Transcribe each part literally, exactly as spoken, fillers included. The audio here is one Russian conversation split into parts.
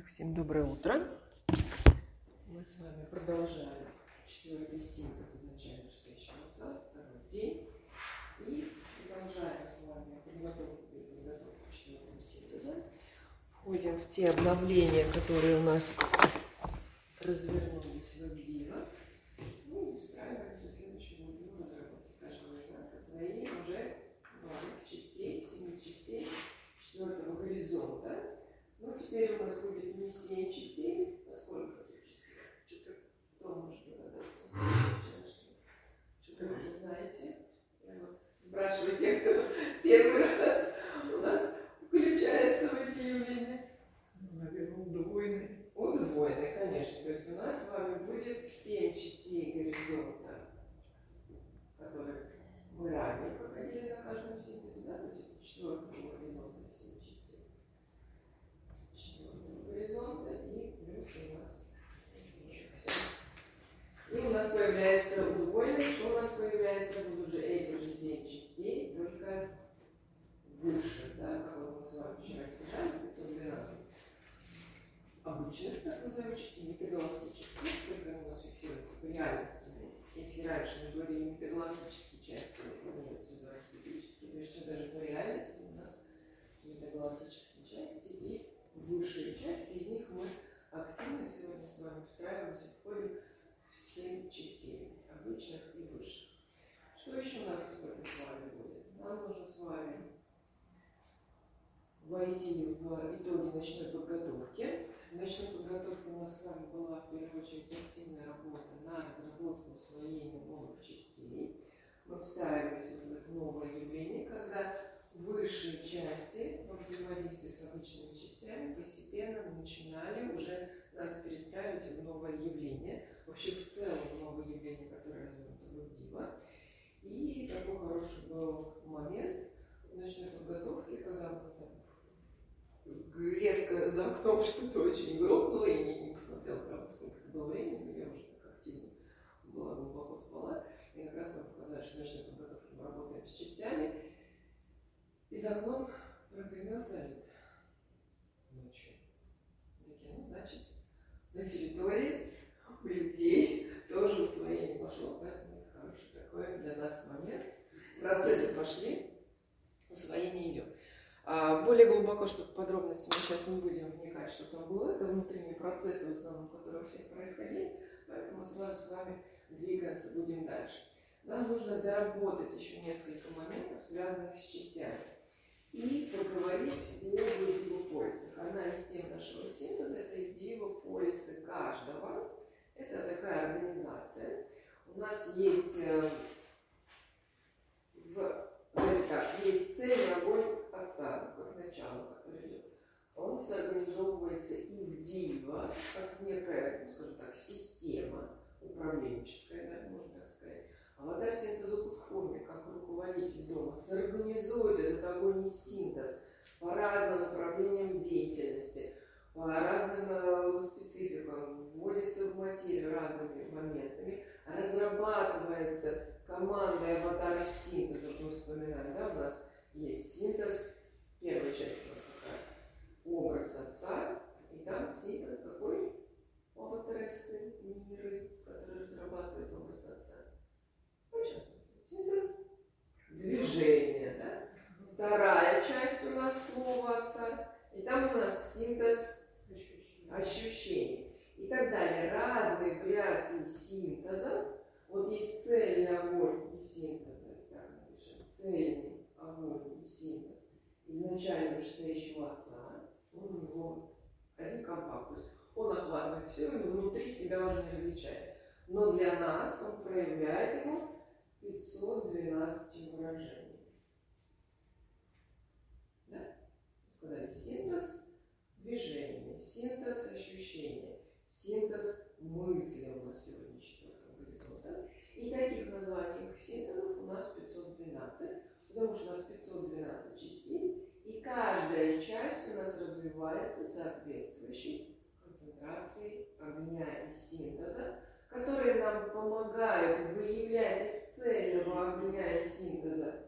Всем доброе утро. Мы с вами продолжаем четвертый синтез изначально стоящего отца, второй день. И продолжаем с вами подготовку и подготовку четвертого синтеза. Входим в те обновления, которые у нас развернулись в Авдиево. Ну и устраиваемся в следующем году разработать каждого из нас со своей уже главных частей, семи частей четвертого горизонта. Ну, теперь у нас будет не семь частей, а сколько частей? Четыре. Кто может догадаться? Что-то вы не знаете? Я вот спрашиваю тех, кто первый раз у нас включается в эти явления. Наверное, удвоенный. Удвоенный, конечно. То есть у нас с вами будет семь частей горизонта, которые мы ранее проходили на каждом синтезе, да? То есть четвертого горизонта семь частей. Четвертого горизонта и плюс у нас еще семь. И у нас появляется удвоенный, что у нас появляется? Будут же эти же семь частей, только выше, да? Как вот мы с вами вчера снижали, пятьсот двенадцать. Обычных, так называемых частей, метагалактических, только у нас фиксируется по реальности. Если раньше мы говорили метагалактические части, это сюда архетипические, то есть даже по реальности у нас метагалактические части и высшие части. Из них мы активно сегодня с вами встраиваемся, входим в семь частей, обычных и высших. Что еще у нас сегодня с вами будет? Нам нужно с вами войти в итоги ночной подготовки. В ночной подготовке у нас с вами была в первую очередь активная работа на разработку усвоения новых частей. Мы встраиваемся в это новое явление, когда высшие части во взаимодействии с обычными частями постепенно начинали уже нас перестраивать в новое явление. Вообще в целом новое явление, которое развернуто в Авдиево. И такой хороший был момент в ночной подготовке, когда мы там резко за окном что-то очень грохнуло, и я не посмотрела, правда, сколько это было времени, но я уже так активно была, глубоко спала. И как раз нам показали, что в ночной подготовке мы работаем с частями. И за окном прогремел салют ночью. Такие, ну, значит, на территории у людей тоже усвоение пошло, поэтому это хороший такой для нас момент. Процессы пошли, усвоение идет. Более глубоко, что-то подробности мы сейчас не будем вникать, что там было. Это внутренние процессы, в основном, которые у всех происходили. Поэтому сразу с вами двигаться будем дальше. Нам нужно доработать еще несколько моментов, связанных с частями. И поговорить об идиополисах. Одна из тем нашего синтеза – это идиополисы каждого. Это такая организация. У нас есть, в, так, есть цель, огонь отца, как начало, которое идет. Он соорганизовывается и в Диево, как некая, ну, скажем так, система управленческая, да, можно так сказать. Аватар синтеза Кудхурми, как руководитель дома, сорганизует этот огонь и синтез по разным направлениям деятельности, по разным э, спецификам, вводится в материю разными моментами, разрабатывается командой аватаров синтеза. Мы вспоминаем, да, у нас есть синтез, первая часть у нас такая, образ отца, и там синтез какой? Аватарессы, миры, которые разрабатывают образ отца. В частности, синтез движения, да? Вторая часть у нас слова отца, и там у нас синтез ощущений. И так далее. Разные вариации синтеза. Вот есть цельный огонь и синтез, так напишем, цельный огонь и синтез изначально вышестоящего отца. Он у него один компакт, то есть он охватывает все и внутри себя уже не различает. Но для нас он проявляет ему пятьсот двенадцать выражений. Да? Сказали синтез движения, синтез ощущения, синтез мысли у нас сегодня четвертого горизонта. И таких названий синтезов у нас пятьсот двенадцать, потому что у нас пятьсот двенадцать частей, и каждая часть у нас развивается соответствующей концентрацией огня и синтеза, которые нам помогают выявлять из цельного огня и синтеза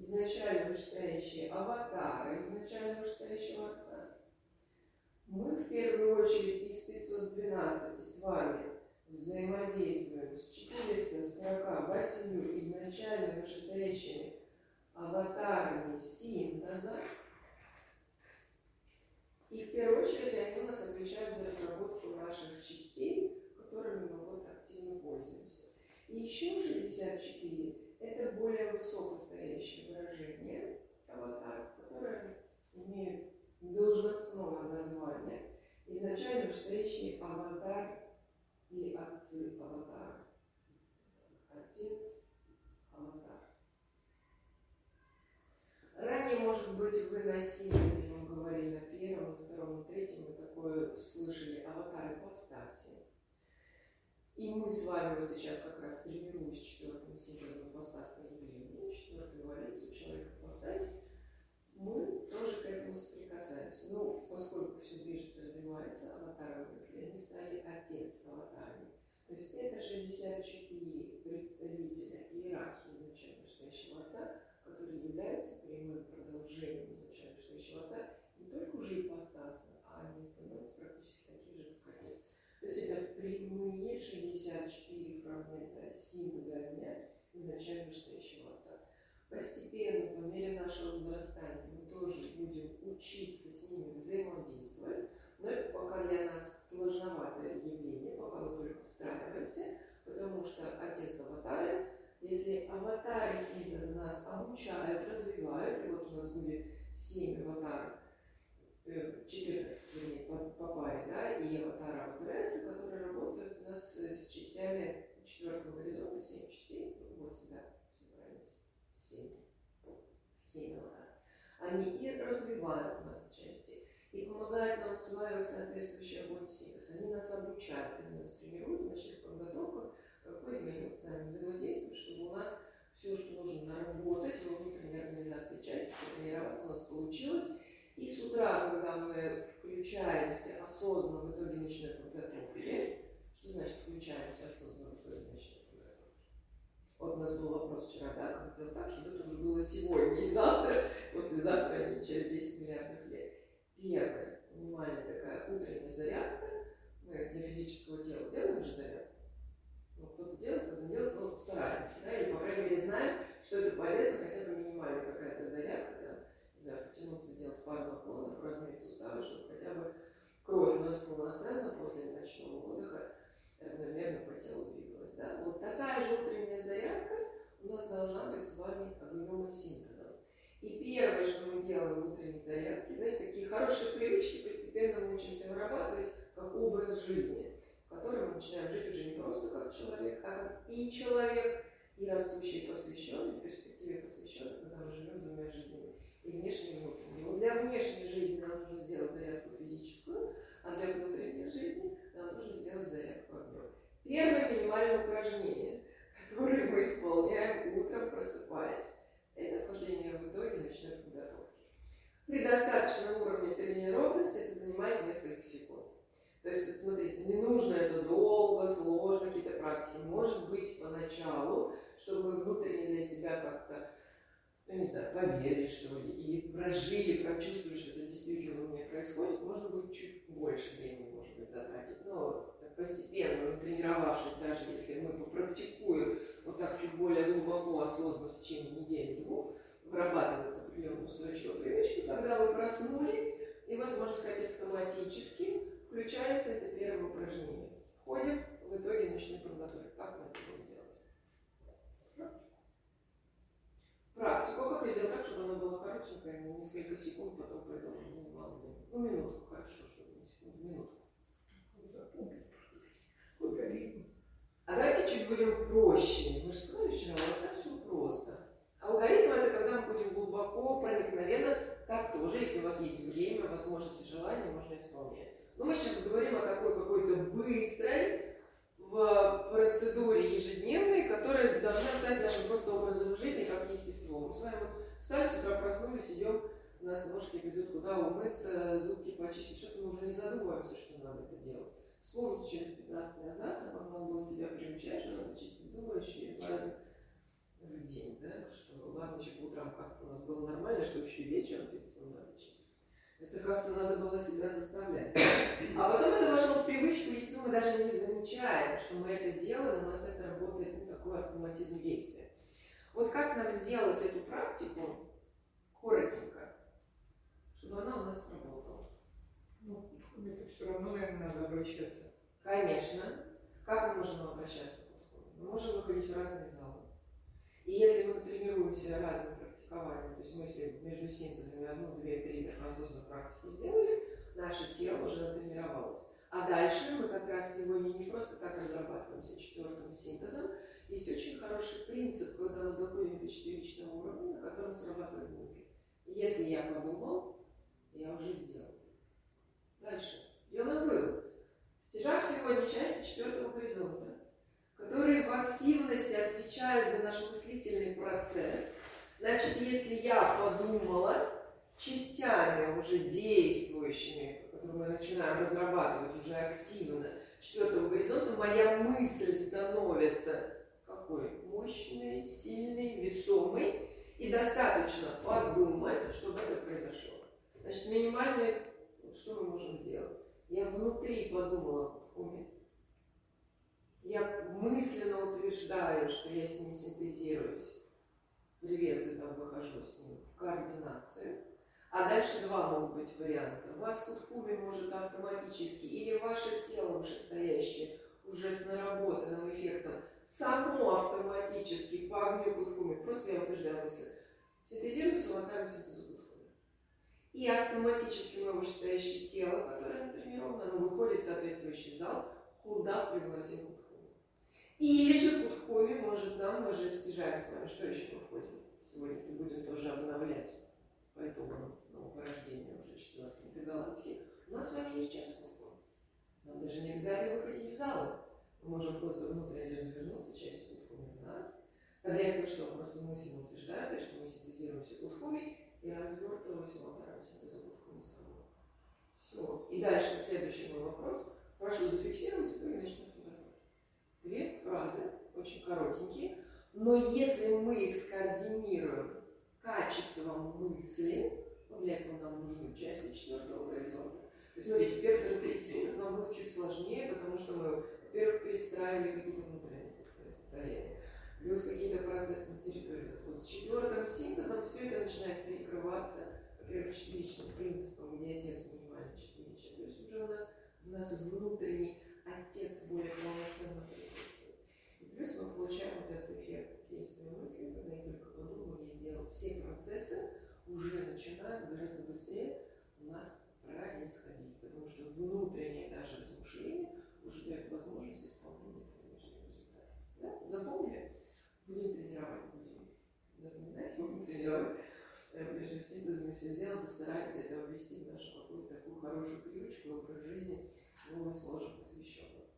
изначально вышестоящие аватары изначально вышестоящего отца. Мы в первую очередь из пятисот двенадцати с вами взаимодействуем с четырёхстами сорока восьмью изначально вышестоящими аватарами синтеза. И в первую очередь они у нас отвечают за разработку наших частей, которыми мы вот активно пользуемся. И еще шестьдесят четыре – это более высокостоящее выражение аватаров, которые имеют должностное название, изначально вышестоящий аватар или отцы аватара. Отец аватар. Ранее, может быть, вы на синтезе, мы говорили на первом, на втором, на третьем, мы такое слышали, аватар ипостаси. И мы с вами вот сейчас как раз тренируемся четвертым синтезом ипостасного явления, четвертую эволюцию человека ипостаси. Мы тоже к этому соприкасаемся. Ну, поскольку все движется, развивается, аватары выросли, они стали отец аватарами. То есть это шестьдесят четыре представителя иерархии изначально вышестоящего отца, которые являются прямым продолжением изначально вышестоящего отца, не только уже ипостасно, а они становятся практически такие же, как отец. То есть это прямые шестьдесят четыре фрагмента синтеза огня изначально вышестоящего отца. Постепенно, по мере нашего возрастания, мы тоже будем учиться с ними взаимодействовать, но это пока для нас сложноватое явление, пока мы только встраиваемся, потому что отец аватары, если аватары синтеза нас обучают, развивают, и вот у нас будет семь аватаров, четырнадцать, вернее, по, по паре, да, и аватара аватарессы, которые работают у нас с частями четвертого горизонта, семь частей, восемь, да, все правильно, семь, семь аватаров. Они и развивают у нас части, и помогают нам усваивать соответствующий огонь синтез. Они нас обучают, они нас тренируют, значит, подготовку, какой мы с нами взаимодействуем, чтобы у нас все, что нужно наработать во внутренней организации части, потренироваться у нас получилось. И с утра, когда мы включаемся осознанно в итоге ночной подготовки, что значит включаемся осознанно в итоге ночной подготовки? Вот у нас был вопрос вчера, да, как сделать так, чтобы это уже было сегодня и завтра, послезавтра, не через десять миллиардов лет. Первая, минимальная такая утренняя зарядка, мы для физического тела делаем же зарядку. Ну, кто-то делает, кто-то не делает, но стараемся, да, или, по крайней мере, знаем, что это полезно, хотя бы минимальная какая-то зарядка, да, не знаю, потянуться, сделать пару наклонов, размять суставы, чтобы хотя бы кровь у нас полноценно после ночного отдыха равномерно по телу двигалась, да. Вот такая же утренняя зарядка у нас должна быть с вами огнем и синтезом. И первое, что мы делаем в утренней зарядке, знаете, такие хорошие привычки постепенно мы учимся вырабатывать как образ жизни, в котором мы начинаем жить уже не просто как человек, а как и человек, и растущий посвященный, в перспективе посвященный, когда мы живем двумя жизнями, и внешней, и внутренней. Вот для внешней жизни нам нужно сделать зарядку физическую, а для внутренней жизни нам нужно сделать зарядку огнем. Первое минимальное упражнение, которое мы исполняем утром, просыпаясь, это вхождение в итоге ночной подготовки. При достаточном уровне тренированности это занимает несколько секунд. То есть, смотрите, не нужно это долго, сложно, какие-то практики. Может быть, поначалу, чтобы вы внутренне для себя как-то, ну, не знаю, поверили, что ли, или прожили, прочувствовали, что это действительно у меня происходит, можно будет чуть больше времени, может быть, затратить. Но постепенно, натренировавшись, даже если мы попрактикуем вот так чуть более глубоко, осознанно в течение недели-двух, вырабатывается определенная устойчивая привычка, когда вы проснулись, и вас, можно сказать, автоматически включается это первое упражнение. Входим в итоге ночной подготовки. Как мы это будем делать? Практику. Как я сделать так, чтобы она была коротенькая, несколько секунд, потом поэтому занимала время. Ну, минутку, хорошо, чтобы не секунду, минутку. А давайте чуть будем проще. Мы же сказали вчера, это все просто. Алгоритм — это когда мы будем глубоко, проникновенно, так тоже, если у вас есть время, возможность и желание, можно исполнять. Но мы сейчас говорим о такой какой-то быстрой в процедуре ежедневной, которая должна стать нашим просто образом жизни, как естеством. Мы с вами вот встали с утра, проснулись, идем, у нас ножки ведут куда умыться, зубки почистить, что-то мы уже не задумываемся, что надо это делать. Вспомните через пятнадцать минут назад, как надо было себя приучать, что надо чистить зубы еще два раза в день, да, что ладно, еще по утрам как-то у нас было нормально, что еще вечером перед сном надо чистить. Это как-то надо было себя заставлять. замечаем, что мы это делаем, у нас это работает, ну, такой автоматизм действия. Вот как нам сделать эту практику коротенько, чтобы она у нас сработала? Ну, это все равно, наверное, надо обращаться. Конечно. Как мы можем обращаться к подходу? Мы можем выходить в разные залы. И если мы тренируемся разным практикованием, то есть мы если между синтезами одну, две, три осознанные практики сделали, наше тело уже натренировалось. А дальше мы как раз сегодня не просто так разрабатываемся четвертым синтезом. Есть очень хороший принцип, когда мы доходим до четыричного уровня, на котором срабатывает мысль. Если я подумал, я уже сделал. Дальше. Делаю вывод. Стяжав сегодня части четвертого горизонта, которые в активности отвечают за наш мыслительный процесс, значит, если я подумала, частями уже действующими, которые мы начинаем разрабатывать уже активно, четвертого горизонта, моя мысль становится какой? Мощной, сильной, весомой, и достаточно подумать, чтобы это произошло. Значит, минимальное, что мы можем сделать? Я внутри подумала о уме. Я мысленно утверждаю, что я с ним синтезируюсь, приветствую, там выхожу с ним в координацию. А дальше два могут быть варианта. У вас кутхуми может автоматически, или ваше тело вышестоящее, уже с наработанным эффектом, само автоматически по огню кутхуми, просто я утверждаю мысль, синтезируется локальным синтезом кутхуми. И автоматически мое вышестоящее тело, которое натренировано, оно выходит в соответствующий зал, куда пригласил кутхуми. Или же кутхуми может нам, мы же стяжаем с вами, что еще мы входим сегодня, мы будем тоже обновлять по итогам нового рождения уже четвертой интергалактики. У нас с вами есть час кутхуми. Нам даже не обязательно выходить в залы. Мы можем просто внутренне развернуться, часть кутхуми в нас. А для этого что? Просто мысленно утверждаем, что мы синтезируемся кутхуми и развертываемся локальным синтезом кутхуми самого. Все. И дальше следующий мой вопрос. Прошу зафиксировать и начнем подготовку. Две фразы, очень коротенькие, но если мы их скоординируем качеством мысли, вот для этого нам нужны части четвертого горизонта. То есть, смотрите, первый, второй, третий синтез нам было чуть сложнее, потому что мы, во-первых, перестраивали какие-то внутренние состояния, плюс какие-то процессы на территории. Вот с четвертым синтезом все это начинает перекрываться, во-первых, четыричным принципом, где отец минимальный четыричный. То есть уже у нас, у нас внутренний отец более полноценно присутствует. И плюс мы получаем вот этот эффект действия мысли, когда я только подумал, я сделал все процессы, уже начинают гораздо быстрее у нас происходить, потому что внутреннее даже размышление уже дает возможность исполнения этого нужного результата. Да? Запомнили? Будем тренировать, будем напоминать, будем тренировать. Между синтезами все сделаем, постараемся это ввести в нашу какую-то такую хорошую привычку, образ жизни, новым сложным посвященным.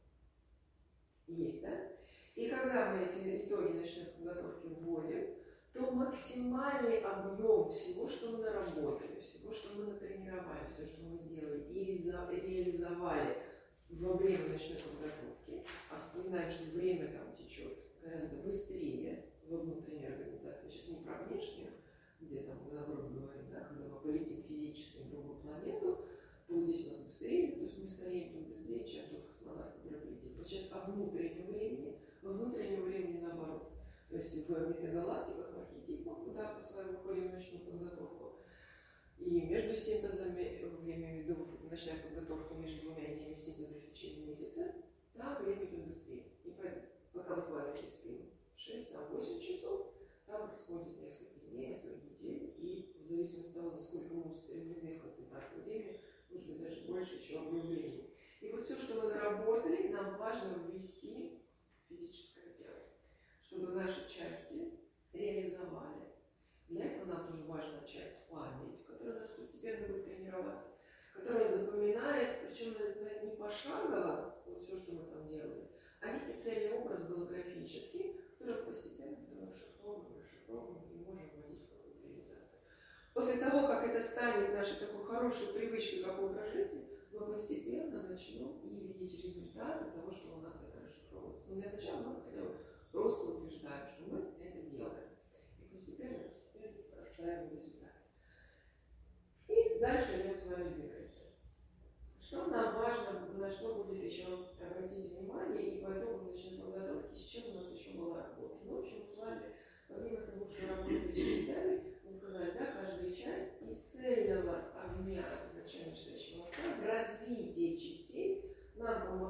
Есть, да? И когда мы эти итоги ночной подготовки вводим, то максимальный объем всего, что мы наработали, всего, что мы натренировали, все, что мы сделали и реализовали во время ночной подготовки, а вспоминаем, что время там течет гораздо быстрее во внутренней организации. Сейчас не про внешнюю, где там мы наоборот говорим, да, когда мы полетим физически на другую планету, то вот здесь у нас быстрее, то есть мы стареем тут быстрее, чем тот космонавт, который полетит. Вот сейчас о внутреннем времени, во внутреннем времени наоборот. То есть в метагалактиках, в архетипах, куда мы с вами выходим в ночную подготовку, и между синтезами, я имею в виду ночная подготовка между двумя днями синтеза в течение месяца, там время идет быстрее. И пока мы с вами спим шесть-восемь часов, там происходит несколько дней, а то и недель, и в зависимости от того, насколько мы устремлены в концентрацию времени, нужно даже больше еще объем времени. И вот все, что мы наработали, нам важно ввести в физическое тело, чтобы наши части реализовали. Для этого нам тоже важна часть памяти, которая у нас постепенно будет тренироваться, которая запоминает, причем она запоминает не пошагово, вот все, что мы там делали, а некий цельный образ голографический, который постепенно потом расшифровываем, расшифровываем и можем вводить в какую-то реализацию. После того, как это станет нашей такой хорошей привычкой, как образ жизни, мы постепенно начнем и видеть результаты того, что у нас это расшифровывается. Но для начала мы хотя бы просто утверждаем, что мы это делаем. И постепенно, постепенно отстраиваем результаты. И дальше идем с вами двигаемся. Что нам важно, на что будет еще обратить внимание,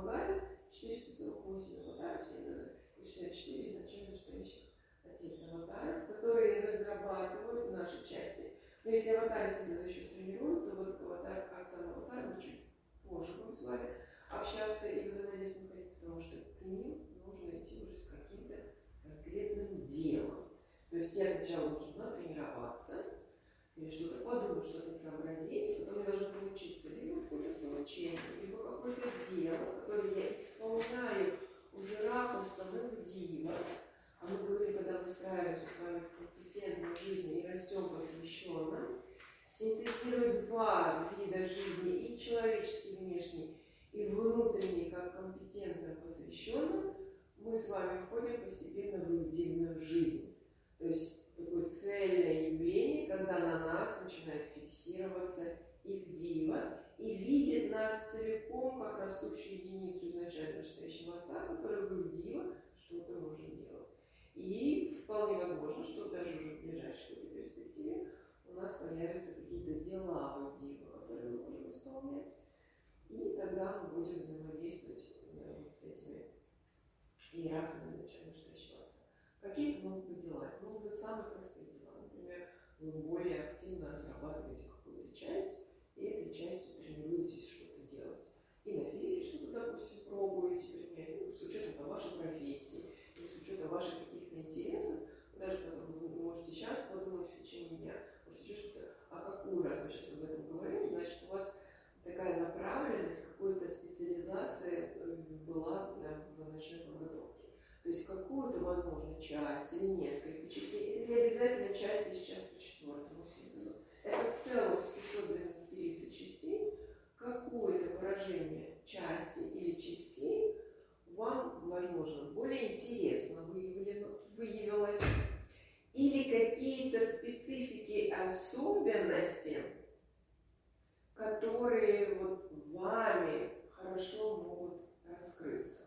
аватаров, четыреста сорок восемь аватаров, синтеза, и шестьдесят четыре изначально настоящих отец аватаров, которые разрабатывают наши части. Но если аватары синтеза еще тренируют, то вот аватар отца аватара мы чуть позже будем с вами общаться и взаимодействовать, потому что к ним нужно идти уже с каким-то конкретным делом. То есть я сначала должна тренироваться, или что-то подумать, что-то сообразить, потом я должна научиться либо какое-то поручение, либо какое-то дело, которое я исполняю уже ракурсом в дива. А мы говорим, когда выстраиваемся с вами в компетентную жизнь и растем посвященно, синтезируя два вида жизни, и человеческий внешний, и внутренний, как компетентно посвященным, мы с вами входим постепенно в индивидуальную жизнь. То есть такое цельное явление, когда на нас начинает фиксироваться Ивдива и видит нас целиком как растущую единицу изначально настоящего отца, который в Ивдива что-то может делать. И вполне возможно, что даже уже в ближайшей перспективе у нас появятся какие-то дела в Ивдива, которые мы можем исполнять. И тогда мы будем взаимодействовать вот с этими иерархами изначально настоящего отца. Какие это могут быть дела? Это могут быть самые простые дела. Например, вы более активно разрабатываете какую-то часть, и этой частью тренируетесь что-то делать. И на физике что-то, допустим, пробуете применять, ну, с учетом там, вашей профессии, или с учетом ваших каких-то интересов. Даже потом вы можете сейчас подумать в течение дня, может, еще что-то, а какую, раз мы сейчас об этом говорим, значит, у вас такая направленность, какая-то специализация была в ночной подготовке. То есть какую-то, возможно, часть или несколько частей, или обязательно части сейчас по четвертому синтезу. Это в целом с пятьсот двенадцати частей, какое-то выражение части или частей вам, возможно, более интересно выявилось, или какие-то специфики, особенности, которые вот вами хорошо могут раскрыться.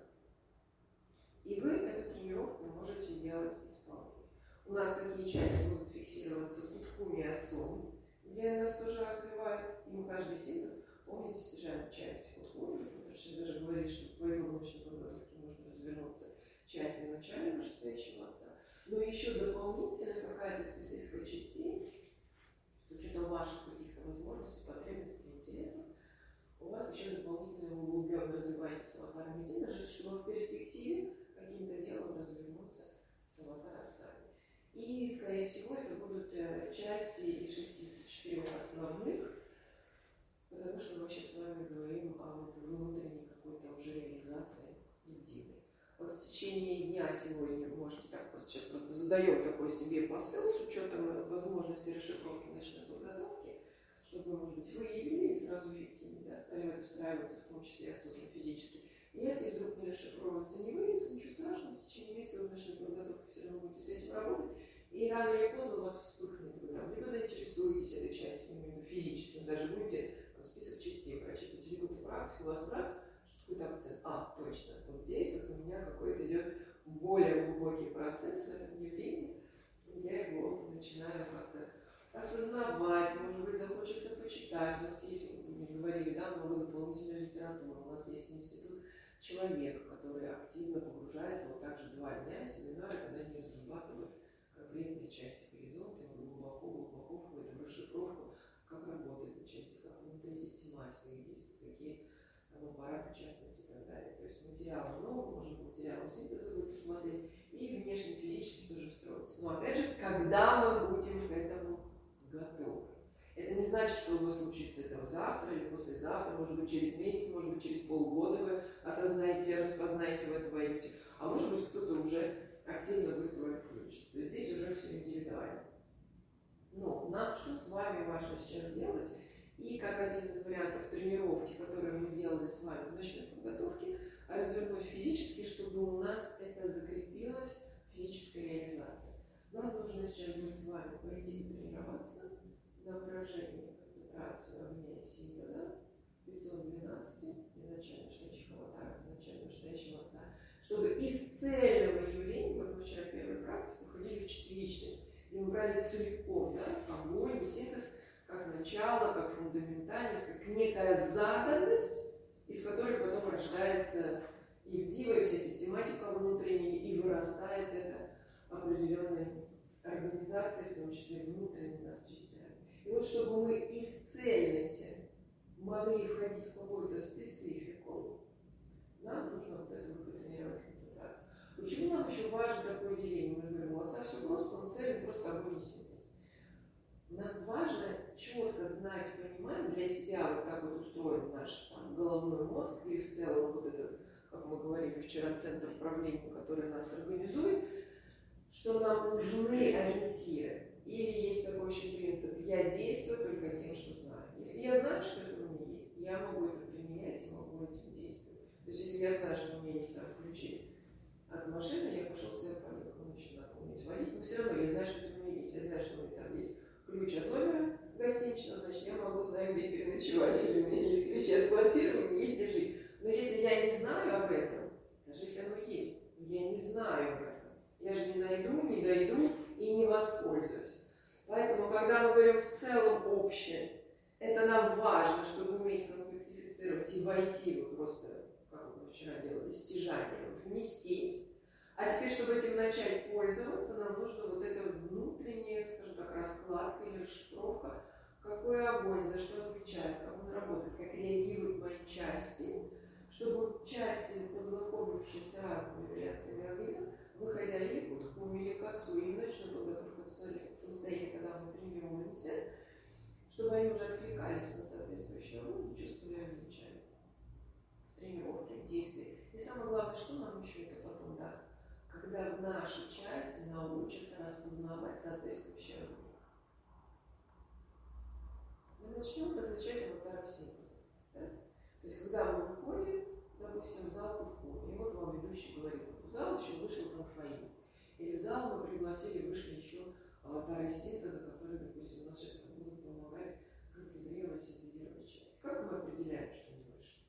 И вы эту тренировку можете делать, исполнять. У нас какие части будут фиксироваться куткуми отцом, где нас тоже развивают, и мы каждый синтез, помните, снижаем часть куткуми, потому что сейчас даже говорили, что по его научной подготовке можно развернуться часть изначально настоящего отца, но еще дополнительно какая-то специфика частей, с учетом ваших каких-то возможностей, потребностей, интересов, у вас еще дополнительно вы углубленно развиваетесь с аватарами синтеза, чтобы в перспективе каким-то делом развернуться с аватар отцами. И, скорее всего, это будут части из шестидесяти четырёх основных, потому что мы сейчас с вами говорим о вот внутренней какой-то уже реализации Ивдивы. Вот в течение дня сегодня вы можете так просто, сейчас просто задаем такой себе посыл с учетом возможности расшифровки ночной подготовки, чтобы вы, может быть, выявили и сразу эффективнее, да, стали в это встраиваться, в том числе осознанно физически. Если вдруг не расшифровывается, не выявится, ничего страшного, в течение месяца вы в ночной подготовке все равно будете с этим работать, и рано или поздно у вас вспыхнет программа. Либо заинтересуетесь этой частью, именно физически, даже будете там, список частей прочитывать, либо какую-то практику, у вас раз, что какой-то акцент, а, точно, вот здесь вот у меня какой-то идет более глубокий процесс в этом явлении, и я его начинаю как-то осознавать, может быть, захочется почитать. У нас есть, мы говорили, да, много дополнительной литературы, у нас есть институт человека, который активно погружается, вот так же два дня семинары, когда они разрабатывают конкретные части горизонта, глубоко-глубоко входят в расшифровку, как работает эта часть, как внутри систематика действует, какие там, аппараты, в частности, и так далее. То есть материала много, можно по материалам синтеза будет посмотреть, и внешне физически тоже встроиться. Но опять же, когда мы будем к этому готовы. Это не значит, что у вас случится это завтра или послезавтра, может быть, через месяц, может быть, через полгода вы осознаете, распознаете в это войдете, а может быть, кто-то уже активно быстро включится. То есть здесь уже все индивидуально. Но нам что с вами важно сейчас сделать, и как один из вариантов тренировки, которые мы делали с вами в ночной подготовке, развернуть физически, чтобы у нас это закрепилось, физическая реализация. Нам нужно сейчас мы с вами пойти тренироваться на выражение, концентрацию огня и синтеза пятьсот двенадцать изначально настоящих аватаров, изначально настоящего отца, чтобы из цельного явления, как мы вчера в первой практике, уходили в четыричность, и мы брали целиком, да, огонь и синтез как начало, как фундаментальность, как некая заданность, из которой потом рождается и вдива, и вся систематика внутренняя, и вырастает это определенной организацией, в том числе внутренней нас частями. И вот чтобы мы из цельности могли входить в какую-то специфику, нам нужно вот это вот потренировать концентрацию. Почему нам еще важно такое деление? Мы говорим, у отца все просто, он цельный, просто огонь и синтез. Нам важно четко знать, понимать для себя, вот так вот устроен наш там, головной мозг, и в целом вот этот, как мы говорили вчера, центр управления, который нас организует, что нам нужны ориентиры. Или есть такой еще принцип, я действую только тем, что знаю. Если я знаю, что это у меня есть, я могу это применять и могу этим действовать. То есть если я знаю, что у меня есть там ключи от машины, я пошел себе поехал, ну еще надо уметь водить, но все равно я знаю, что это у меня есть. Я знаю, что у меня там есть ключ от номера гостиничного, значит, я могу знать, где переночевать, или у меня есть ключи от квартиры, у меня есть где жить. Но если я не знаю об этом, даже если оно есть, я не знаю об этом, я же не найду, не дойду и не воспользуюсь. Поэтому, когда мы говорим в целом общее, это нам важно, чтобы уметь конкретизировать и войти вот просто, как мы вчера делали, стяжание, вместить. А теперь, чтобы этим начать пользоваться, нам нужно вот эта внутренняя, скажем так, раскладка или расшифровка, какой огонь, за что отвечает, как он работает, как реагируют мои части, чтобы части, познакомившись с разными вариациями огня, выходя или к утку, или к отцу, или ночью подготовку самостоятельно, когда мы тренируемся, чтобы они уже откликались на соответствующий огонь и чувствовали различия в тренировке, в действии. И самое главное, что нам еще это потом даст, когда в нашей части научатся распознавать соответствующий огонь. Мы начнем различать аватары в синтезе. Да? То есть, когда мы выходим, допустим, в зал кутку, и вот вам ведущий говорит, вот в зал еще вышел Конфаид. Или в зал мы пригласили, вышли еще аватары синтеза, которые, допустим, у нас сейчас будут помогать концентрировать, синтезировать часть. Как мы определяем, что они вышли?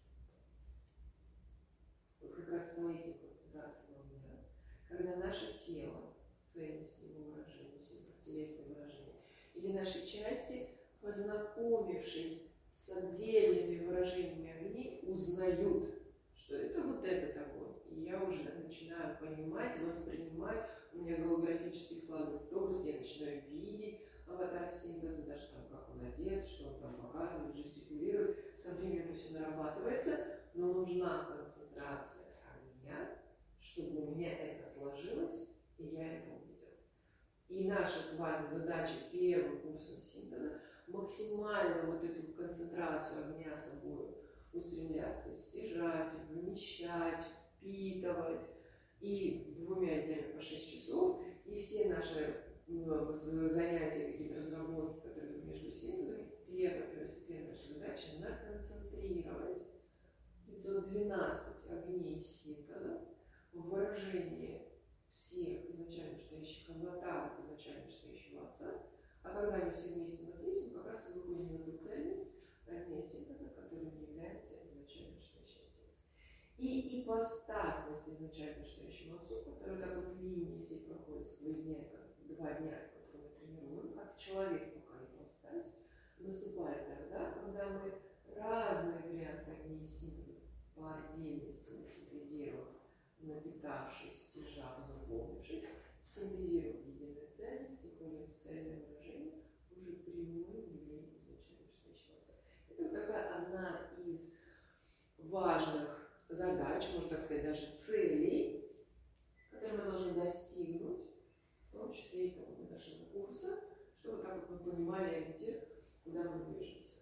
Вот как раз по этим концентрациям огня, когда наше тело, ценности его выражения, синтез, телесное выражение, или наши части, познакомившись с отдельными выражениями огней, узнают, что это вот этот огонь. И я уже начинаю понимать, воспринимать, у меня голографически складывается образ, я начинаю видеть аватар синтеза, даже там, как он одет, что он там показывает, жестикулирует. Со временем это все нарабатывается, но нужна концентрация огня, чтобы у меня это сложилось, и я это увидела. И наша с вами задача первым курсом синтеза максимально вот эту концентрацию огня собой устремляться, стяжать, вымещать, впитывать. И двумя днями по шесть часов, и все наши ну, занятия, какие-то разработки, которые между синтезами, первая, первостепенная наша задача – наконцентрировать пятьсот двенадцать огней синтеза в выражении всех изначально стоящих аватаров, изначально стоящего отца, а когда они все вместе у нас есть, мы как раз и выходим на ту цельность огня синтеза, которым является изначально стоящий отец. И ипостасность изначально стоящему отцу, которая так вот линии всей проходит сквозь дня, как два дня, которые мы тренируем, как человек пока ипостась, наступает тогда, когда мы разные вариации огней синтеза по отдельности синтезируем, напитавшись, стяжав, заполнившись, синтезируем единую цельность, входим в цельное выражение, уже прямое явление изначально стоящего отца. Это вот такая одна из важных задач, можно так сказать, даже целей, которые мы должны достигнуть, в том числе и того нашего курса, чтобы так вот мы понимали ориентир, куда мы движемся.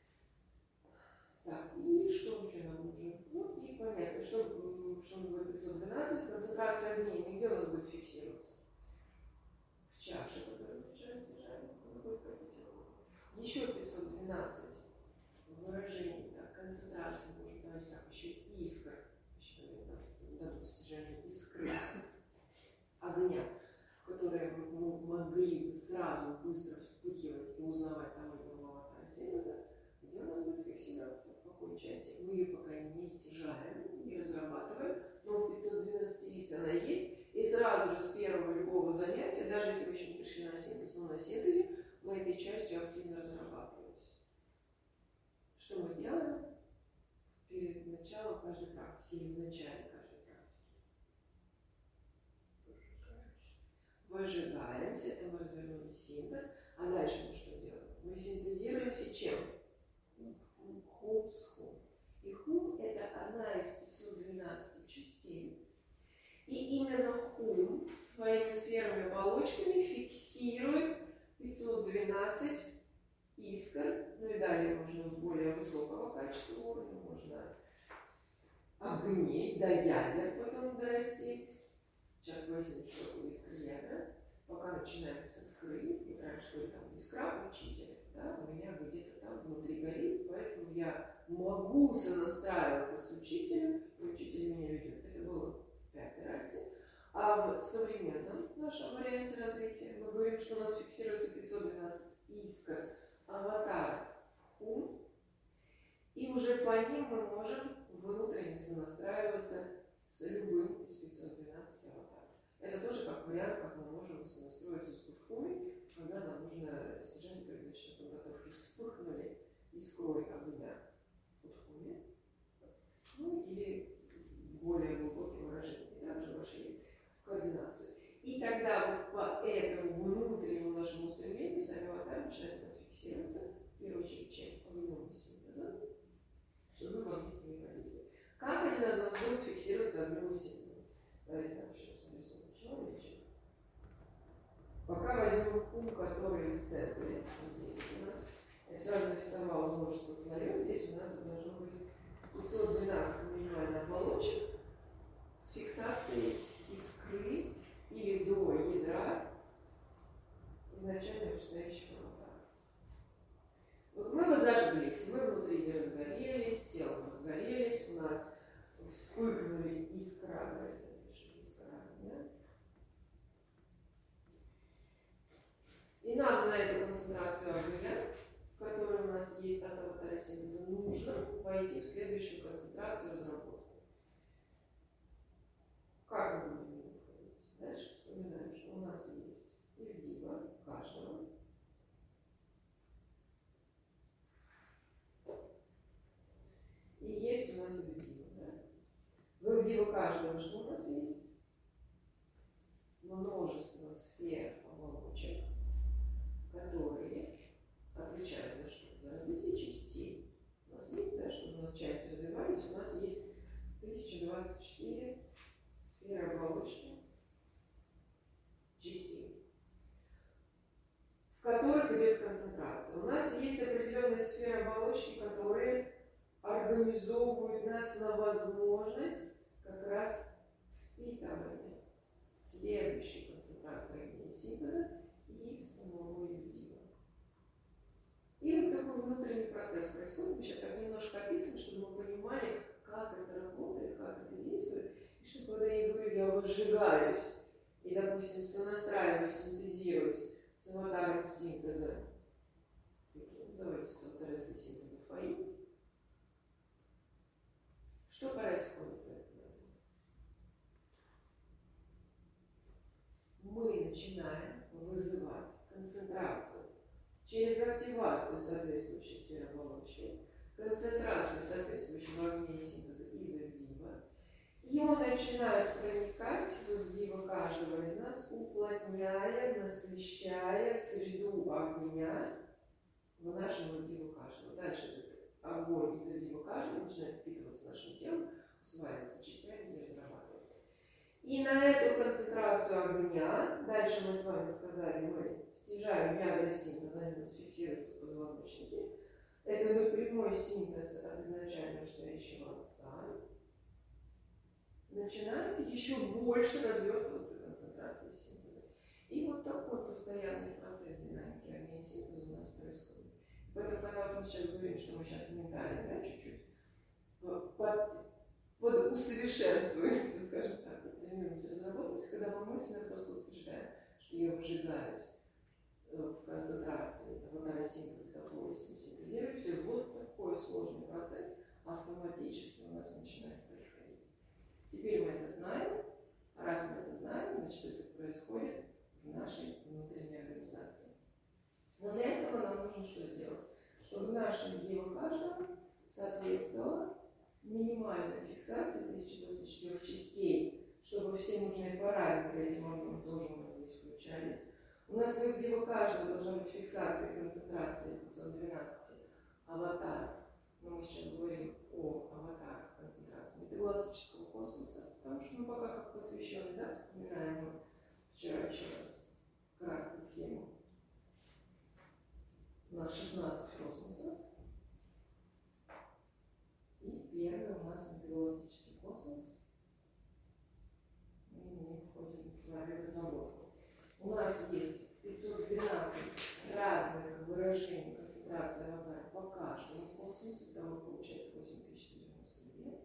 Так, и что еще нам нужно? Ну, и понятно, что, что мы говорим пятьсот двенадцать, концентрация огней, нигде у нас будет фиксироваться. В чаше, которую мы вчера стяжали, она будет корректирована. Еще пятьсот двенадцать выражений, так, концентрации, может, давайте так, еще искр, еще, наверное, дадут стяжание искры огня, которые мы могли бы сразу быстро вспыхивать и узнавать там этого аватара синтеза, где у нас будет фиксироваться, в какой части. Мы ее, по крайней мере, стяжаем и разрабатываем, но в пятьсот двенадцать она есть, и сразу же с первого любого занятия, даже если вы еще не пришли на синтез, но на синтезе, мы этой частью активно разрабатываемся. Что мы делаем перед или в начале каждой практики? Выжигаемся, это мы развернули синтез. А дальше мы что делаем? Мы синтезируемся чем? Хум с хум. И хум – это одна из пятисот двенадцати частей. И именно хум своими сферами оболочками фиксирует пятьсот двенадцать искр. Ну и далее можно более высокого качества уровня, можно огней, до ядер потом дорасти. Сейчас поясню, что такое искры ядра. Пока начинаем с искры, и раньше были там искра учителя, да, у меня где-то там внутри горит, поэтому я могу сонастраиваться с учителем, и учитель меня ведет. Это было в пятой расе. А в современном нашем варианте развития мы говорим, что у нас фиксируется пятьсот двенадцать искр аватара хум, и уже по ним мы можем внутренне сонастраиваться с любым из пятисот двенадцати аватаров. Это тоже как вариант, как мы можем сонастроиться с кутхуми, когда нам нужно стяжание первичной подготовки. Вспыхнули искрой огня кутхуми, ну или более глубокие выражения, и также вошли в координацию. И тогда вот по этому внутреннему нашему устремлению сами аватары начинают у нас фиксироваться, в первую очередь, чем огневым синтезом, чтобы мы могли с ними воздействовать. Как они у нас будут фиксироваться огневым синтезом? Давайте я вообще нарисую человечек. Пока возьмем хум, который в центре, здесь у нас, я сразу нарисовала множество слоев, здесь у нас должно быть пятьсот двенадцать минимальных оболочек с фиксацией искры или до ядра изначально вышестоящего аватара. Вот мы вот зажглись, мы внутри не разгорелись, телом разгорелись, у нас вспыхнули искра, давайте напишем искра, да? И нам на эту концентрацию огня, которая у нас есть от аватара синтеза, нужно войти в следующую концентрацию разработку. Как мы будем входить? Дальше вспоминаем, что у нас есть ивдива каждого. И есть у нас ивдива, да? В ивдива каждого что у нас есть? Множество сфер оболочек, которые отвечают за что? За развитие частей. У нас есть, да, чтобы у нас части развивались, у нас есть тысяча двадцать четыре сферы оболочки частей, в которых идет концентрация. У нас есть определенные сферы оболочки, которые организовывают нас на возможность как раз впитывания следующей концентрации огней синтеза и самого ивдива. И вот такой внутренний процесс происходит. Мы сейчас так немножко описываем, чтобы мы понимали, как это работает, как это действует. И что когда я говорю, я выжигаюсь и, допустим, сонастраиваюсь, синтезируюсь с аватаром синтеза. Давайте с аватаром синтеза фаи. Что происходит в этот момент? Мы начинаем вызывать концентрацию через активацию соответствующей сферы оболочки, концентрацию соответствующего огня синтеза из ивдива, и он начинает проникать в ивдива каждого из нас, уплотняя, насыщая среду огня в нашем ивдиву каждого. Дальше этот огонь из ивдива каждого начинает впитываться нашим телом, усваивается частями и разрабатывается. И на эту концентрацию огня, дальше мы с вами сказали, мы стяжаем ядра синтеза, они у нас фиксируются в позвоночнике. Это напрямой синтез от изначально вышестоящего отца. Начинает еще больше развертываться концентрация синтеза. И вот такой постоянный процесс динамики огня синтеза у нас происходит. Поэтому, когда вот мы сейчас говорим, что мы сейчас ментально, да, чуть-чуть под, под усовершенствуемся, скажем так, тренируемся разработать, когда мы мысленно просто утверждаем, что я выжигаюсь в концентрации аватара синтеза, какого синтезируемся, вот такой сложный процесс автоматически у нас начинает происходить. Теперь мы это знаем, а раз мы это знаем, значит, это происходит в нашей внутренней организации. Но для этого нам нужно что сделать? Чтобы наше ивдива каждого соответствовало минимальная фиксация тысяча двадцать четыре частей, чтобы все нужные параметры этим органам тоже у нас здесь включались. У нас где у каждого должна быть фиксация концентрации пятьсот двенадцать аватаров. Но мы сейчас говорим о аватарах концентрации метагалактического космоса, потому что мы пока как посвящены, да, вспоминаем мы вчера еще раз кратко схему. У нас шестнадцать космосов. И первый у нас метагалактический космос. Мы не входим с вами в разработку. У нас есть пятьсот двенадцать разных выражений концентрации аватара по каждому космосу. Итого получается восемь тысяч девяносто два.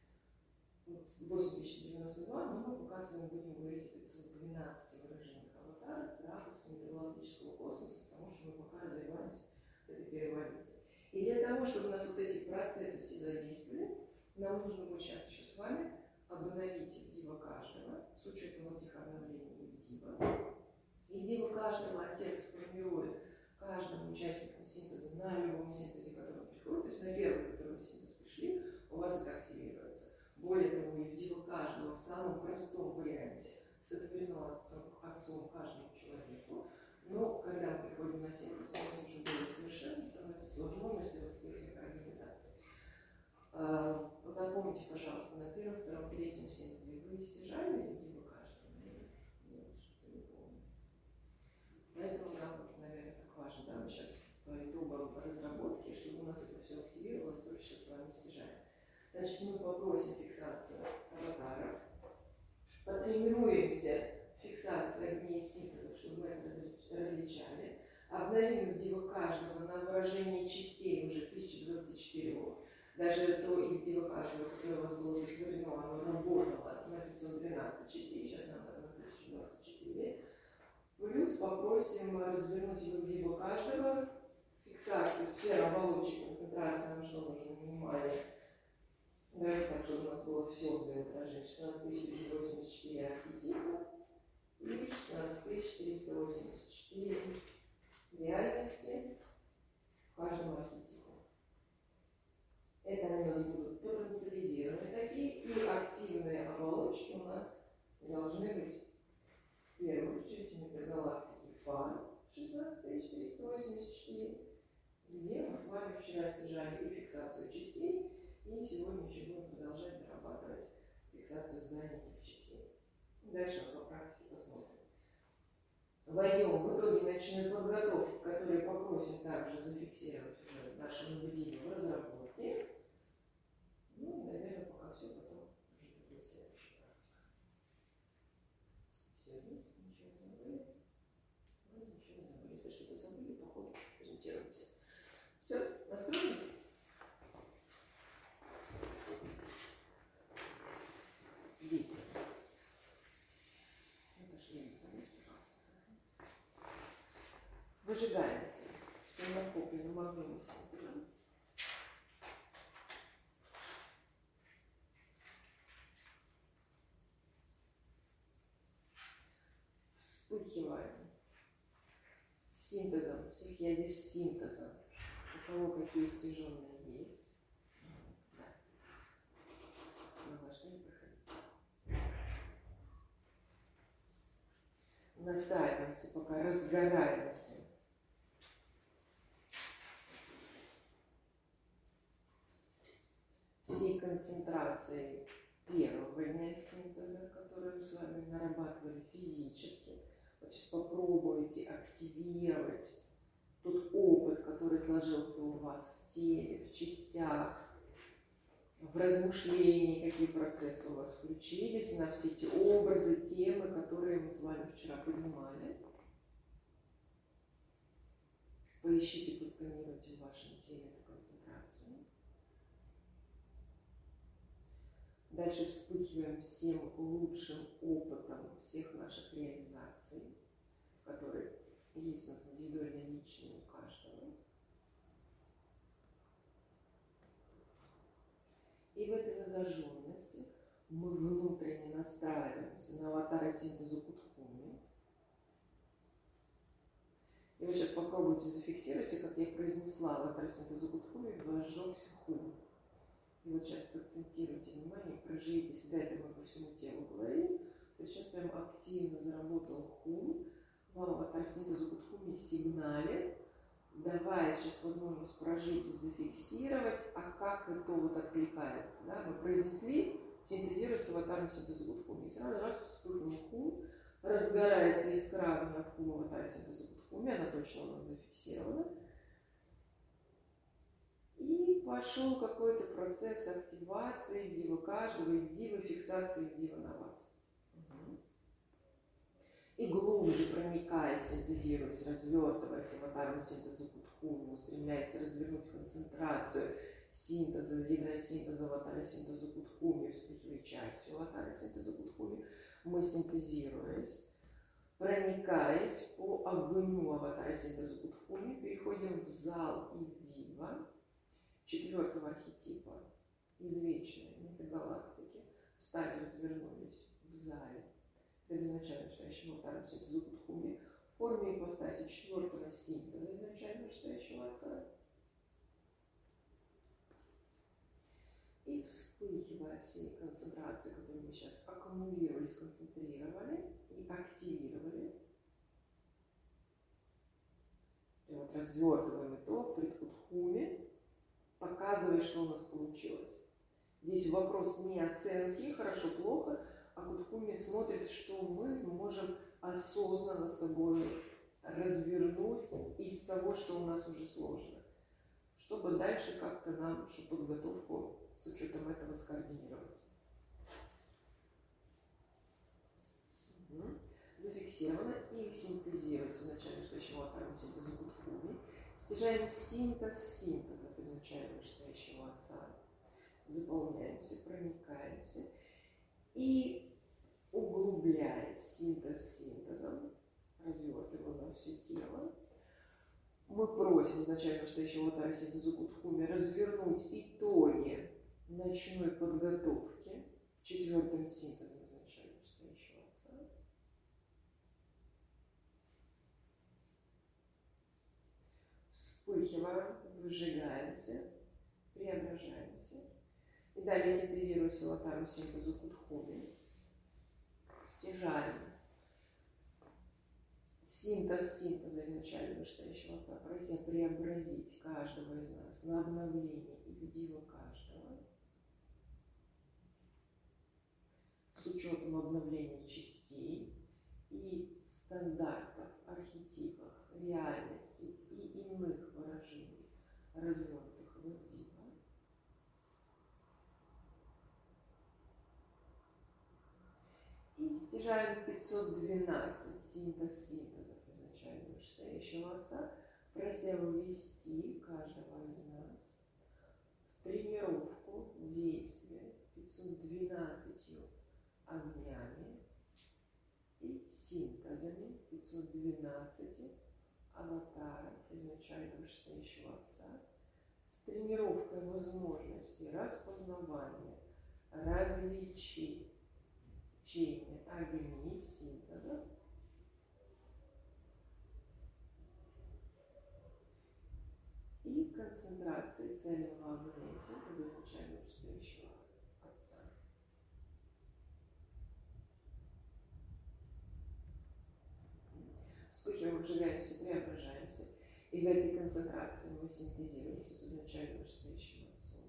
восемь тысяч девяносто два, но мы показываем, будем говорить о пятьсот двенадцати выражениях аватара в ракурсе метагалактического космоса, потому что мы пока развиваемся в этой перевалюции. И для того, чтобы у нас вот эти процессы все задействовали, нам нужно будет сейчас еще с вами обновить дива каждого, с учетом этих обновлений дива. И дива каждого отец формирует каждому участнику синтеза на любом синтезе, который приходит, то есть на первый, который вы синтез пришли, у вас это активируется. Более того, и в дива каждого в самом простом варианте сотворено отцом, отцом каждому человеку. Но когда мы приходим на синтез, у нас уже более совершенно становится с возможностью вот таких всех организаций. А, вот напомните, пожалуйста, на первом, втором, третьем синтезе вы стяжали дива каждого? Нет, нет, что-то не помню. Поэтому нам, наверное, так важно, да, мы сейчас по итогам разработки, чтобы у нас это все активировалось, только сейчас с вами стяжаем. Значит, мы попросим фиксацию аватаров, потренируемся фиксации огней синтезов, чтобы мы это различали, обновим дива каждого на выражение частей уже тысяча двадцать четыре. Даже то их дива каждого, которое у вас было сотворено, оно работало на пятьсот двенадцать частей, сейчас нам надо на тысяча двадцать четыре. Плюс попросим развернуть его дива каждого, фиксацию сфер оболочек, концентрация, нам что нужно, минимальная. Давайте так, чтобы у нас было все взаимоотражение. шестнадцать тысяч триста восемьдесят четыре архетипа и шестнадцать тысяч четыреста восемьдесят четыре реальности каждому архетипу. Это они у нас будут потенциализированы такие, и активные оболочки у нас должны быть в первую очередь метагалактики Фа шестнадцать тысяч четыреста восемьдесят четыре, где мы с вами вчера стяжали и фиксацию частей, и сегодня еще будем продолжать дорабатывать фиксацию зданий этих частей. Дальше по практике посмотрим. Войдем в итоге начальную подготовку, которую попросим также зафиксировать уже в нашем видео в разработке. Ну и, наверное, пока все, потом уже будет следующая практика. Все есть, ничего не забыли? Вроде ничего не забыли. Если что-то забыли, по ходу сориентируемся. Все, настроились? Действуем. Отошли, пожалуйста. Выжигаемся всем накопленным огнем синтезом. Вспыхиваем синтезом, всех ядер синтеза. У кого какие стяженные есть. Да. Мы должны проходить. Настраиваемся, пока разгораемся. Всей концентрацией первого дня синтеза, который мы с вами нарабатывали физически. Вот сейчас попробуйте активировать тот опыт, который сложился у вас в теле, в частях, в размышлении, какие процессы у вас включились, на все те образы, темы, которые мы с вами вчера поднимали. Поищите, посканируйте в вашем теле эту концентрацию. Дальше вспыхиваем всем лучшим опытом всех наших реализаций, которые есть у нас индивидуально личные у каждого. И в этой зажженности мы внутренне настраиваемся на аватара синтеза Кутхуми. И вы сейчас попробуйте зафиксируйте, как я произнесла аватар синтеза Кутхуми, возжегся хум. И вот сейчас прожить, если до этого мы по всему телу говорим, то сейчас прям активно заработал хум, вам аватар синтеза Будхуми сигналит, давая сейчас возможность прожить и зафиксировать, а как это вот откликается. Да? Мы произнесли, синтезируя с аватаром синтеза Будхуми. И сразу раз вспыхнул хум, разгорается искра огня в хум аватара синтеза Будхуми, она точно у нас зафиксирована. И пошел какой-то процесс активации дива каждого, и дива фиксации дива на вас. Угу. И глубже проникаясь, синтезируясь, развертываясь аватаром синтеза Будхуми, устремляясь развернуть концентрацию синтеза, гидросинтеза аватара синтеза Будхуми, вспыхивая частью аватара синтеза Будхуми, мы синтезируясь, проникаясь по огню аватара синтеза Будхуми, переходим в зал и в дива четвертого архетипа из вечной метагалактики, встали, развернулись в зале перед изначально настоящим аватаром синтеза Будхуми в форме ипостаси четвертого синтеза изначально настоящего отца. И вспыхивая всей концентрации, которую мы сейчас аккумулировали, сконцентрировали и активировали, и вот развертываем итог пред Будхуми, показывая, что у нас получилось. Здесь вопрос не оценки, хорошо-плохо, а Будхуми смотрит, что мы можем осознанно собой развернуть из того, что у нас уже сложно, чтобы дальше как-то нам нашу подготовку с учетом этого скоординировать. Угу. Зафиксировано и синтезируется изначально настоящего аватара синтеза Будхуми. Стяжаем синтез синтеза изначально настоящего отца. Заполняемся, проникаемся и углубляясь синтез синтезом, развертываем на все тело, мы просим изначально настоящего аватара синтеза Будхуми развернуть итоги ночной подготовки четвертым синтезом изначально настоящего отца. Вспыхиваем, выжигаемся, преображаемся. И далее синтезируя с аватаром синтеза Будхуми, стяжаем синтез синтеза изначально настоящего отца, прося преобразить каждого из нас на обновление и в дива каждого, с учетом обновления частей и стандартов, архетипов, реальностей и иных выражений, развернутых в дива. И стяжаем пятьсот двенадцать синтез синтезов изначально настоящего отца, прося ввести каждого из нас в тренировку действия пятьсот двенадцатью огнями и синтезами пятьсот двенадцати аватаров изначально настоящего отца с тренировкой возможности распознавания, различия огней синтеза и концентрации цельного огня синтеза изначально настоящего отца. Вспыхиваем, обжигаемся, преображаемся. И в этой концентрации мы синтезируемся с изначально настоящим отцом.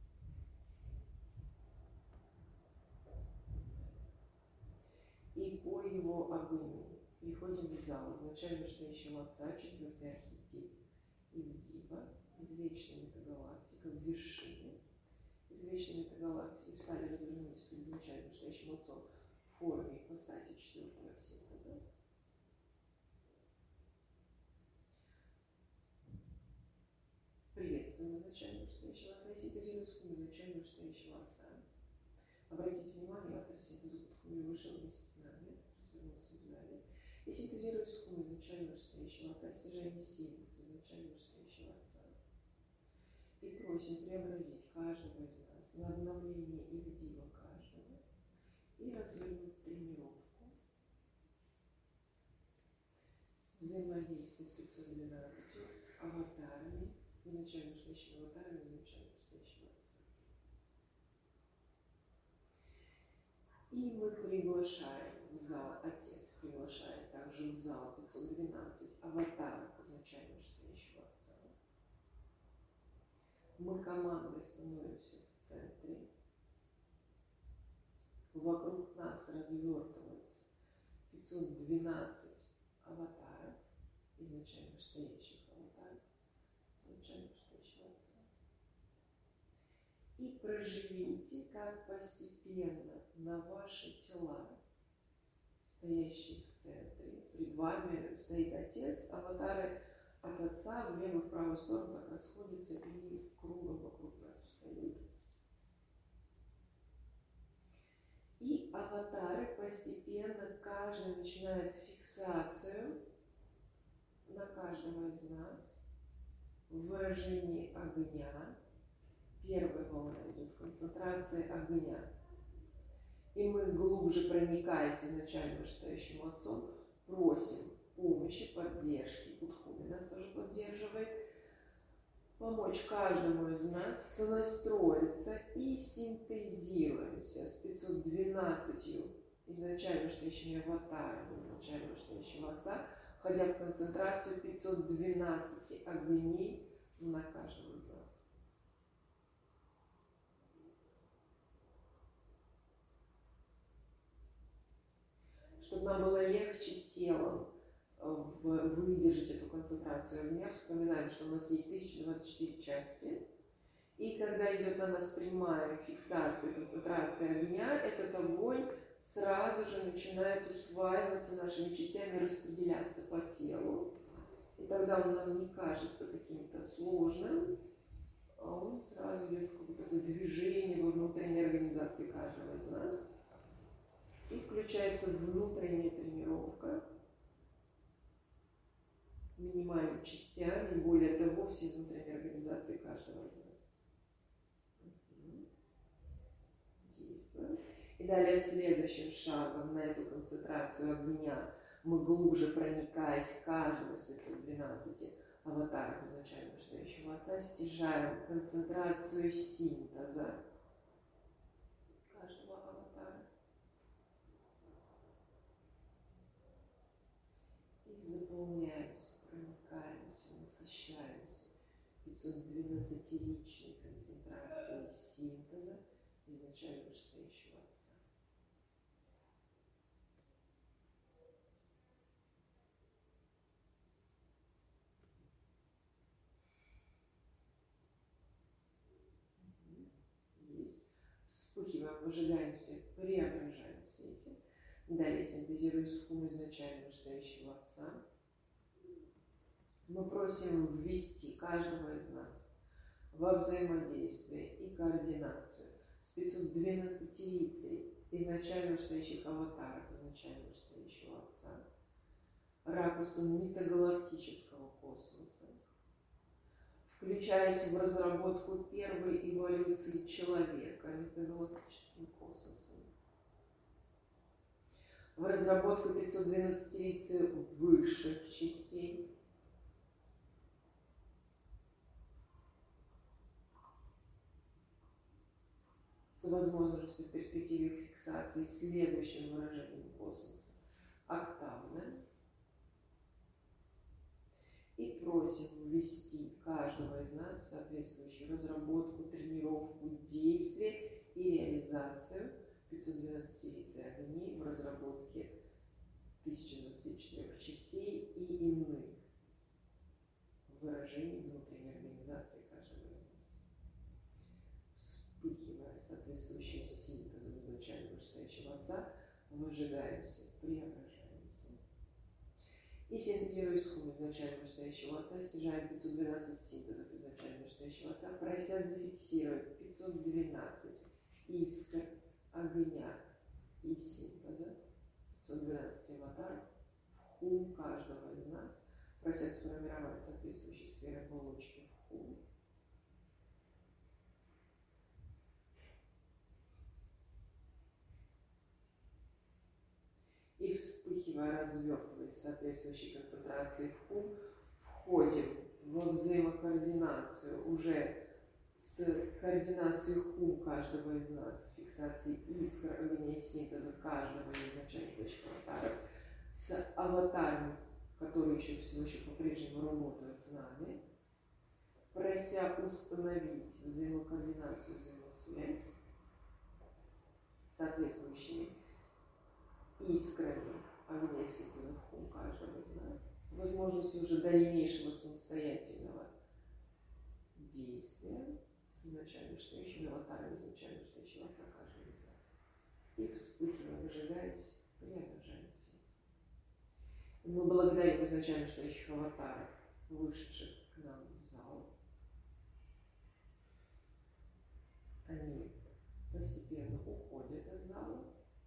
И по его огню переходим в зал изначально настоящего отца, четвертый архетип, и в дива, из вечной метагалактики, в вершине, из вечной метагалактики встали, развернулись перед изначально настоящим отцом в форме ипостаси четвертого синтеза. Приветствуем изначально настоящего отца и синтезируем изначально настоящего отца. Обратите внимание, автор синтеза Будхуми вышел вместе с нами, развернулся в зале, и синтезирует скум изначально настоящего отца, стяжаем синтез изначально настоящего отца. И просим преобразить каждого из нас на обновление и в дива каждого, и развернуть тренировку взаимодействия с пятьсот двенадцатью аватарами, изначально настоящими аватарами, изначально настоящего отца. приглашаем в зал, Отец приглашает также в зал пятьсот двенадцать аватаров изначально стоящего Отца. Мы командой становимся в центре. Вокруг нас развертывается пятьсот двенадцать аватаров, изначально стоящих аватаров, изначально стоящего Отца. И проживите, как постепенно на ваши тела, стоящие в центре, пред вами стоит Отец, аватары от Отца влево в правую сторону так расходятся и кругом вокруг нас встают. И аватары постепенно, каждый начинает фиксацию на каждого из нас в выражении огня. Первая волна идет концентрация огня. И мы, глубже проникаясь изначально вышестоящим Отцом, просим помощи, поддержки. Удхуми нас тоже поддерживает. Помочь каждому из нас сонастроиться и синтезируемся с пятьсот двенадцатью изначально вышестоящими аватарами, изначально вышестоящего Отца, входя в концентрацию пятьсот двенадцать огней на каждого из нас. Чтобы нам было легче телом выдержать эту концентрацию огня, вспоминаем, что у нас есть тысяча двадцать четыре части. И когда идет на нас прямая фиксация, концентрация огня, этот огонь сразу же начинает усваиваться нашими частями, распределяться по телу. И тогда он нам не кажется каким-то сложным, а он сразу идет в какое-то такое движение во внутренней организации каждого из нас. И включается внутренняя тренировка минимальными частями, более того, всей внутренней организации каждого из нас. Угу. Действуем. И далее следующим шагом на эту концентрацию огня мы, глубже проникаясь каждого из пятьсот двенадцати аватаров изначально вышестоящего Отца, стяжаем концентрацию синтеза каждого аватара. И заполняемся, проникаемся, насыщаемся пятьсот двенадцатиричной концентрацией синтеза изначально вышестоящего Отца. Есть. Вспыхиваем, выжигаемся, преображаемся этим. Далее синтезируя схему изначально вышестоящего Отца. Мы просим ввести каждого из нас во взаимодействие и координацию с пятьсот двенадцатирицей изначально вышестоящих аватаров, изначально вышестоящего Отца, ракурсом метагалактического космоса, включаясь в разработку первой эволюции человека метагалактическим космосом, в разработку пятьсот двенадцатирицы высших частей, с возможностью в перспективе фиксации следующим выражением космоса октавным. И просим ввести каждого из нас в соответствующую разработку, тренировку, действие и реализацию пятьсот двенадцатирицы огней в разработке тысячи двадцати четырёх частей и иных выражений внутренней организации каждого из нас. Вспыхивая соответствующим синтезом изначально вышестоящего Отца, выжигаемся, преображаемся. И синтезируя схему изначально вышестоящего Отца, стяжаем пятьсот двенадцать синтезов изначально вышестоящего Отца, прося зафиксировать пятьсот двенадцать искр огня и синтеза, пятьсот двенадцать аватаров в хум каждого из нас, прося сформировать соответствующие сферы оболочки в хум. И вспыхивая, развертываясь соответствующей концентрации в хум, входим во взаимокоординацию уже с координацией хум каждого из нас, фиксацией искр огня и синтеза каждого из изначальных точек аватаров, с аватарами, которые еще всего еще по-прежнему работают с нами, прося установить взаимокоординацию, взаимосвязь соответствующими искрами огня и синтеза хум каждого из нас, с возможностью уже дальнейшего самостоятельного действия с изначально стоящим аватаром, изначально стоящего отца каждого из нас. И вспыхивая, выжигаясь, преображаемся. И мы благодарим изначально стоящих аватаров, вышедших к нам в зал. Они постепенно уходят из зала.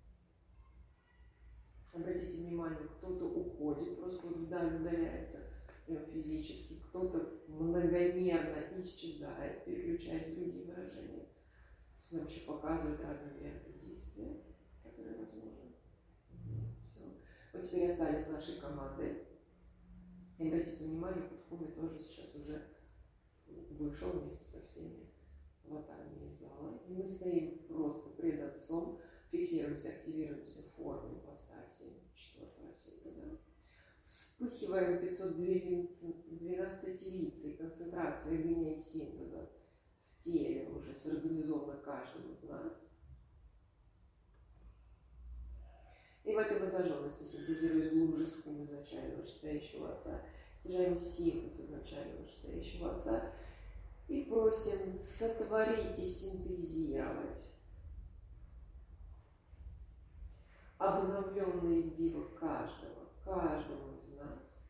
Обратите внимание, кто-то уходит, просто вот вдаль удаляется физически, кто-то многомерно исчезает, переключаясь в другие выражения. То есть нам еще показывает разные варианты действия, которые возможны. Все. Вот теперь остались нашей командой. И обратите внимание, Кутхуми тоже сейчас уже вышел вместе со всеми аватарами из зала. И мы стоим просто пред Отцом, фиксируемся, активируемся в форме ипостаси четвертого синтеза. Вспыхиваем пятьсот двенадцатилицей концентрации огня и синтеза в теле, уже сорганизованно каждым из нас. И в этой возможности, синтезируясь глубже с хум изначального вышестоящего Отца, стяжаем синтез изначального вышестоящего Отца и просим сотворить и синтезировать обновленные дива каждого, каждого из нас,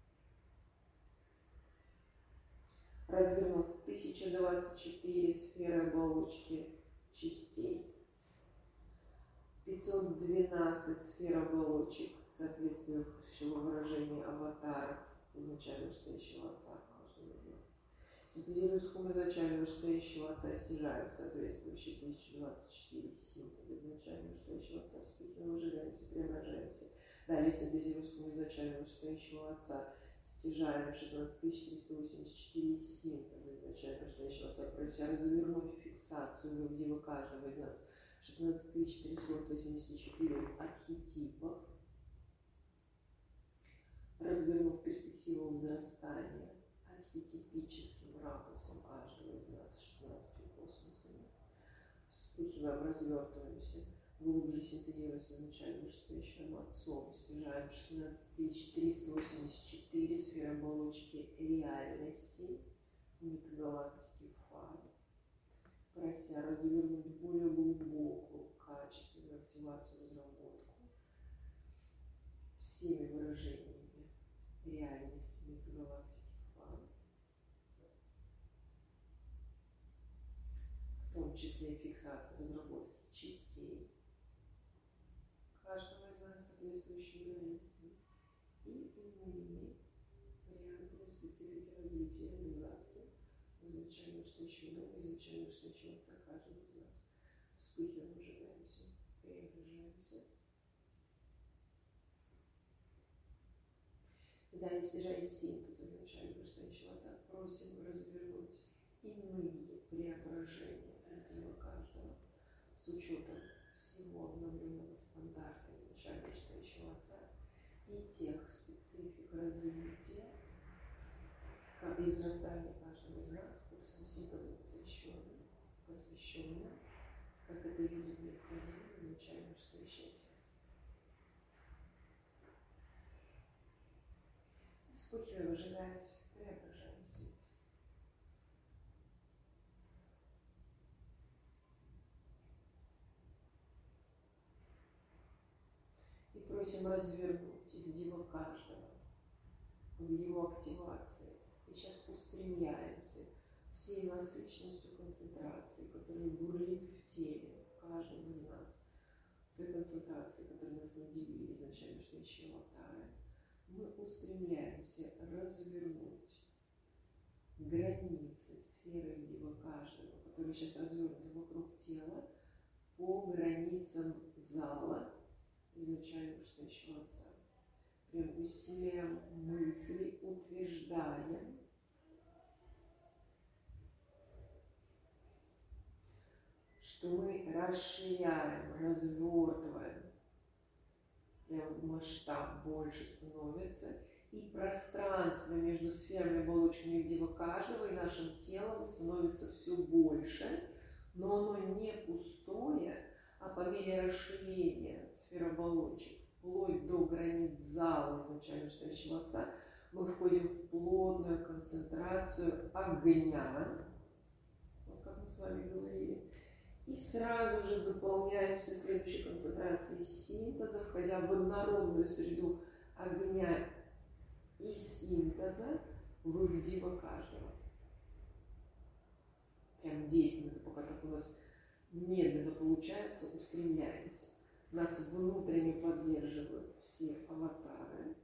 развернув тысяча двадцать четыре сферы оболочки частей, пятьсот двенадцать сфер оболочек соответствующего выражения аватаров изначально вышестоящего Отца каждого из нас. Синтезируя с хум изначально вышестоящего Отца, стяжаем соответствующие тысяча двадцать четыре синтеза изначально вышестоящего Отца, вспыхиваем, выжигаемся, преображаемся. Далее синтезируя с хум изначально вышестоящего Отца, стяжаем шестнадцать тысяч триста восемьдесят четыре синтеза изначально вышестоящего Отца, прося развернуть фиксацию в дива каждого из нас. шестнадцать тысяч триста восемьдесят четыре архетипов, развернув перспективу взрастания архетипическим ракурсом каждого из нас, шестнадцатью космосами. Вспыхиваем, развертываемся, глубже синтезируясь изначально вышестоящим Отцом, стяжаем шестнадцать тысяч триста восемьдесят четыре сферы оболочки реальности, метагалактики Фа, прося развернуть более глубокую, качественную активацию, разработку всеми выражениями реальности метагалактики Фа, в том числе и фиксация разработки частей каждого из нас соответствующими границами и иными вариантами специфики развития реализации изначально вышестоящего дома, изначально вышестоящего Отца каждого из нас. Вспыхиваем, выжигаемся, преображаемся. И далее, стяжая синтез изначально вышестоящего Отца, просим развернуть иные преображения дива каждого с учетом всего обновленного стандарта изначально вышестоящего Отца и тех специфик развития и взрастания каждого из нас курсом синтеза посвященным, посвященным, как это и будет необходимо, изначально вышестоящий Отец. Вспыхивая, выжигаясь, преображаемся. И просим развернуть их дива каждого в его активации. И сейчас устремляемся всей насыщенностью концентрации, которая бурлит в теле каждого из нас, той концентрации, которой нас наделили изначально вышестоящие аватары. Мы устремляемся развернуть границы сферы дива каждого, которые сейчас развернуты вокруг тела, по границам зала изначально вышестоящего Отца. Прям усилием мысли утверждаем что мы расширяем, развертываем, прям масштаб больше становится, и пространство между сферами оболочками дива каждого и нашим телом становится все больше, но оно не пустое, а по мере расширения сфер оболочек, вплоть до границ зала изначально настоящего Отца, мы входим в плотную концентрацию огня, вот как мы с вами говорили, и сразу же заполняемся следующей концентрацией синтеза, входя в однородную среду огня и синтеза в дива каждого. Прям действенно, пока так у нас медленно получается, устремляемся. Нас внутренне поддерживают все аватары.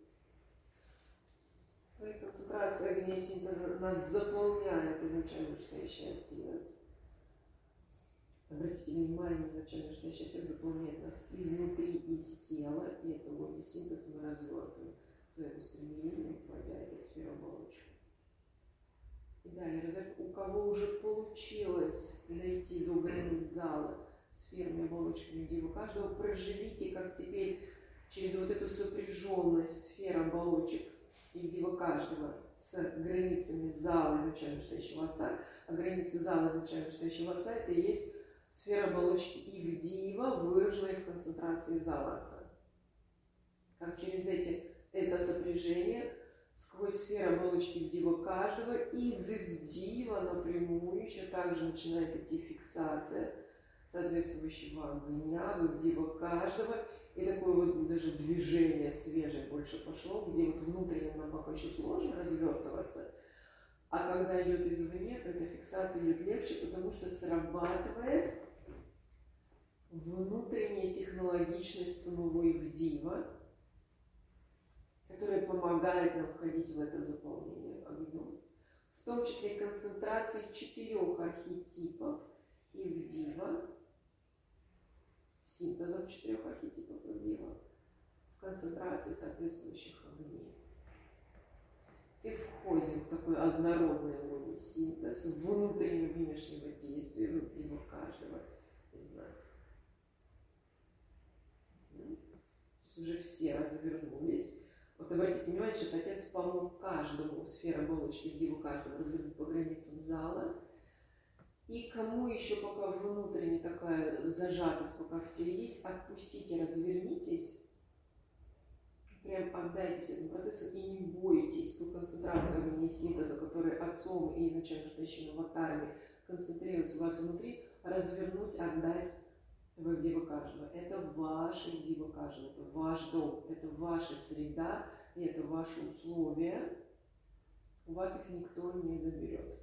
Своей концентрацией огня и синтеза нас заполняет изначально настоящий Отец. Обратите внимание, изначально настоящий Отец заполняет нас изнутри, из тела, и это огонь и синтез мы развертываем своим устремлением, вводя это в сферу оболочек. И далее, у кого уже получилось дойти до границ зала сферами оболочками дива каждого, проживите, как теперь через вот эту сопряженность сфер оболочек и дива каждого с границами зала изначально настоящего Отца, а границы зала изначально настоящего Отца — это и есть сфера оболочки и в дива, выраженная в концентрации зала Отца. Как через эти, это сопряжение сквозь сферу оболочки дива каждого из дива напрямую еще также начинает идти фиксация соответствующего огня в дива каждого. И такое вот даже движение свежее больше пошло, где вот внутренне нам пока еще сложно развертываться. А когда идет извне, то эта фиксация идет легче, потому что срабатывает внутренняя технологичность самого Ивдива, которая помогает нам входить в это заполнение огнем. В том числе концентрации четырех архетипов Ивдива, синтезом четырех архетипов Ивдива, в концентрации соответствующих огней. И входим в такой однородный огонь синтез внутреннего и внешнего действия в Ивдива каждого из нас. Сейчас уже все развернулись. Вот обратите внимание, сейчас Отец помог каждому сферу оболочки Ивдива каждого развернуть по границам зала. И кому еще пока внутренне такая зажатость, пока в теле есть, отпустите, развернитесь, прям отдайтесь этому процессу и не бойтесь ту концентрацию огня и синтеза, которая Отцом и изначально настоящими аватарами концентрируется у вас внутри, развернуть, отдать в Ивдива каждого. Это ваше Ивдива каждого, это ваш дом, это ваша среда, и это ваши условия. У вас их никто не заберет.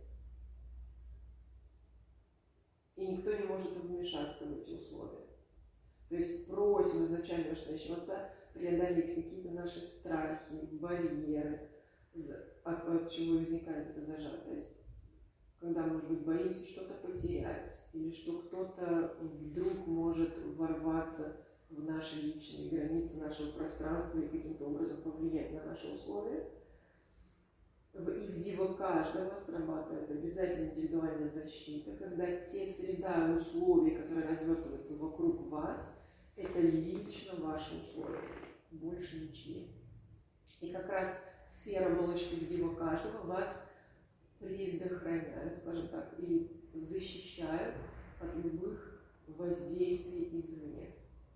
И никто не может вмешаться в эти условия. То есть просим изначально настоящего Отца преодолеть какие-то наши страхи, барьеры, от, от чего возникает эта зажатость. Когда, может быть, боимся что-то потерять, или что кто-то вдруг может ворваться в наши личные границы нашего пространства и каким-то образом повлиять на наши условия. В Ивдива каждого срабатывает обязательно индивидуальная защита, когда те среда и условия, которые развертываются вокруг вас, это лично ваши условия, больше ничьи. И как раз сфера оболочки Ивдива каждого вас предохраняют, скажем так, или защищают от любых воздействий извне.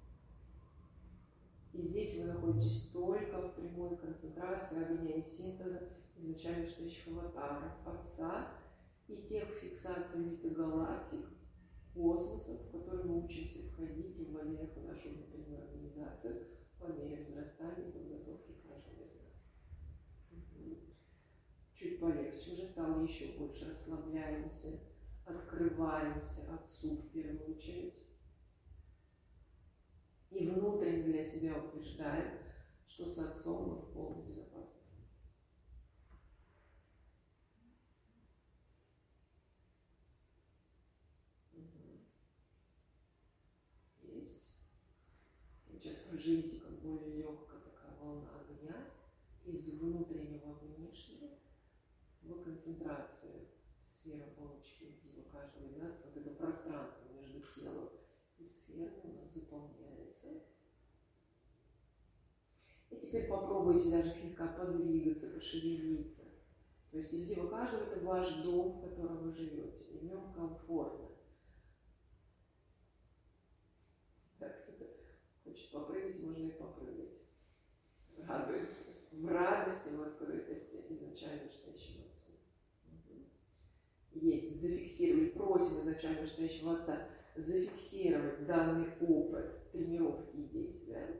И здесь вы находитесь только в прямой концентрации огня и синтеза изначально настоящих аватаров, Отца и тех фиксаций метагалактик, космоса, в которые мы учимся входить и вводя их в нашу внутреннюю организацию по мере взрастания и подготовки каждого из нас. Угу. Чуть полегче уже стало, еще больше расслабляемся, открываемся Отцу в первую очередь. И внутренне для себя утверждаем, что с Отцом мы в полной безопасности. Угу. Есть. И сейчас проживите как более легкая такая волна огня из внутреннего в внешнее в концентрацию сферы оболочки Ивдива каждого из нас, вот это пространство между телом заполняется. И теперь попробуйте даже слегка подвигаться, пошевелиться. То есть в Дива каждого это ваш дом, в котором вы живете, и в нем комфортно. Так, кто-то хочет попрыгать, можно и попрыгать. Радуемся. В радости, в открытости изначально настоящего Отца. Угу. Есть. Зафиксировали. Просим изначально настоящего Отца зафиксировать данный опыт тренировки и действия.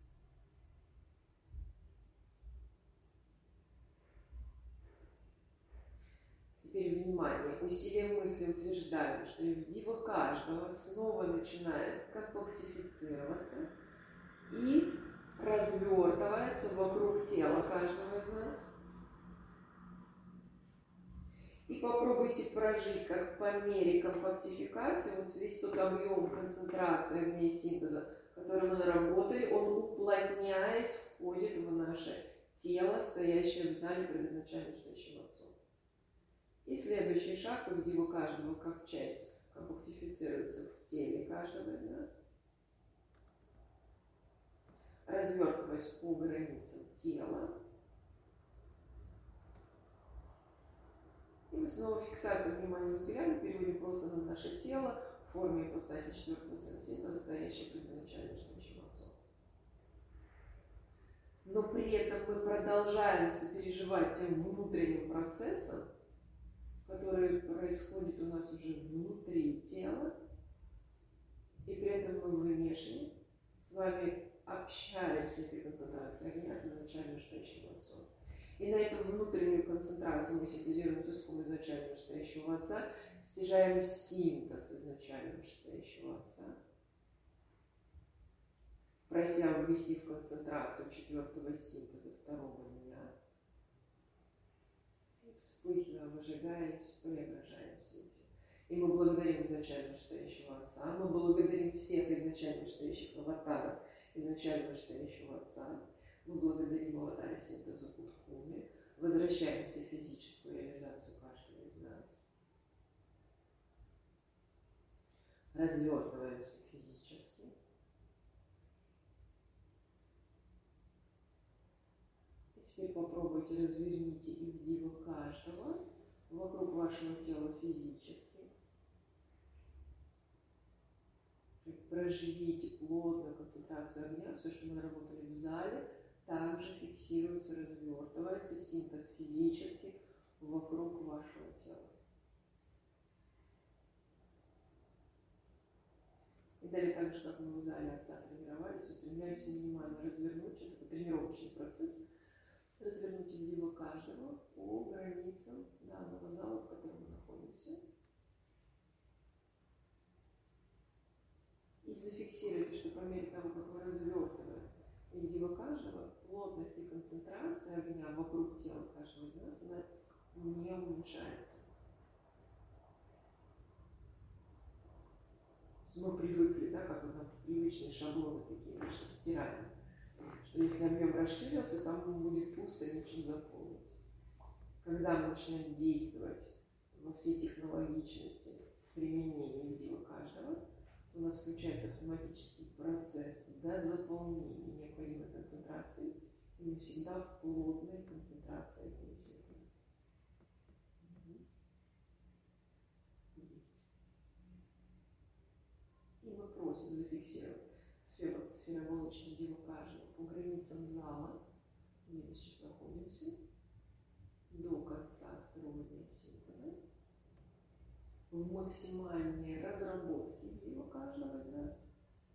Теперь внимание. Усилием мысли утверждаем, что и в Дива каждого снова начинает компактифицироваться и развертывается вокруг тела каждого из нас. И попробуйте прожить, как по мере компактификации, вот весь тот объем концентрации огня и синтеза, который мы наработали, он, уплотняясь, входит в наше тело, стоящее в зале перед изначально настоящим Отцом. И следующий шаг, как Дива каждого, как часть, компактифицируется в теле каждого из нас. Развертываясь по границам тела. И мы снова фиксация внимания взгляда переводим просто на наше тело в форме ипостаси четвертого синтеза, настоящее предначально настоящим Отцом. Но при этом мы продолжаем сопереживать тем внутренним процессам, которые происходят у нас уже внутри тела, и при этом мы внешне с вами общаемся этой концентрацией огня с изначально настоящим Отцом. И на эту внутреннюю концентрацию мы синтезируем с языком изначально настоящего Отца, стяжаем синтез изначально настоящего Отца, прося ввести в концентрацию четвертого синтеза второго меня. И вспыхивая, выжигаясь, преображаемся этим. И мы благодарим изначально настоящего Отца, мы благодарим всех изначально настоящих аватаров, изначально настоящего Отца. Мы благодарим аватара синтеза Куткуми, возвращаемся в физическую реализацию каждого из нас. Развертываемся физически. И теперь попробуйте разверните и в Дива каждого вокруг вашего тела физически. Проживите плотную концентрацию огня, все, что мы наработали в зале, также фиксируется, развертывается синтез физически вокруг вашего тела. И далее, так же, как мы в зале Отца тренировались, устремляемся минимально развернуть, сейчас это тренировочный процесс, развернуть в Дива каждого по границам данного зала, в котором мы находимся. И зафиксируйте, что по мере того, как вы развертываете и в Дива каждого, плотность и концентрация огня вокруг тела каждого из нас, она не уменьшается. Мы привыкли, да, как на привычные шаблоны такие наши стираем, что если объем расширился, там будет пусто и нечем заполнить. Когда мы начинаем действовать во всей технологичности применения Дива каждого, у нас включается автоматический процесс до заполнения необходимой концентрации, и мы всегда в плотной концентрации огня и синтеза. Есть. И мы просим зафиксировать сферу, сфероволочную Дива каждого по границам зала, где мы сейчас находимся, до конца второго дня синтеза, в максимальной разработке Дива каждого из нас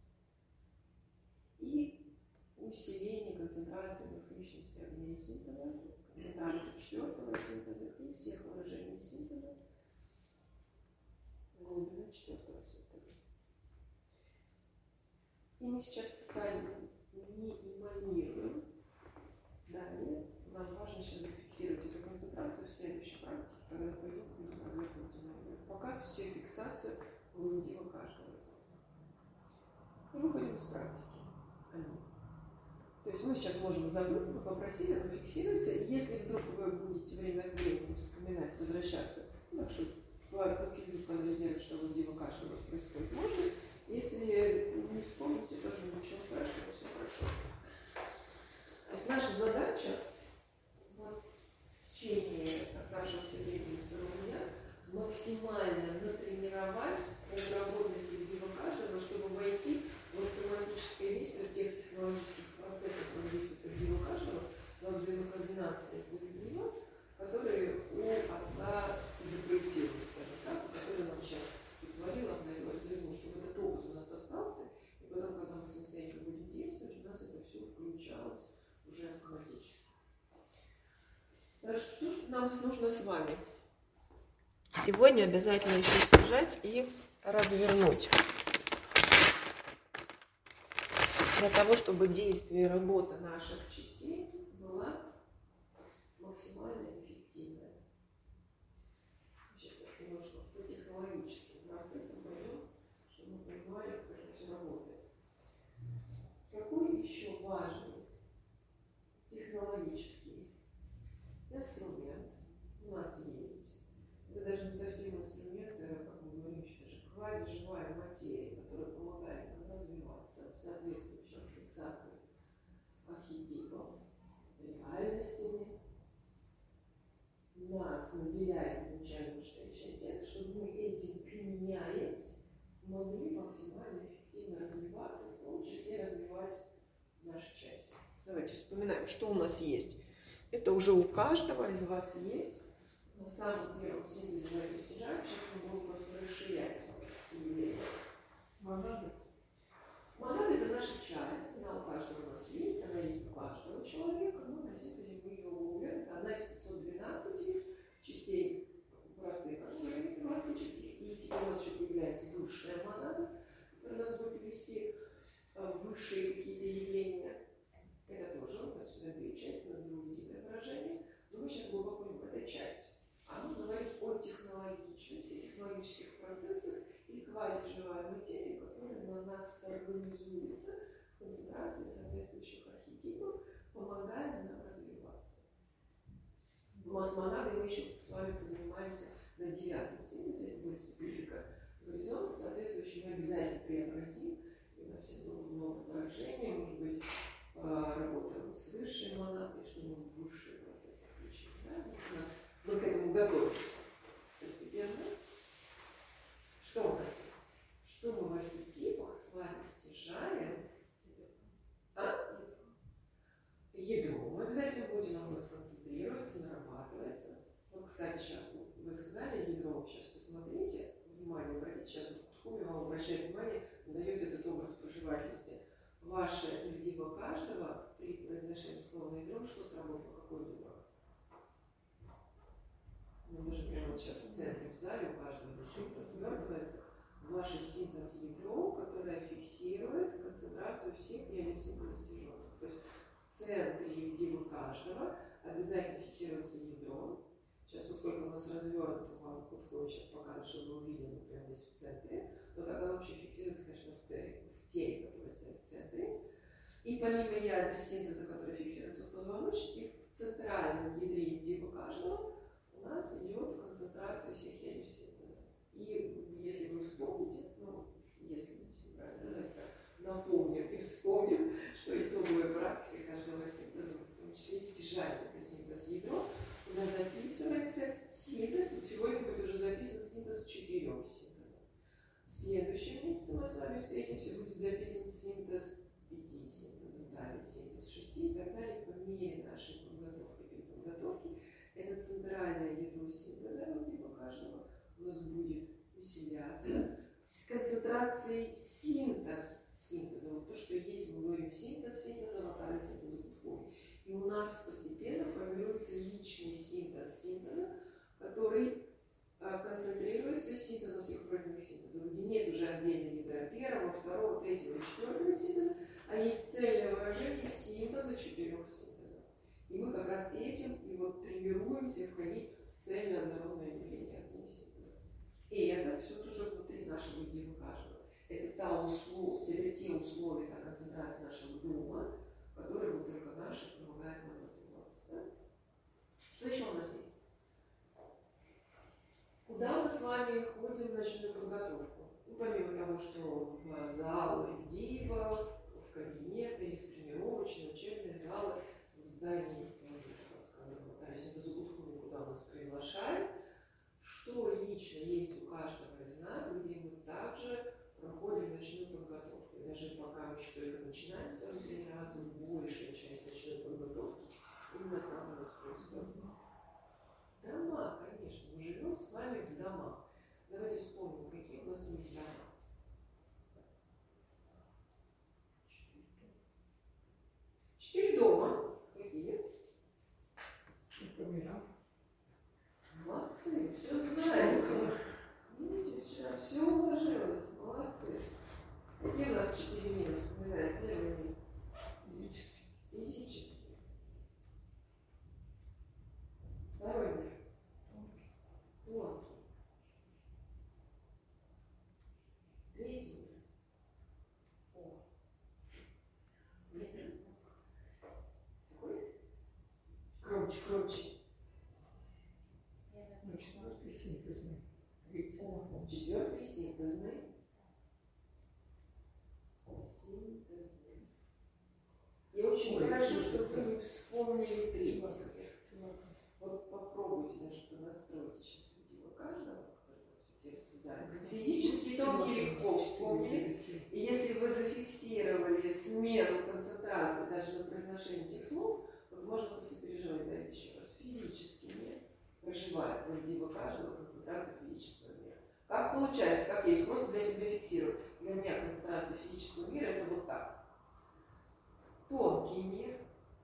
и усиление концентрации насыщенности огня и синтеза, концентрации четвертого синтеза и всех выражений синтеза, глубины четвертого синтеза. И мы сейчас пока не эманируем. Далее нам важно сейчас зафиксировать эту концентрацию в следующей практике, когда пойдем будем развертывать энергию. Пока всю фиксацию в Дива каждого из нас. И выходим из практики. Аминь. То есть мы сейчас можем забыть, мы попросили, оно фиксируется. Если вдруг вы будете время от времени вспоминать, возвращаться, ну, так что последить, проанализировать, что в Дива каждого у вас происходит, можно. Если не вспомните, нужно с вами сегодня обязательно еще связать и развернуть. Для того, чтобы действие и работа наших частей была максимально эффективная. Сейчас так немножко по технологическим процессам пойдем, чтобы мы понимали, как это все работает. Какой еще важный технологический инструмент у нас есть? Это даже не совсем инструмент, а, как мы говорим, что даже квазиживая материя, которая помогает нам развиваться в соответствующей фиксации архетипов, реальностями, нас наделяет изначально вышестоящий отец, чтобы мы этим применяясь могли максимально эффективно развиваться, в том числе развивать наши части. Давайте вспоминаем, что у нас есть. Это уже у каждого из вас есть. На самом первом синтезе мы достигаем. Сейчас мы будем просто расширять идею. Монады. Монада – это наша часть. Она у каждого у нас есть. Она есть у каждого человека. Но на синтезе мы ее уверены. Это одна из пятисот двенадцати частей простых, как мы говорим, тематических. И теперь у нас еще появляется высшая монада, которая нас будет вести в высшие какие-то явления. Это тоже у нас сюда две части, у нас двуединое выражение. Но мы сейчас глубоко понимаем, это часть. Оно говорит о технологичности, технологических процессах и квазиживая материя, которая на нас организуется в концентрации соответствующих архетипов, помогая нам развиваться. Ну а с монадой мы еще с вами позанимаемся на девятом синтезе, это будет специфика горизонта, соответствующий мы обязательно преобразим, и на все новые выражения, может быть, работаем с высшей монадой, чтобы мы в высшие процессы включить. Да? Мы к этому готовимся постепенно. Что у нас есть? Что мы в архетипах с вами стяжаем? А? Ядро. Мы обязательно будем на него сконцентрироваться, нарабатываться. Вот, кстати, сейчас вы сказали ядро. Сейчас посмотрите, внимание, обратите, сейчас вот я вам обращаю внимание, дает этот образ проживательности. Ваше лидиво каждого при произношении слова на ядро, что сработало, какое ядро? Ну, мы же прямо вот сейчас в центре, в зале у каждого действительно развертывается ваше синтез ядро, которое фиксирует концентрацию всех диалектических достиженных. То есть в центре лидиво каждого обязательно фиксируется ядро. Сейчас, поскольку у нас развернут, вам подходит сейчас покажет, чтобы вы увидели, прямо здесь в центре, но тогда вообще фиксируется, конечно, в теле, в теле, которое стоит в центре. И помимо ядра синтеза, который фиксируется в позвоночнике, в центральном ядре лидиво каждого у нас идет концентрация всех ядер синтеза. И если вы вспомните, ну, если не все правильно, давайте напомним и вспомним, что итоговая практика каждого синтеза, в том числе стяжание, это синтез ядро, у нас записывается синтез, вот сегодня будет уже записан синтез четырех синтезов. В следующем месяце мы с вами встретимся, будет записан синтез пяти синтезов, далее синтез шести и так далее, по мере нашей подготовки, переподготовки. Это центральное ядро синтеза, лидиво каждого, у нас будет усиляться с концентрацией синтез синтеза. Вот то, что есть, мы говорим синтез синтеза, локальный синтез подходит. И у нас постепенно формируется личный синтез синтеза, который э, концентрируется синтезом всех уровней синтеза, где нет уже отдельно ядра первого, второго, третьего и четвертого синтеза, а есть цельное выражение синтеза четырех синтезов. И мы как раз этим и вот тренируемся входить в цельное однородное явление огня синтеза. И это все тоже внутри нашего лидиво каждого. Это, та услов... это те условия, та концентрация нашего дома, которые вот только наши помогают нам развиваться. Да? Что еще у нас есть? Куда мы с вами ходим в ночную подготовку? Ну, помимо того, что в зал лидиво, в кабинет или в тренировочные, учебные залы, в здании, так сказано, Тарасинтезу-Гудхуми, куда нас приглашают, что лично есть у каждого из нас, где мы также проходим ночную подготовку. И даже пока мы еще только начинаем с вами тренироваться, большая часть ночной подготовки именно там у нас происходит. Дома, конечно, мы живем с вами в домах. Давайте вспомним, какие у нас есть дома. Четыре дома. Какие? Например. синтеза. И очень Ой, хорошо, что вы не вспомнили третий мир. Вот попробуйте даже понастроить сейчас видео каждого, который нас интересует в зале. Физически тонкие легко вспомнили. И если вы зафиксировали смену концентрации даже на произношение этих слов, вот можно после переживания дать еще раз. Физический мир проживает в видео каждого концентрацию физического мира. Как получается, как есть, просто для себя фиксирую. Для меня концентрация физического мира это вот так. Тонкий мир.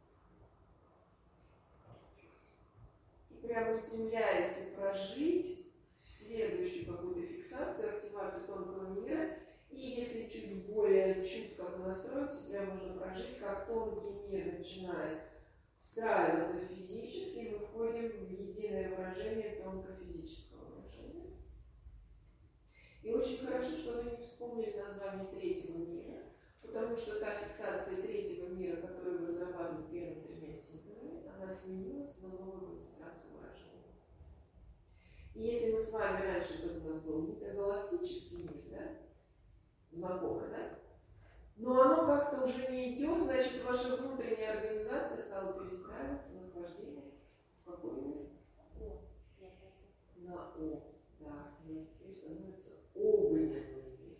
И прямо устремляясь прожить в следующую какую-то фиксацию, активацию тонкого мира. И если чуть более чутко мы настроимся, прямо можно прожить, как тонкий мир начинает встраиваться физически, мы входим в единое выражение тонкофизического выражения. И очень хорошо, что вы не вспомнили название третьего мира, потому что та фиксация третьего мира, которую вы разрабатывали первыми тремя синтезами, она сменилась на новую концентрацию выражения. И если мы с вами раньше, тут у нас был интергалактический мир, да? Знакомо, да? Но оно как-то уже не идет, значит, ваша внутренняя организация стала перестраиваться на вхождение в какой мир? О. На О. Да, у нас теперь становится огненный мир.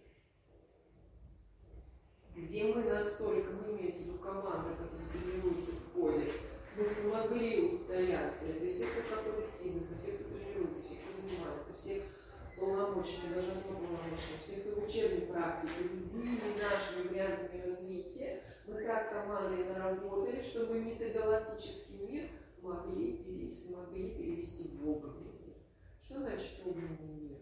Где мы настолько, мы имеем в виду команда, которая тренируется в ходе, мы смогли устояться. Это и все, кто проходит синтез, все, кто тренируется, все, кто занимается, все полномочия, должностно полномочия, все, кто в учебной практике, любыми нашими вариантами развития, мы как командой наработали, чтобы метагалактический мир могли перевести, смогли перевести в огненный мир. Что значит огненный мир?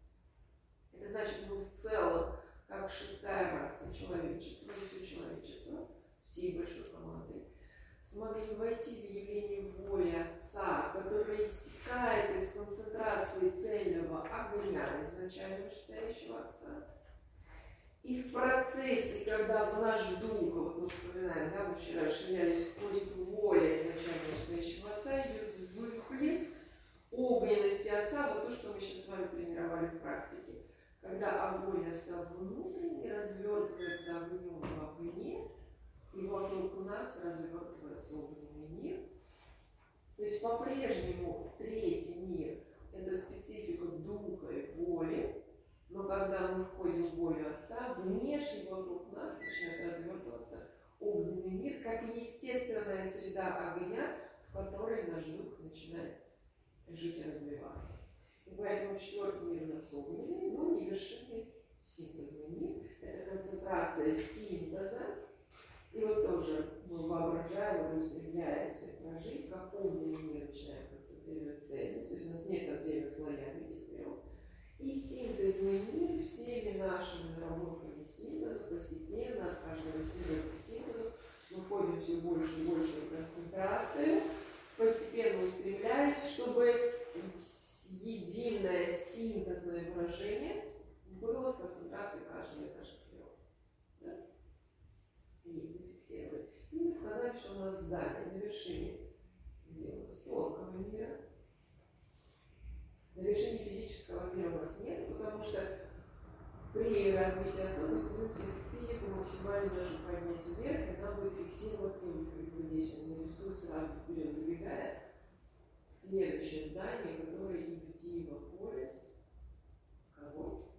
Это значит, мы в целом, как шестая раса человечества, все человечество, всей большой командой, смогли войти в явление воли Отца, которая истекает из концентрации цельного огня, изначально вышестоящего Отца. И в процессе, когда в наш дух, вот мы вспоминаем, да, мы вчера расширялись, входит воля изначально вышестоящего Отца, идет выплеск огненности Отца, вот то, что мы сейчас с вами тренировали в практике. Когда огонь Отца внутренний развертывается огнем вовне, и вокруг нас развертывается огненный мир. То есть по-прежнему третий мир – это специфика духа и воли, но когда мы входим в волю Отца, внешне вокруг нас начинает развертываться огненный мир, как естественная среда огня, в которой наш дух начинает жить и развиваться. И поэтому четвертый мир у нас огненный, но невершенный синтезный мир – это концентрация синтеза. И вот тоже мы воображаем, мы устремляемся прожить, как огненный мир начинает концентрировать цельность, то есть у нас нет отдельных слоями этих миров. И синтезный мир всеми нашими наработками синтеза постепенно от каждого синтеза к синтезу мы входим все больше и больше в концентрацию, постепенно устремляясь, чтобы единое синтезное выражение было в концентрации каждого из наших миров. Да? И зафиксировали. И мы сказали, что у нас здание на вершине, где у нас тонкого мира. На вершине физического мира у нас нет, потому что при развитии Отца мы стремимся физику максимально нашу поднять вверх, и она будет фиксироваться, вот здесь я нарисую сразу вперед, забегая, следующее здание, которое Ивдива-Полис. Кого?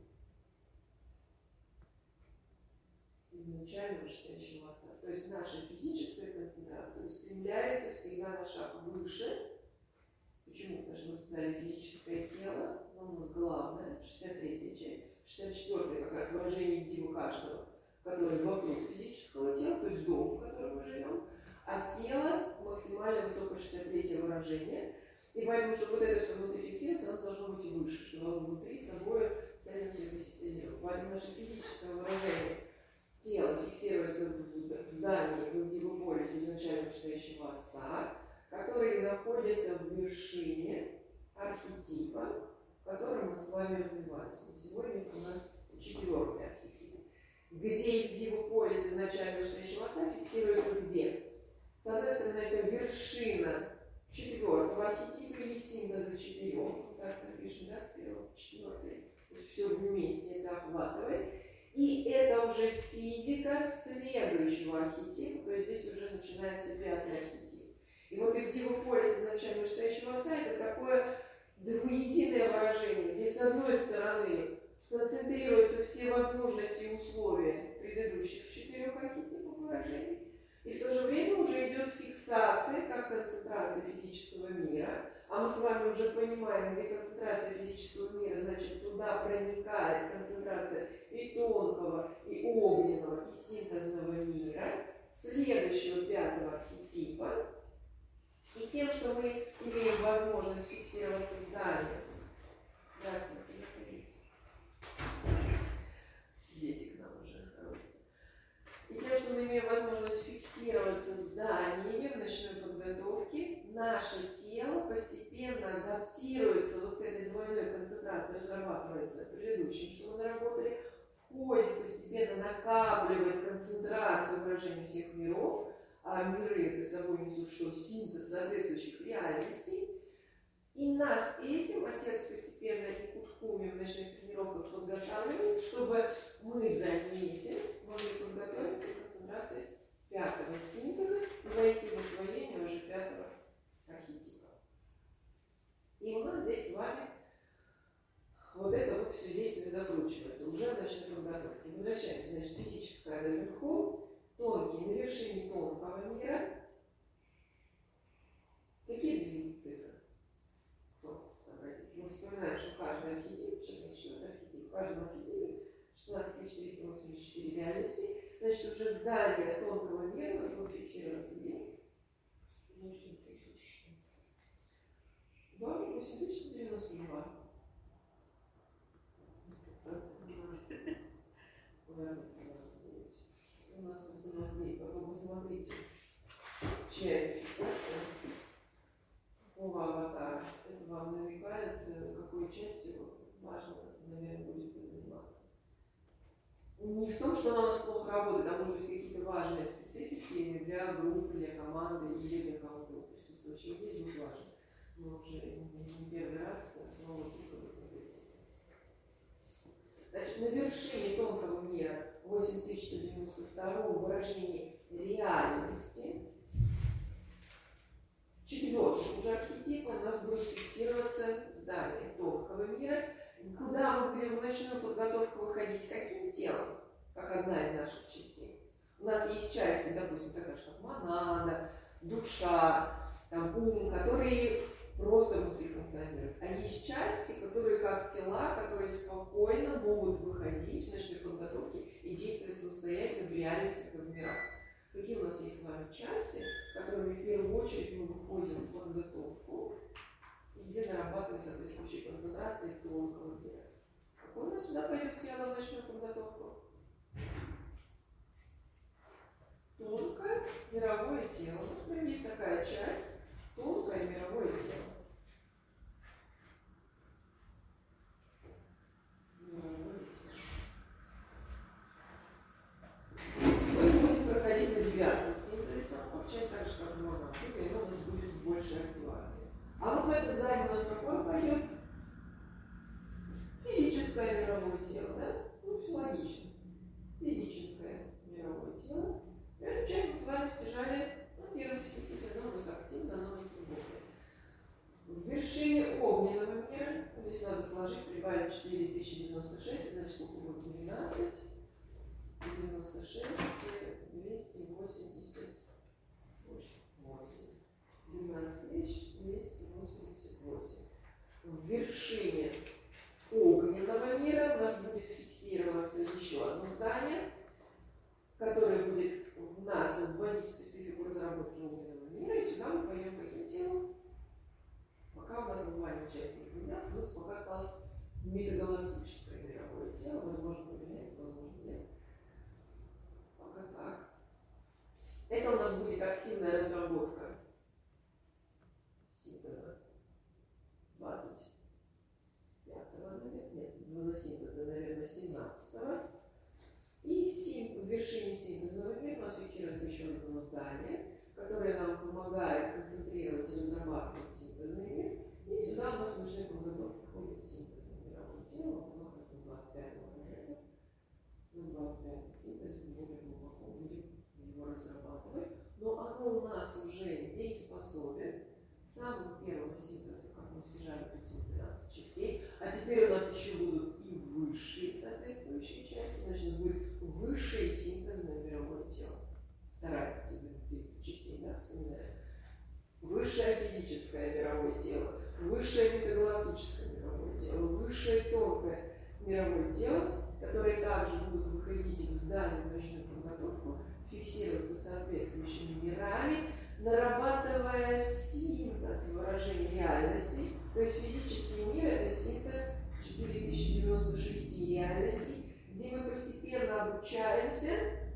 Изначально вышестоящего Отца. То есть наша физическая концентрация устремляется всегда на шаг выше. Почему? Потому что мы сказали физическое тело, но у нас главное, шестьдесят третья часть, шестьдесят четвёртая как раз выражение Ивдивы каждого, которое вокруг физического тела, то есть дом, в котором мы живем, а тело максимально высокое шестьдесят третье выражение. И поэтому, чтобы вот это все внутри фиксироваться, оно должно быть выше, чтобы оно внутри собой цельно все синтезировало. Поэтому наше физическое выражение тело фиксируется в здании, в Ивдиве-Полисе изначально вышестоящего Отца, который находится в вершине архетипа, в котором мы с вами развиваемся. Сегодня у нас четвертый архетип. Где Ивдива-Полис изначально вышестоящего Отца фиксируется где? С одной стороны, это вершина четвертого архетипа или синтеза четырех. Так напишем, да, с первого по четвертый. То есть все вместе это охватывает. И это уже физика, след следующего архетипа, то есть здесь уже начинается пятый архетип. И вот и в Дива-полис изначально вышестоящего отца это такое двуединое выражение, где с одной стороны концентрируются все возможности и условия предыдущих четырех архетипов выражений, и в то же время уже идет фиксация, как концентрация физического мира. А мы с вами уже понимаем, где концентрация физического мира, значит, туда проникает концентрация и тонкого, и огненного, и синтезного мира, следующего пятого архетипа. И тем, что мы имеем возможность фиксировать создание. Здравствуйте, заходите. Дети к нам уже родятся. И тем, что мы имеем возможность фиксироваться зданиями в ночной подготовке, наше тело постепенно адаптируется вот к этой двойной концентрации, разрабатывается предыдущим, что мы наработали, входит, постепенно накапливает концентрацию выражения всех миров, а миры это собой несут что? Синтез соответствующих реальностей. И нас этим Отец постепенно и Куткуми в ночных тренировках подготавливает, чтобы мы за месяц могли подготовиться к концентрации пятого синтеза и войти в освоение уже пятого архетипа. И у нас здесь с вами вот это вот все действие закручивается уже в ночной подготовке. Возвращаемся, значит, физическое наверху, тонкий на вершине тонкого мира. Какие здесь будут цифры? Кто сообразит? Мы вспоминаем, что каждый архетип, сейчас начнем архетип, в каждом архетипе шестнадцать тысяч триста восемьдесят четыре реальности. Значит, уже здание тонкого мира у нас будет фиксироваться где? восемь тысяч. Да, восемь тысяч девяносто два. У нас осталось ней, потом посмотрите, чья фиксация какого аватара. Это вам намекает, какой частью важно, наверное, будет заниматься. Не в том, что она у нас плохо работает, а может быть какие-то важные специфики для группы, для команды или для кого-то присутствующих здесь будет важно. Мы уже не первый раз снова приходим к этой. Значит, на вершине тонкого мира восемь тысяч сто девяносто два выражение реальности. Четвертый уже архетип у нас будет фиксироваться здание тонкого мира, куда мы будем в ночную подготовку выходить каким телом, как одна из наших частей. У нас есть части, допустим, такая же, как монада, душа, там, ум, которые просто внутри функционируют. А есть части, которые как тела, которые спокойно могут выходить в ночной подготовке и действовать самостоятельно в реальности, как в мирах. Какие у нас есть с вами части, которыми в первую очередь мы выходим в подготовку, где нарабатываем соответствующие концентрации тонкого мира. Какое у нас сюда пойдет тело в ночную подготовку? Тонкое мировое тело. Вот, например, есть такая часть, тонкое мировое тело. Мировое тело. Мы будем проходить на девятом синтезе, часть так же, как и монада, и у нас будет больше активации. А вот в это здание у нас какое пойдет? Физическое мировое тело, да? Ну, все логично. Физическое мировое тело. Эту часть мы с вами стяжали на первом синтезе, она у нас активна, она у нас глубокая. В вершине огненного мира, здесь надо сложить, прибавить четыре тысячи девяносто шесть, значит, сколько будет двенадцать, девяносто шесть, двести восемьдесят восемь. двенадцать тысяч двести восемьдесят восемь. В вершине огненного мира у нас будет фиксироваться еще одно здание, которое будет в нас вводить специфику разработки огненного мира, и сюда мы пойдем каким телом? Пока у нас название части не поменялось, у нас пока осталось межгалактическое мировое тело, возможно, поменяется, возможно, нет. Пока так. Это у нас будет активная разработка синтеза двадцать пятого, наверное, нет, на синтеза, наверное, семнадцатого. И син, в вершине синтезного мира у нас фиксируется еще одно здание, которое нам помогает концентрировать и разрабатывать синтезный мир. И сюда у нас в ночной подготовке входит синтезное мировое тело, вот оно как раз на двадцать пятом выражении. На двадцать пятом синтезе мы более глубоко будем нас уже дееспособен с самого первого синтеза, как мы снижали пятьсот двенадцать частей, а теперь у нас еще будут и высшие соответствующие части, значит, будет высшее синтезное мировое тело. Вторая пятьсот тридцать частей, да, вспоминаем. Высшее физическое мировое тело, высшее метагалактическое мировое тело, высшее тонкое мировое тело, которые также будут выходить в здание в ночную подготовку, фиксироваться соответствующими мирами, нарабатывая синтез выражения реальности. То есть физический мир – это синтез четыре тысячи девяносто шесть реальностей, где мы постепенно обучаемся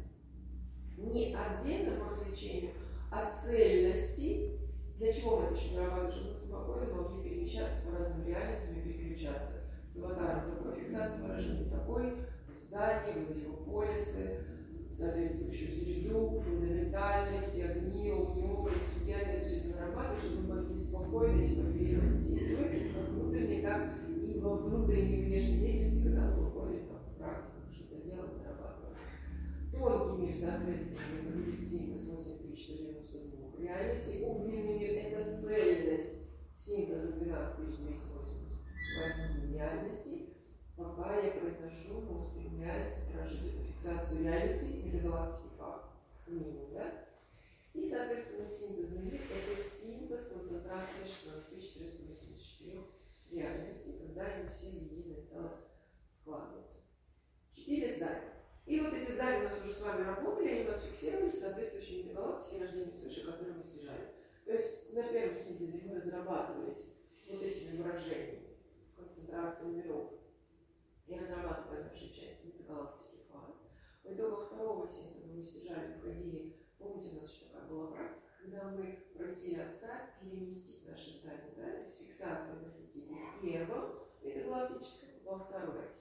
не отдельному развлечению, а цельности. Для чего мы это еще нарабатываем? Чтобы мы спокойно могли перемещаться по разным реальностям и переключаться. С аватаром такой, фиксация выражения такой, в здании, в полисы, соответствующую среду, фундаментальность, огни, огнеобразность, судья, все это нарабатывать, чтобы мы могли спокойно и спокойно действовать, как внутренне, так и во внутренней и внешней деятельности, когда мы выходим там, в практику, что-то делаем, нарабатываем. Тонкий мир, соответственно, это будет синтез восемь тысяч сто девяносто два реальности. Огненный мир – это цельность синтеза двенадцать тысяч двести восемьдесят восемь реальностей. Пока я произношу, мы устремляемся прожить эту фиксацию реальности метагалактики как минимум, да? И, соответственно, синтезный мир – это синтез концентрации шестнадцать тысяч триста восемьдесят четыре реальностей, когда они все в единое целое складываются. Четыре здания. И вот эти здания у нас уже с вами работали, они у нас фиксировались в соответствующей метагалактике рождения свыше, которые мы снижали. То есть на первом синтезе мы разрабатывались вот этими выражениями в концентрации миров и разрабатывая наши части метагалактики фара. По итогам второго синтеза мы снижали, выходили, помните, у нас еще такая была практика, когда мы просили Отца переместить наши здания, да, из фиксации в архетипе первого метагалактического во второй архетип.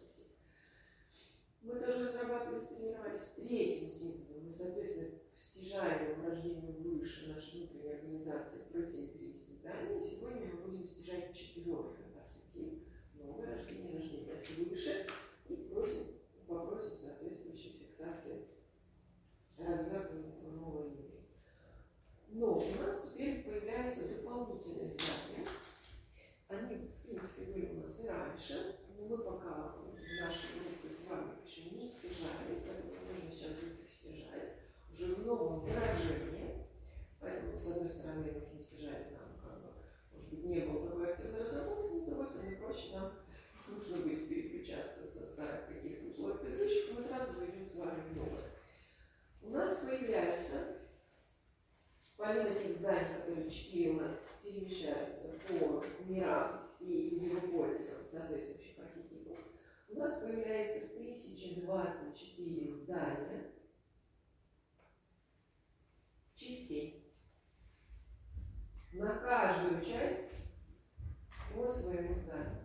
Мы тоже разрабатывались, тренировались третьим синтезом. Мы, соответственно, в стяжаемом рождении выше нашей внутренней организации просили перевести здание. И сегодня мы будем стяжать четвертый архетип, новое рождение, рождение свыше, и просим, попросим соответствующей фиксации развертывания этого нового мира. Но у нас теперь появляются дополнительные здания. Они, в принципе, были у нас и раньше, но мы пока в нашей группе с вами еще не стяжали, поэтому нужно сейчас будет их стяжать уже в новом выражении. Поэтому, с одной стороны, мы их не стяжали, нам, как бы, может быть, не было такой активной разработки, но с другой стороны, проще нам нужно будет переключаться со старых каких-то условий предыдущих, мы сразу войдем с вами в новое. У нас появляются, помимо тех зданий, которые четыре у нас перемещаются по мирам и мегаполисам соответствующих архетипов, у нас появляется тысяча двадцать четыре здания частей. На каждую часть по своему зданию.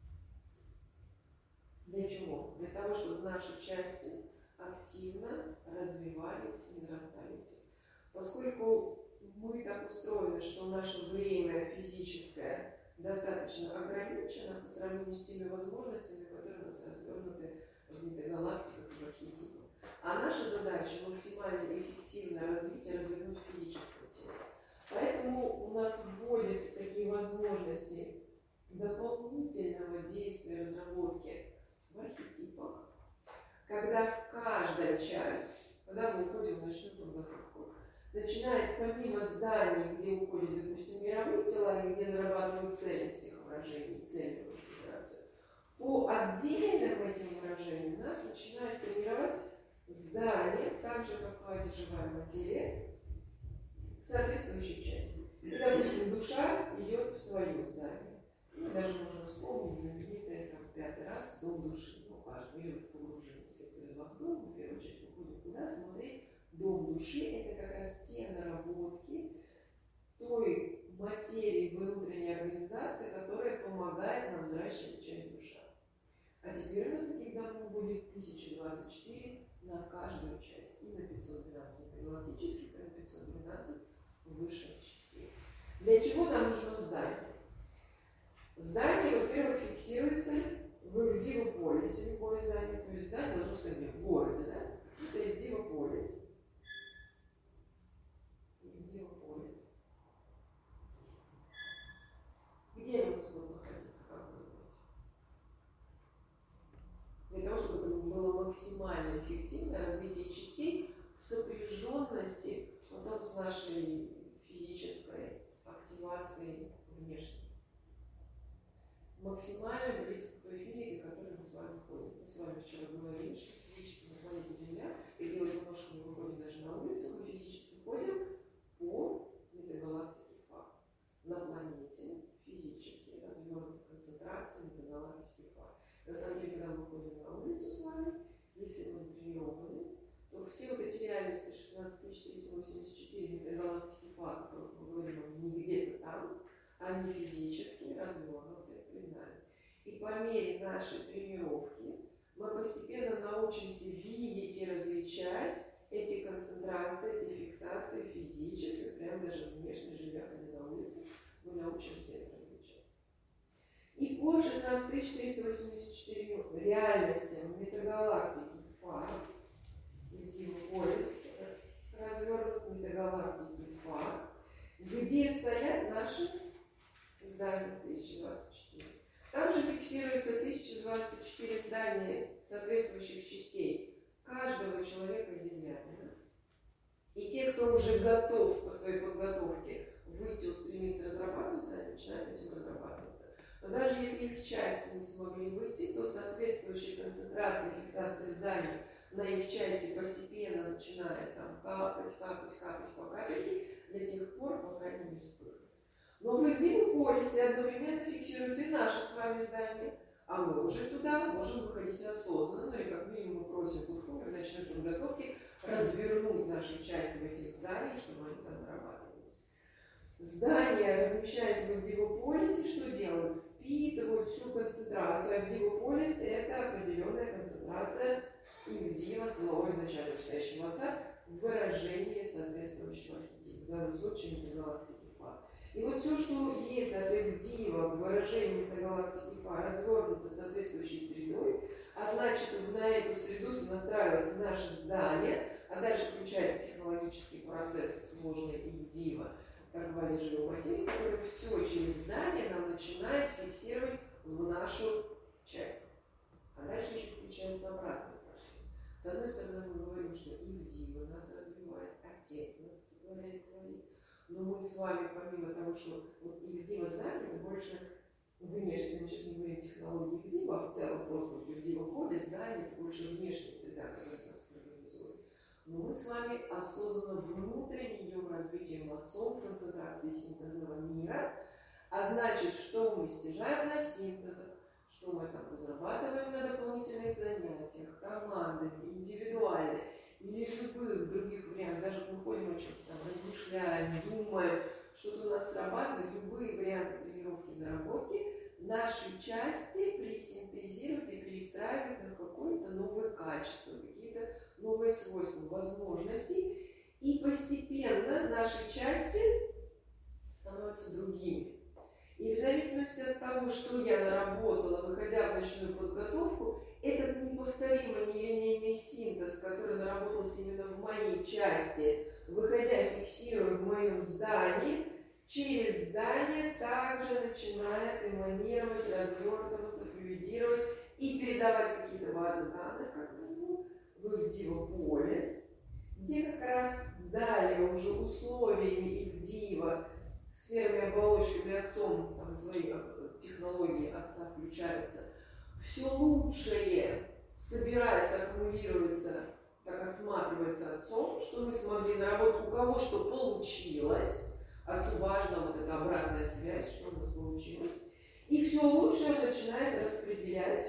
Для чего? Для того, чтобы наши части активно развивались и нарастали. Поскольку мы так устроены, что наше время физическое достаточно ограничено по сравнению с теми возможностями, которые у нас развернуты в метагалактиках и в архетипах. А наша задача максимально эффективно развить и развернуть физическое тело. Поэтому у нас вводятся такие возможности дополнительного действия разработки в архетипах, когда в каждая часть, когда мы уходим в ночную подготовку, начинает помимо зданий, где уходят, допустим, мировые тела, и где нарабатывают цельность их выражений, цельную конфигурацию, по отдельным этим выражениям нас начинают тренировать здания, так же, как квазиживая материя, соответствующей части. И, допустим, душа идет в свое здание. Мы даже можем вспомнить знаменитое там, пятый раз дом души. Ну, каждый, или в погружении. Если кто из вас был, в первую очередь выходит куда смотреть. Дом души – это как раз те наработки той материи внутренней организации, которая помогает нам взращивать часть душа. А теперь у нас таких домов будет тысяча двадцать четыре на каждую часть. И на пятьсот двенадцать галактических, и на пятьсот двенадцать высших частей. Для чего нам нужно здание? Здание, во-первых, фиксируется в Дивополисе, любое здание. То есть здание должно стоять в городе, да? Это Дивополис. все вот эти реальности шестнадцать тысяч триста восемьдесят четыре метагалактики Фа, о которых мы говорим, они не где-то там, они физически развернуты перед нами. И по мере нашей тренировки мы постепенно научимся видеть и различать эти концентрации, эти фиксации физически, прямо даже внешне, живя ходя на улице, мы научимся это различать. И по шестнадцать тысяч триста восемьдесят четыре реальностям метагалактики Фа, где полис развернут метагалактики Фа, где стоят наши здания тысяча двадцать четыре. Там же фиксируется тысяча двадцать четыре здания соответствующих частей каждого человека-землянина. И те, кто уже готов по своей подготовке выйти, устремиться, разрабатываться, они начинают этим разрабатываться. Но даже если их части не смогли выйти, то соответствующие концентрации фиксации зданий на их части постепенно начинает там капать, капать, капать по капельке до тех пор, пока они не вспыхнут. Но в их полисе одновременно фиксируются и наши с вами здания, а мы уже туда можем выходить осознанно, или как минимум мы просим Будху в ночной подготовке развернуть наши части в этих зданиях, чтобы они там нарабатывались. Здания, размещаясь в Дивополисе, что делают? Впитывают всю концентрацию. А Дивополис – это определенная концентрация Ивдива, самого изначально читающего отца, в выражении соответствующего архетипа. В данном случае метагалактики Фа. И вот все, что есть от Ивдива в выражении метагалактики Фа, развернуто соответствующей средой, а значит, на эту среду настраиваются наши здания, а дальше включаются технологические процессы сложные Ивдива, как в базе живой материи, которые все через здание нам начинает фиксировать в нашу часть. А дальше еще включается обратный процесс. С одной стороны, мы говорим, что Ивдива нас развивает, Отец нас сотворяет, творит. Но мы с вами, помимо того, что вот Ивдива здание, мы больше внешне, мы сейчас не говорим технологии Ивдива, а в целом просто вот Ивдива поле, здание, это больше внешняя среда, которая нас организует. Но мы с вами осознанно внутренне идем развитием отцом в концентрации синтезного мира, а значит, что мы стяжаем на синтезах, что мы там разрабатываем на дополнительных занятиях, командами, индивидуально, или любых других вариантов, даже мы ходим о чем-то там, размышляем, думаем, что-то у нас срабатывает, любые варианты тренировки, наработки, наши части присинтезируют и перестраивают на какое-то новое качество, какие-то новые свойства, возможности, и постепенно наши части становятся другими. И в зависимости от того, что я наработала, выходя в ночную подготовку, этот неповторимый нелинейный синтез, который наработался именно в моей части, выходя, фиксируя в моем здании, через здание также начинает эманировать, развертываться, флюидировать и передавать какие-то базы данных, как минимум, в Ивдива-полис, где как раз далее уже условиями Ивдива, сферами, оболочками, отцом, там свои технологии отца включаются, все лучшее собирается, аккумулируется, так отсматривается отцом, что мы смогли наработать, у кого что получилось. Отцу важна вот эта обратная связь, что у нас получилось. И все лучшее он начинает распределять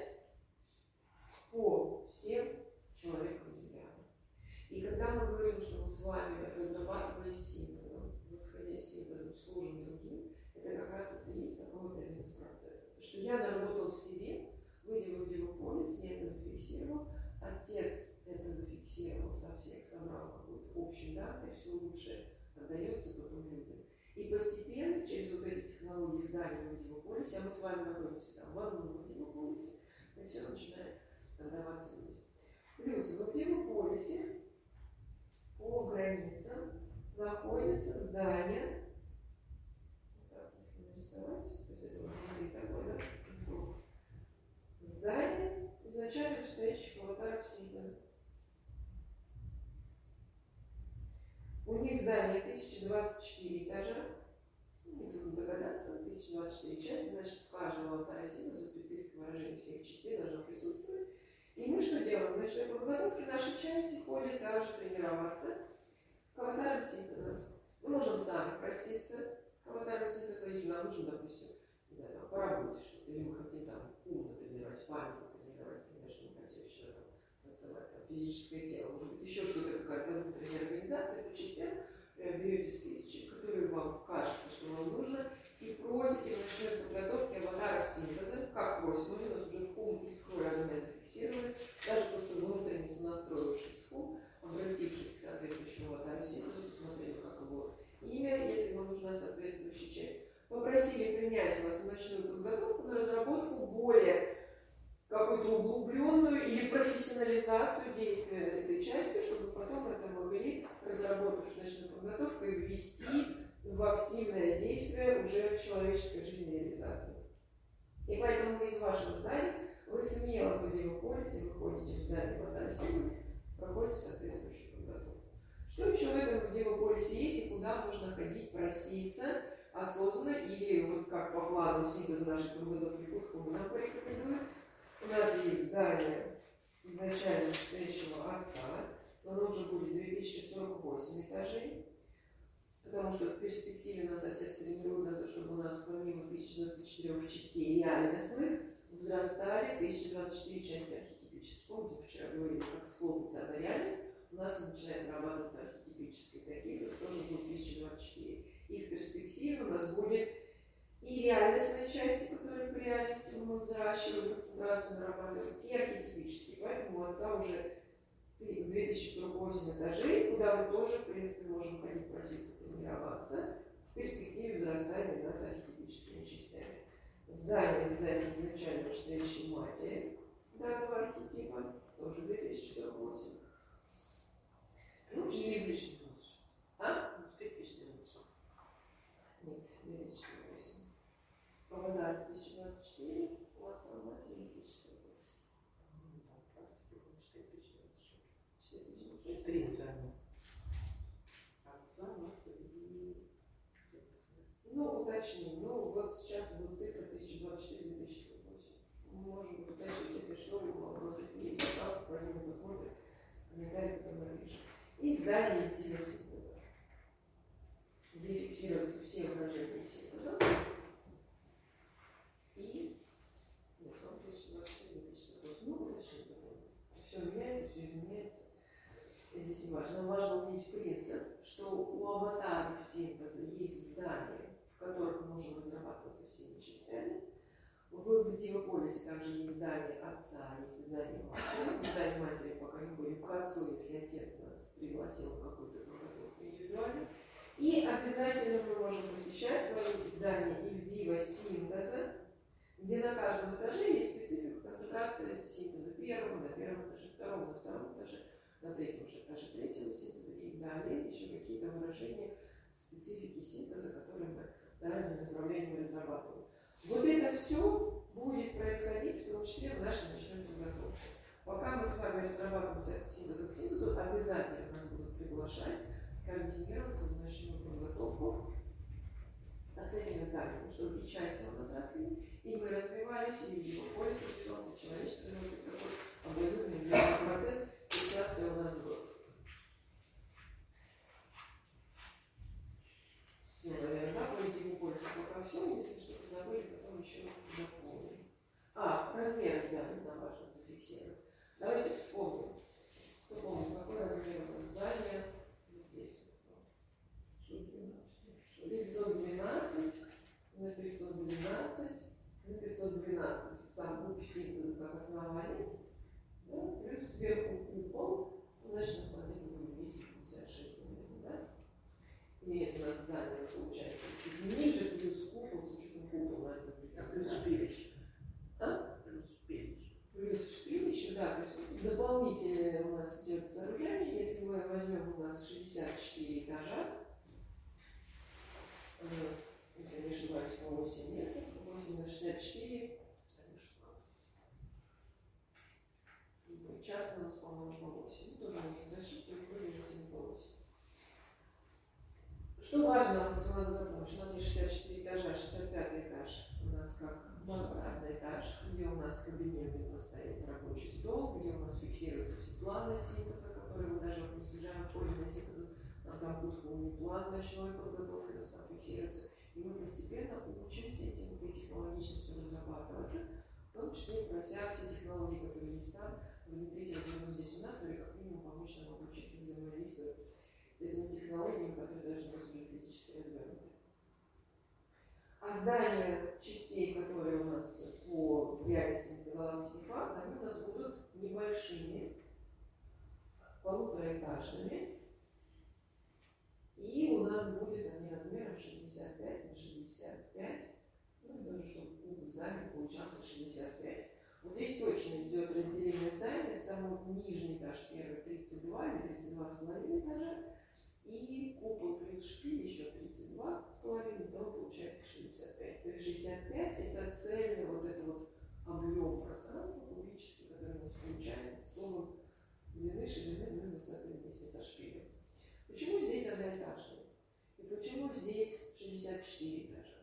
по всем человекам-землянам. И когда мы говорим, что мы с вами разрабатывали синтезом, восходя синтезом, служим другим, это как раз вот и есть какой-то один из процессов. Потому что я наработал в себе, выйдя в Дивополис, я это зафиксировал, отец это зафиксировал со всех, собрал какую-то общую данные, все лучшее отдается потом людям. И постепенно, через вот эти технологии здания в Дивополисе, а мы с вами находимся там в одном Дивополисе, и все начинает отдаваться людям. Плюс в Дивополисе по границам находится здание, так, если нарисовать, то есть это внутри такой, да, круг. Здание изначально стоящих аватаров синтеза. У них здание тысяча двадцать четыре этажа, ну, трудно догадаться, тысяча двадцать четыре части, значит, в каждом аватаре синтеза специфика выражения всех частей должна присутствовать. И мы что делаем? В ночной подготовке наши части ходят также тренироваться к аватарам синтеза. Мы можем сами проситься к аватарам синтеза, если нам нужно, допустим, не знаю, там, поработать что-то, или мы хотим там умно тренировать, память тренировать, конечно, мы хотим еще там, танцевать, там, физическое тело, может быть, еще что-то приобретете списочек, который вам кажется, что вам нужно, и просите в ночной подготовке аватаров синтеза, как просим, у нас уже в хум и скрой одна зафиксированы, даже просто внутренне сонастроившись в хум, обратившись к соответствующему аватару синтеза, посмотрели, как его имя, если вам нужна соответствующая часть, попросили принять вас в ночную подготовку на разработку более какую-то углубленную или профессионализацию действия этой части, чтобы потом это могли, разработав ночную подготовку, и ввести в активное действие уже в человеческой жизни реализации. И поэтому из вашего здания вы смело по Дивополисе выходите в здание Ватарсинус, проходите соответствующую подготовку. Что еще в этом Дивополисе есть и куда можно ходить, проситься осознанно или вот как по плану синтеза нашей подготовки курса мы нам порекомендуем. У нас есть здание изначально настоящего отца, но оно уже будет две тысячи сорок восемь этажей, потому что в перспективе нас отец тренирует на то, чтобы у нас помимо тысячи двадцати четырёх частей реальностных взрастали тысяча двадцать четыре части архетипических. Помните, вчера говорили, как склопится одна реальность, у нас начинает нарабатываться архетипические такие, это тоже будет тысяча двадцать четыре. И в перспективе у нас будет и реальностные части, которые по реальности мы взращиваем, концентрацию нарабатываем, и архетипические. Поэтому у отца уже две тысячи сорок восемь этажей, куда мы тоже, в принципе, можем ходить проситься, тренироваться в перспективе взрастания над архетипическими частями. Здание обязательно изначально настоящей матери данного архетипа, тоже две тысячи сорок восемь. Ну, и лишний лучше. А? две тысячи лучше. Нет, две тысячи восемь. Павлодар тысяча двадцать четыре, у отца матери две тысячи сорок восемь. Ну, там практики было четыре тысячи двадцать шесть. четыре тысячи двадцать шесть. Три здания. Отца, матери и... Ну, уточним. Ну, вот сейчас будет цифра тысяча двадцать четыре - две тысячи сорок восемь. Можем уточнить, если что, вопрос, если есть, остался, по нему посмотрим. Комментарий потом напишем. И здание диасинтеза, где фиксируются все выражения синтеза. И нет, он тысяча двадцать четыре - две тысячи сорок восемь. Ну, уточним потом. Все меняется, все изменяется. И здесь важно, важно увидеть принцип, что у аватаров синтеза есть здания, в которых мы можем разрабатываться всеми частями. В Дивополисе также есть здание отца, есть здание матери. Здание матери пока не будем к отцу, если отец нас пригласил в какую-то подготовку индивидуальную. И обязательно мы можем посещать свои здания и в Дива синтеза, где на каждом этаже есть специфика концентрации синтеза первого, на первом этаже, второго, на втором этаже, на третьем же этаже третьего синтеза и далее еще какие-то выражения специфики синтеза, которые мы на разные направления разрабатываем. Вот это все будет происходить, в том числе в нашей ночной подготовке. Пока мы с вами разрабатываем синтез к синтезу, обязательно нас будут приглашать координироваться в ночную подготовку с этими зданиями, чтобы и части у нас росли, и мы развивались, и его полис развивался, человечество развивался, такой обоюдный измененный процесс, фиксация у нас была. Все, наверное, да, по этому полису пока все, если что-то забыли, потом еще дополним. А, размер здания нам важно зафиксировать. Давайте вспомним. Кто помнит, какой размер у нас здания? Вот здесь. пятьсот двенадцать на пятьсот двенадцать на пятьсот двенадцать. Сам букв синтеза как основание. Да? Плюс сверху и пол. Значит, на самом деле будет двести пятьдесят шесть, наверное, да? И нет, у нас здание получается чуть ниже, плюс купол с учетом купола. Плюс шпилищ. А? Плюс шпилищ. Плюс шпилищ, да, то есть дополнительное у нас идет сооружение. Если мы возьмем у нас шестьдесят четыре этажа, у нас, если не ошибаюсь, по восемь метров, восемь на шестьдесят четыре, часто у нас, по-моему, по восемь. Тоже можно рассчитывать, вроде восемь по восемь. Что важно, надо запомнить, у нас есть шестьдесят четыре этажа, шестьдесят пятый этаж у нас как мансардный этаж, где у нас кабинет, где у нас стоит рабочий стол, где у нас фиксируются все планы синтеза, которые мы даже не снижаем в ходе синтеза, нам там будет полный план ночной подготовки, у нас там фиксируется. И мы постепенно учимся этим этой технологичностью разрабатываться, в том числе прося все технологии, которые есть там, внедрить вот здесь у нас, или как минимум помочь нам обучиться взаимодействовать с этими технологиями. технологиями, которые должны быть уже физически развернуты. А здания частей, которые у нас по реальности галактики Фа, они у нас будут небольшими, полутораэтажными. И у нас будет они размером шестьдесят пять на шестьдесят пять. Ну и тоже, чтобы куб здания получался шестьдесят пять. Вот здесь точно идет разделение здания. Самый нижний этаж первый тридцать два или тридцать два с половиной этажа. И купол плюс шпиль еще тридцать два с половиной, то получается шестьдесят пять. То есть шестьдесят пять это цельный вот это вот объем пространства кубический, который у нас получается с кругом длины, ширины, ну и высоты вместе со шпилем. Почему здесь одноэтажный? И почему здесь шестьдесят четыре этажа?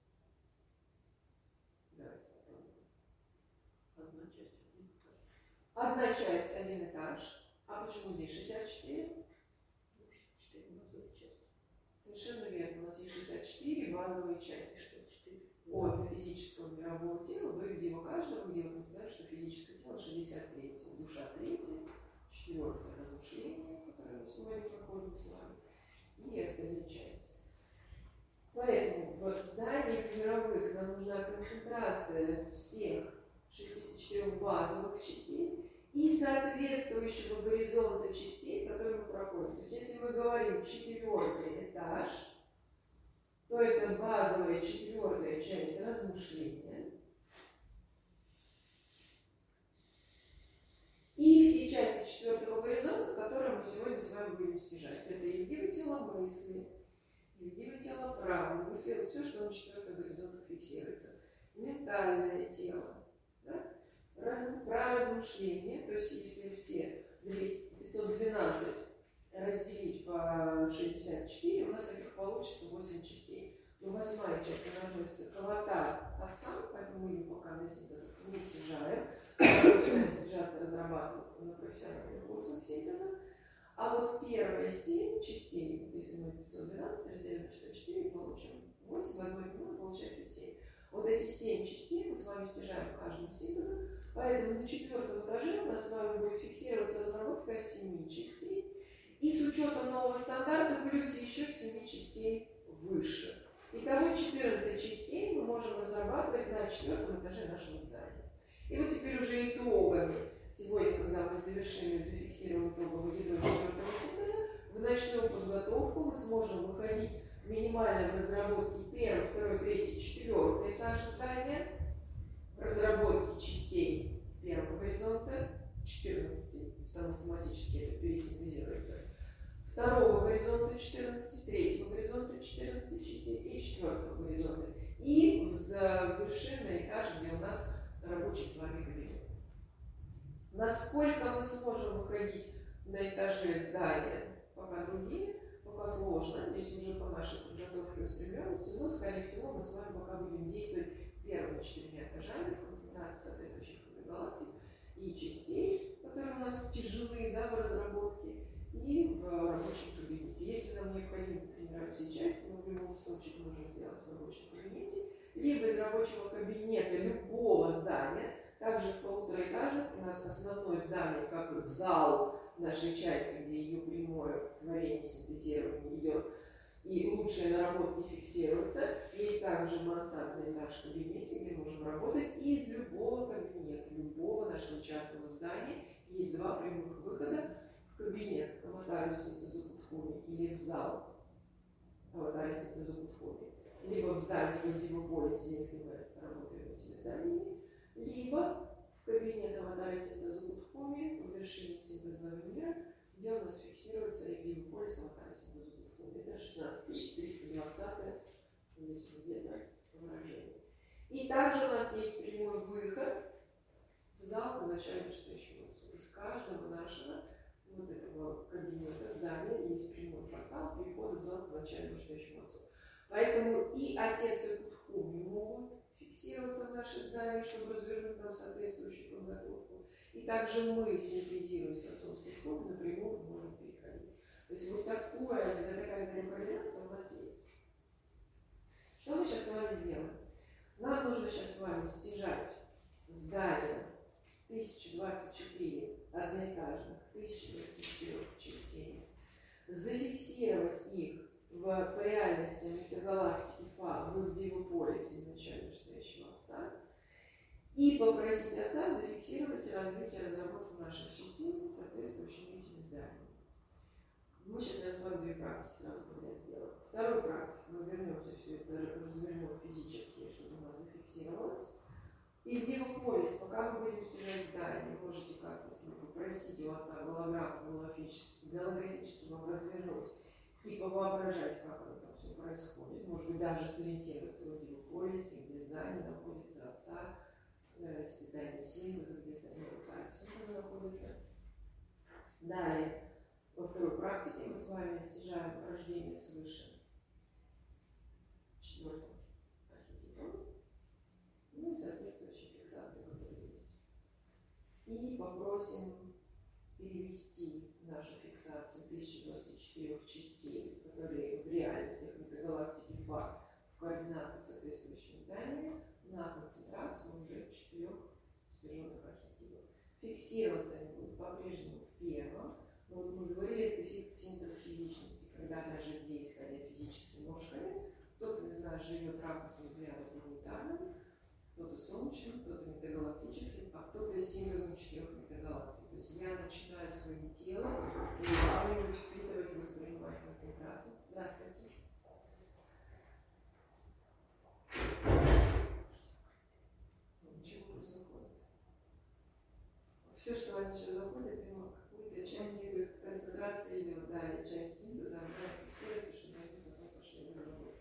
Давайте попробуем. Одна часть, один этаж. Одна часть, один этаж. А почему здесь шестьдесят четыре? шестьдесят четыре базовые части. Совершенно верно. У нас есть шестьдесят четыре базовые части. шестьдесят четыре. От физического мирового тела до видимого каждого, где мы знаем, что физическое тело шестьдесят три, душа третья, четвертое разрушение, которое мы сегодня проходим с вами, и остальные части. Поэтому в зданиях мировых нам нужна концентрация всех шестидесяти четырёх базовых частей и соответствующего горизонта частей, которые мы проходим. То есть если мы говорим четвертый этаж, то это базовая четвертая часть размышления. И все части четвертого горизонта, которые мы сегодня с вами будем стяжать. Это и видимое тело мысли, и видимое тело права, мысли, вот все, что на четвертом горизонте фиксируется. Ментальное тело, да? Раз, про размышления, то есть если все пятьсот двенадцать разделить по шестьдесят четыре, у нас таких получится восемь частей. Но восьмая часть она относится к аватар отца, поэтому мы ее пока на синтезах не стяжаем. Начинаем стяжаться, разрабатываться на профессиональных курсах синтеза. А вот первые семь частей, если мы пятьсот двенадцать разделим на шестьдесят четыре, получим восемь, в одной минуте получается семь. Вот эти семь частей мы с вами стяжаем каждым синтезом, поэтому на четвертом этаже у нас с вами будет фиксироваться разработка семи частей. И с учетом нового стандарта плюс еще семи частей выше. Итого четырнадцать частей мы можем разрабатывать на четвертом этаже нашего здания. И вот теперь уже итогами, сегодня, когда мы завершили, зафиксируем итоговый итог четвертого синтеза, в ночную подготовку мы сможем выходить в минимальной разработке первый, второй, третий, четвертый этаж здания, разработки частей первого горизонта, четырнадцати, потому автоматически это пересинтезируется, второго горизонта четырнадцати, третьего горизонта четырнадцати частей и четвертого горизонта. И в завершенный этаж, где у нас рабочий с вами кабинет. Насколько мы сможем выходить на этаже здания, пока другие, пока сложно, здесь уже по нашей подготовке и устремленности, но, скорее всего, мы с вами пока будем действовать первыми четырьмя этажами в концентрации соответствующих галактик и частей, которые у нас тяжелые, да, в разработке, и в рабочем кабинете. Если нам необходимо тренировать все части, мы в любом случае можем сделать в рабочем кабинете, либо из рабочего кабинета любого здания. Также в полутораэтажных у нас основное здание, как зал нашей части, где ее прямое творение, синтезирование идет, и лучшие наработки фиксируются. Есть также мансардный этаж в кабинете, где можем работать из любого кабинета, любого нашего частного здания. Есть два прямых выхода в кабинет аватара синтеза Будхуми или в зал аватара синтеза Будхуми. Либо в здании в полисе, если мы работаем этими зданиями, либо в кабинет аватара синтеза Будхуми в вершине синтезного мира, где у нас фиксируется Евдивый полис аватара синтеза Будхуми. Это шестнадцать тысяч триста двадцать, здесь где-то выражение. И также у нас есть прямой выход в зал казачального штучного отцу. Из каждого нашего вот этого кабинета, здания есть прямой портал перехода в зал казачального штучного отцу. Поэтому и отец и Будхуми могут фиксироваться в наши здания, чтобы развернуть нам соответствующую подготовку. И также мы, синтезируя с отцом Будхуми, напрямую можем переходить. То есть вот такое, такая взаимокоординация у нас есть. Что мы сейчас с вами сделаем? Нам нужно сейчас с вами стяжать здание тысяча двадцать четыре одноэтажных, тысяча двадцать четыре частей, зафиксировать по реальности метагалактики Фа в их дивополисе изначально стоящего Отца, и попросить Отца зафиксировать развитие, разработку наших частиц, соответствующими этим изданиям. Мы сейчас, наверное, с вами две практики сразу подряд сделаем. Вторую практику мы вернемся, все это развернем физически, чтобы у нас зафиксировалось. И в дивополис, пока мы будем стирать здание, можете как-то себе попросить у Отца голографию, голографически вам развернуть и повоображать, как оно там все происходит. Может быть, даже сориентироваться в дивополисе, где здание находится Отца, э, здание синтеза, где здание синтеза находится. Далее, во второй практике мы с вами достигаем рождения свыше четвертым архетипом, ну и соответствующей фиксации, которая есть. И попросим перевести нашу фиксацию тысяча двадцати четырёх частей, которые в реальности метагалактики Фа в координации с соответствующими зданиями, на концентрацию уже четырех стяженных архетипов. Фиксироваться они будут по-прежнему в первом. Но вот мы говорили, это эффект синтез физичности, когда даже здесь, ходя физическими ножками, кто-то из нас живет ракурсом взгляда планетарным, кто-то солнечным, кто-то метагалактическим, а кто-то синтезом четырех метагалактик. То есть я начинаю своим телом перелавливать, впитывать, воспринимать концентрацию. Здравствуйте. Ничего не заходит. Все, что они сейчас заходят, им какую-то часть концентрации идет, да, и часть синтеза, она фиксируется, чтобы они потом пошли в разработку.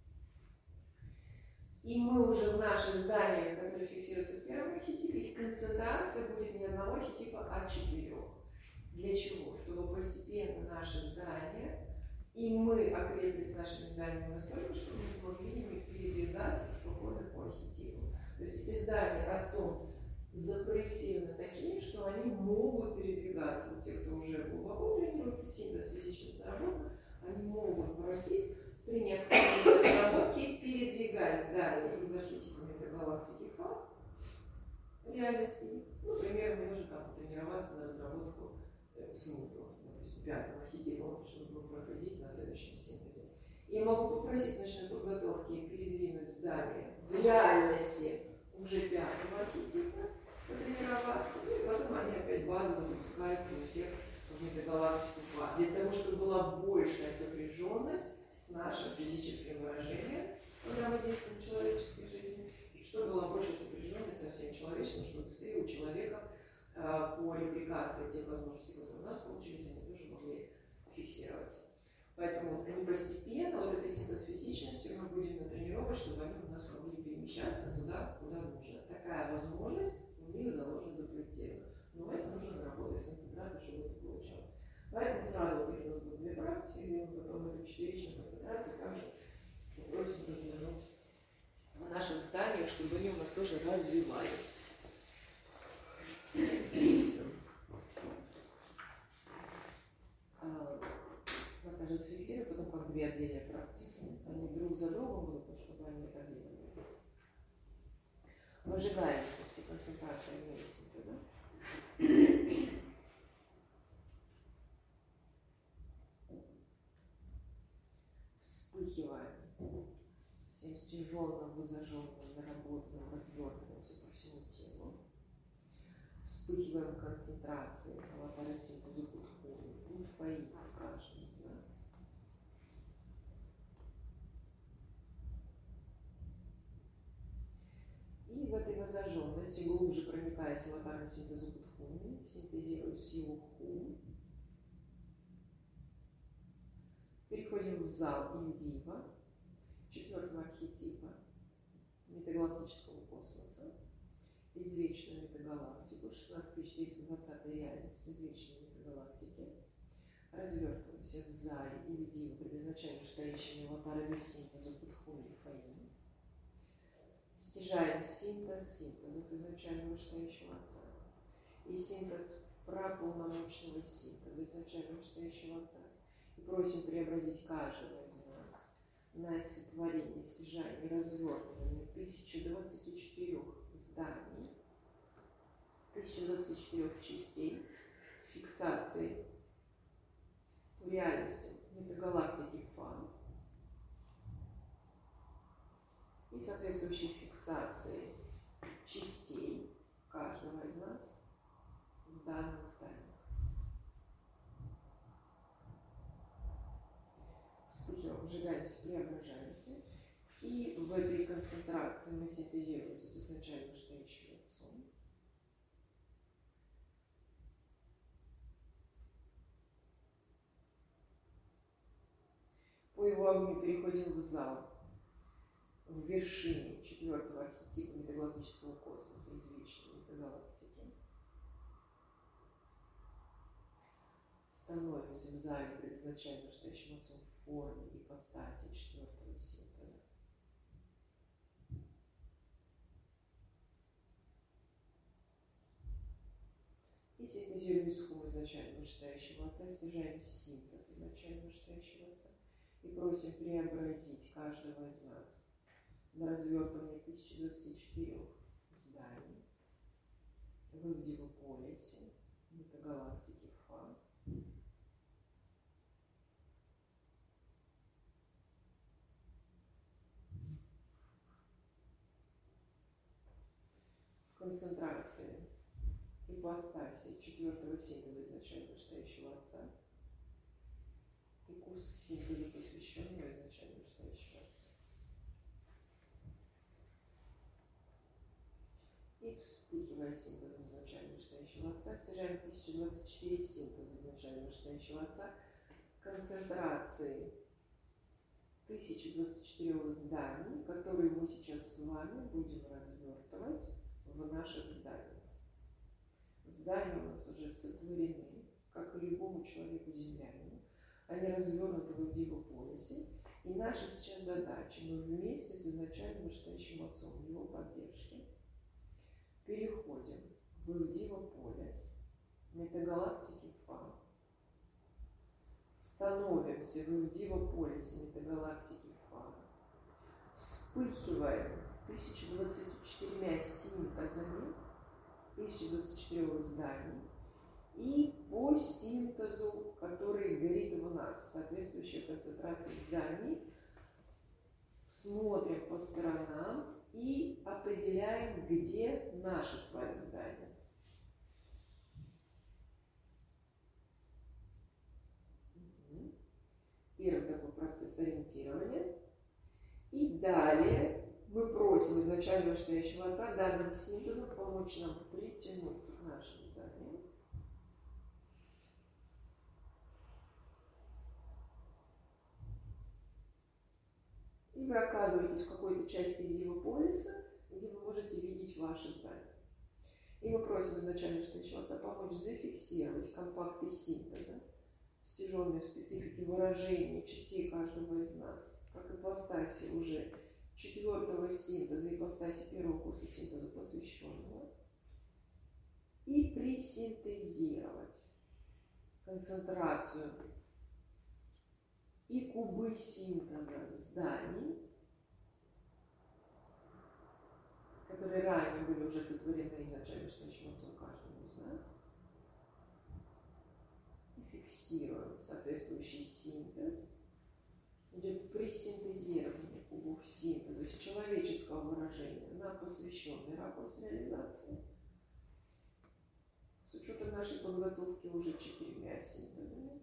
И мы уже в наших зданиях, которые фиксируются в первом архетипе, их концентрация будет не одного архетипа, а четырех. Для чего? Чтобы постепенно наши здания, и мы окрепились нашими зданиями настолько, чтобы мы смогли ими передвигаться спокойно по архетипу. То есть эти здания Отцом запроектированы такие, что они могут передвигаться. Вот те, кто уже глубоко тренируется, синтез физической наработки, они могут просить при необходимости разработки передвигать здания из архетипа метагалактики Фа реальности. Ну, например, мне нужно там потренироваться на разработку э, смыслов, допустим, пятого архетипа, чтобы проходить на следующем синтезе. Я могу попросить ночной подготовки передвинуть здание в реальности уже пятого архетипа, потренироваться, и потом они опять базово запускаются у всех в метагалактику Фа. Для того, чтобы была большая сопряженность с нашим физическим выражением, когда мы действуем в человеческой жизни, и чтобы была большая сопряженность со всем человечеством, чтобы быстрее у человека э, по репликации тех возможностей, которые у нас получились, они тоже могли фиксироваться. Поэтому они постепенно, вот этой синтез физичностью мы будем натренировать, чтобы они у нас могли перемещаться туда, куда нужно. Такая возможность у них заложена, запроектирована. Но это нужно работать с концентрацией, чтобы это получалось. Поэтому сразу вот у нас будут две практики, и мы потом эту четыричную концентрацию также попросим развернуть в наших зданиях, чтобы они у нас тоже развивались. Действуем. Наташа, зафиксируй, потом как две отдельные практики. Они друг за другом будут, но чтобы они отдельно были. Выжигаемся все концентрации вместе, да? Вспыхиваем всем стяженным, зажженным, наработанным, развертанным по всему телу. Вспыхиваем концентрацией алапарасинтезу Будхуни, Будфаи в каждом из нас. И в этой воззажженности, глубже проникаясь в алапарную синтезу Будхуни, синтезируя силу Ху, переходим в зал Индива, четвертого архетипа метагалактического космоса, извечную метагалактику, шестнадцать тысяч триста двадцатая реальность извечной метагалактики. Развертываемся в зале Индива, предназначаемо стоящими в аппарате синтеза Будхуни и Фаи. Стяжаем синтез синтезов изначального стоящего Отца и синтез праполномочного синтеза изначального стоящего Отца. И просим преобразить каждого из нас на сотворение, стяжание, развертывание тысячи двадцати четырёх зданий, тысячи двадцати четырёх частей, фиксации в реальности метагалактики Фа, соответствующей фиксации частей каждого из нас в данном здании. Вспыхиваем, сжигаемся, преображаемся. И в этой концентрации мы синтезируемся с изначально вышестоящим отцом. По его огню переходим в зал, в вершине четвертого архетипа метагалактического космоса, извечной метагалактики. Становимся в зале перед изначально вышестоящим отцом в форме ипостаси четвертого синтеза. И синтезируем исху изначально вышестоящего отца, стяжаем синтез изначально вышестоящего отца. И просим преобразить каждого из нас на развертывание тысячи двадцати четырёх зданий в Дивополисе, метагалактики Фа. В концентрации ипостаси четвертого синтеза изначально вышестоящего отца и курс синтеза, посвященного изначально вышестоящего отца. И вспыхивая синтезом изначально вышестоящего отца, стяжаем тысяча двадцать четыре синтеза изначально вышестоящего отца, концентрации тысячи двадцати четырёх зданий, которые мы сейчас с вами будем развертывать в наших зданиях. Здания у нас уже сотворены, как и любому человеку землянину. Они развернуты в Дивополисе. И наша сейчас задача, мы вместе с изначально вышестоящим отцом, его поддержки, переходим в Дивополис, метагалактики Фа, становимся в Дивополисе, метагалактики Фа, вспыхиваем тысяча двадцатью четырьмя синтезами, тысяча двадцати четырёх зданий, и по синтезу, который горит в нас, соответствующей концентрации зданий, смотрим по сторонам и определяем, где наши с вами здания. Угу. Первый такой процесс ориентирования. И далее мы просим изначально вышестоящего отца данным синтезом помочь нам притянуться к нашим зданиям. И вы оказываетесь в какой-то части Дивополиса, где вы можете видеть ваши здания. И мы просим изначально вышестоящего отца помочь зафиксировать компакты синтеза, стяженные в специфике выражения частей каждого из нас, как ипостаси уже четвертого синтеза, ипостаси первого курса синтеза посвященного, и присинтезировать концентрацию и кубы синтеза зданий, которые ранее были уже сотворены изначально вышестоящим отцом каждому из нас, и фиксируем соответствующий синтез. Идет присинтезирование кубов синтеза с человеческого выражения на посвященный ракурс реализации. С учетом нашей подготовки уже четырьмя синтезами.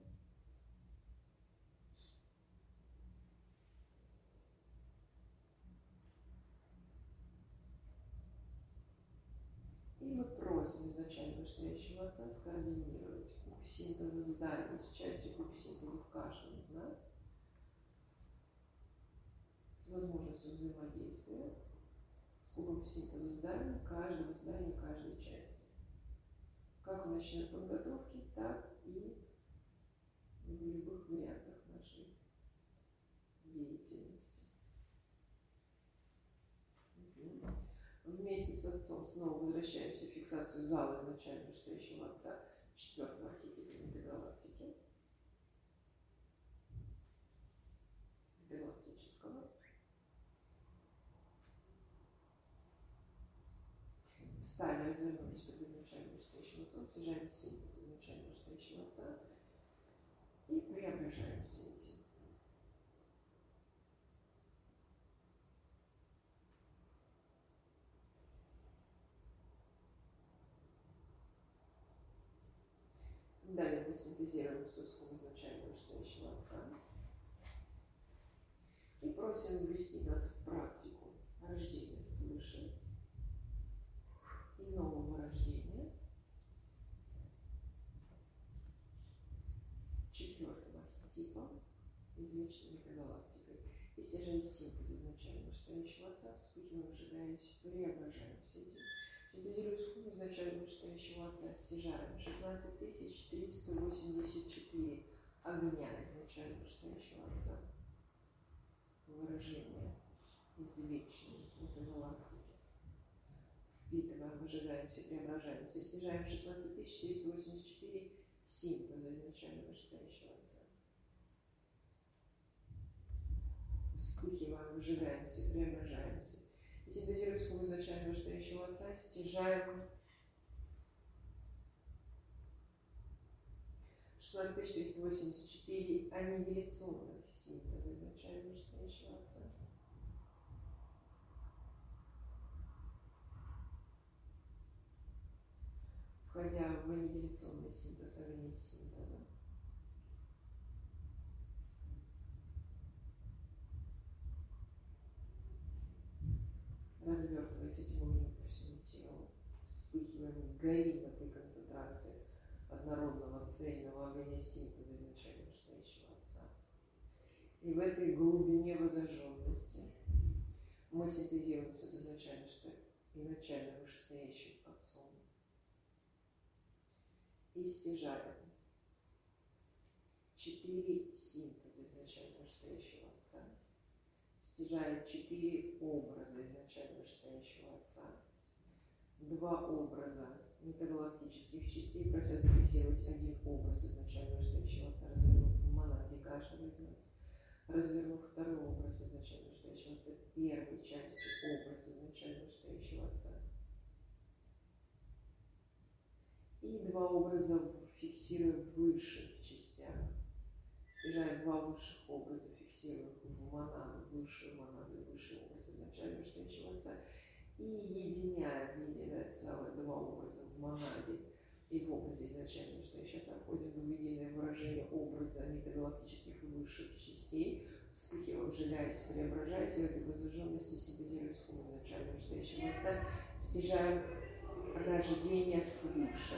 И мы просим изначально вышестоящего отца скоординировать куб синтеза зданий с частью куб синтеза в каждом из нас, с возможностью взаимодействия с кубом синтеза зданий, каждого здания, каждой части. Как в начальной подготовке, так и в любых вариантах нашей деятельности. Угу. Вместе с отцом снова возвращаемся в фиксацию зала изначально вышестоящего отца четвертого архетипа метагалактики. Метагалактического. Встали, развернулись под изначально вышестоящим отцом, снижаем синтез изначально вышестоящего отца и преображаем синтез. мы синтезируем соску изначально вышестоящего отца и просим ввести нас в практику рождения свыше и нового рождения четвертым архетипом из вечной метагалактикой. И стяжая синтез изначально вышестоящего отца, вспыхиваем, сжигаемся, преображаемся. Синтезируя схему изначально вышестоящего отца, стяжаем шестнадцать тысяч триста восемьдесят четыре огня изначально вышестоящего отца. Выражение из вечной метагалактики. Впитываем, выжигаемся, преображаемся. Стяжаем шестнадцать тысяч триста восемьдесят четыре синтеза изначально вышестоящего отца. Вспыхиваем, выжигаемся, преображаемся. И синтезируя схему изначально вышестоящего отца, стяжаем шестнадцать тысяч триста восемьдесят четыре аннигиляционных синтеза изначально вышестоящего отца. Входя в аннигиляционный синтез огней синтеза, развертываясь этим огнем по всему телу, вспыхиваем, горим этой концентрации однородного цельного огня синтеза изначально вышестоящего отца. И в этой глубине возожженности мы синтезируемся с изначально, изначально вышестоящим отцом и стяжаем четыре синтеза изначально вышестоящего отца, стяжаем четыре образа изначально вышестоящего отца, два образа метагалактических частей, прося зафиксировать один образ изначально вышестоящего отца, развернув в монаде каждого из нас, развернув второй образ изначально вышестоящего отца, первой частью образа изначально вышестоящего отца, и два образа фиксируя в высших частях, стяжая два высших образа, фиксируя в монаду, высшую монаду и высший образ изначально вышестоящего отца, и единяя в единое целое два образа в монаде и в образе изначально вышестоящего отца, входим в единое выражение образа метагалактических и высших частей, вспыхивая, сжигаясь, преображаясь, в этой возраженности синтезируя схему изначально вышестоящего отца, стяжаем рождение свыше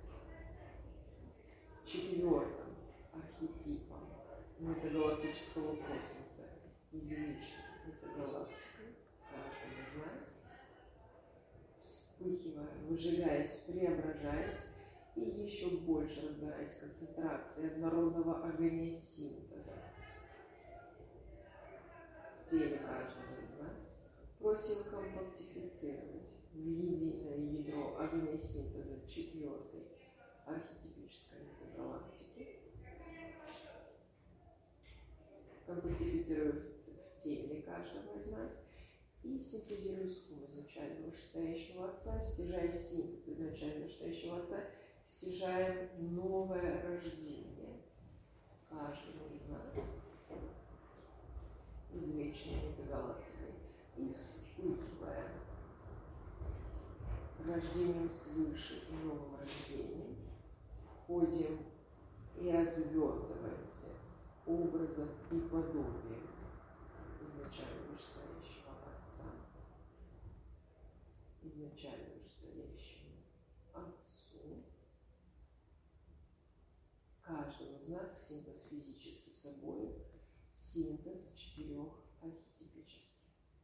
четвертым архетипом метагалактического космоса из вечной метагалактики каждого из нас, вспыхивая, выжигаясь, преображаясь и еще больше разгораясь концентрацией однородного огня синтеза в теле каждого из нас, просим компактифицировать в единое ядро огня синтеза четвертой архетипической метагалактики, компактифицируя в теле каждого из нас и синтезируя схему изначально вышестоящего отца, стяжая синтез изначально вышестоящего отца, стяжаем новое рождение каждого из нас из вечной метагалактики и вспыхиваем рождением свыше и новым рождением, входим и развертываемся образом и подобием изначально вышестоящего отца, изначально вышестоящему отцу. Каждого из нас синтез физически собой, синтез четырех архетипических.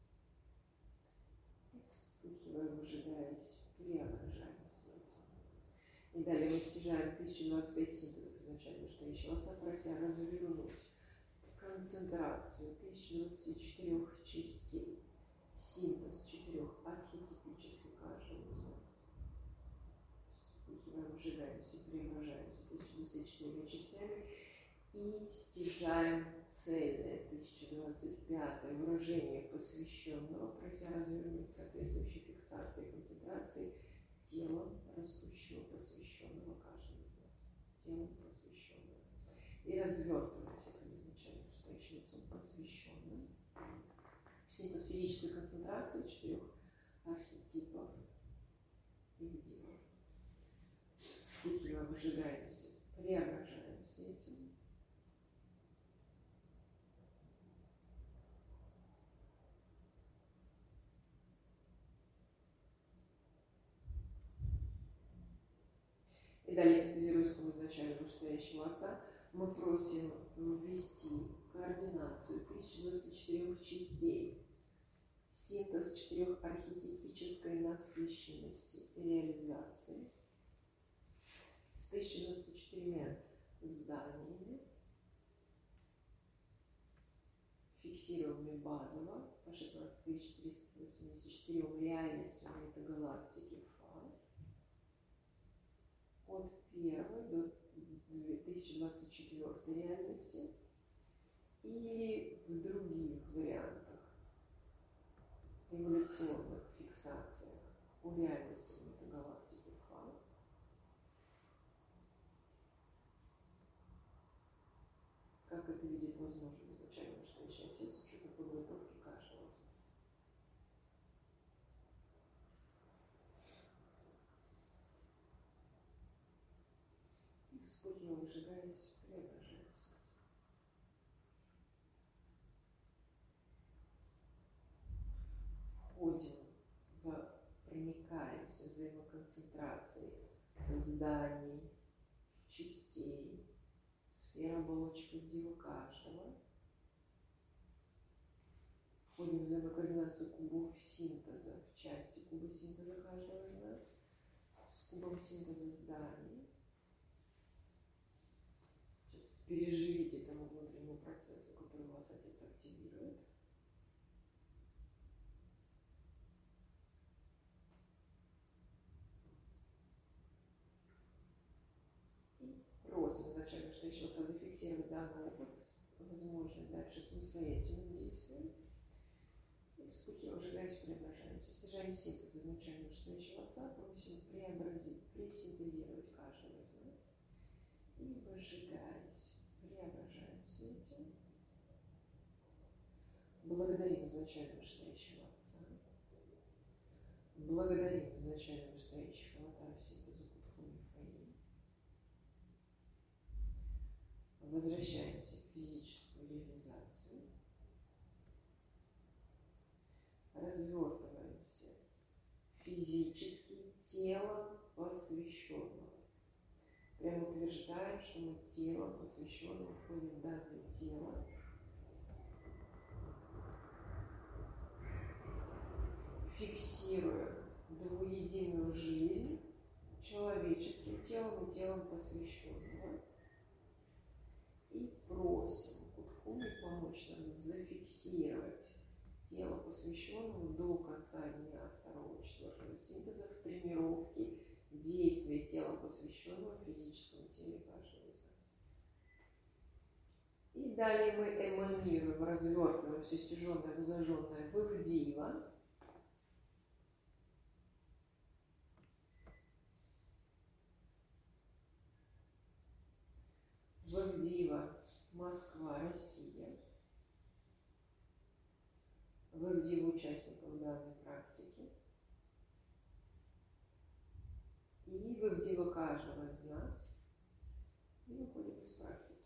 И вспыхивая, выжигаясь, преображаемся этим. И далее мы стяжаем тысяча двадцать пять синтезов изначально вышестоящего отца, прося развернуть концентрацию тысяча двадцати четырёх частей, синтез четырех архетипических каждого из нас. Вспыхиваем, выжигаемся, преображаемся тысяча двадцатью четырьмя частями и стяжаем цельное тысяча двадцать пятое выражение посвященного, прося развернуть соответствующей фиксации и концентрации телом растущего посвященного каждого из нас, телом посвященного. И развертываемся этим изначально вышестоящим лицом посвященным. Синтез физической концентрации четырех архетипов и где вспыхиваем, выжигаемся, преображаемся И далее, синтезируя скобу изначального вышестоящего отца, мы просим ввести координацию тысяча девяносто четыре частей, синтез четырех архетипической насыщенности и реализации с тысяча девяносто четырьмя зданиями, фиксированными базово по шестнадцать тысяч триста восемьдесят четырем реальностям метагалактики Фа, от первой до две тысячи двадцать четвёртой реальности, или в других вариантах, эволюционных фиксациях по реальности метагалактики Фа, как это видит возможно изначально настоящий отец с учетом подготовки каждого из нас. И вспыхивая, выжигаясь, преображаемся. Входим в, проникаемся взаимоконцентрацией зданий, частей, сфер оболочки дива каждого. Входим в взаимокоординацию кубов синтеза, в части куба синтеза каждого из нас, с кубом синтеза зданий. Сейчас переживите тому внутреннему процессу, который вас отец активирует. И просим изначально, что еще раз зафиксировать данный опыт с возможным дальше самостоятельным действием. И вспыхивая, ожидаясь, преображаемся. Снижаем синтез изначально вышестоящего отца, просим преобразить, пресинтезировать каждого из нас. И выжигаясь, преображаемся этим. Благодарим изначально вышестоящего отца. Благодарим изначально вышестоящего аватара синтеза Кудхуми Фаи. Возвращаемся в физическую реализацию. Развертываемся физически телом посвященного. Прямо утверждаем, что мы телом посвященного входим в данное тело. Фиксируя двуединую жизнь человеческим телом и телом посвященного. И просим Кудхуми помочь нам зафиксировать тело посвященного до конца дня второго-четвертого синтеза в тренировке действия тела посвященного в физическом теле каждого из нас. И далее мы эманируем, развертываем все стяженное, возожженное в Ивдива. В Ивдива Москва, Россия. В Ивдиву участников данной практики. И в Ивдива каждого из нас. И выходим из практики.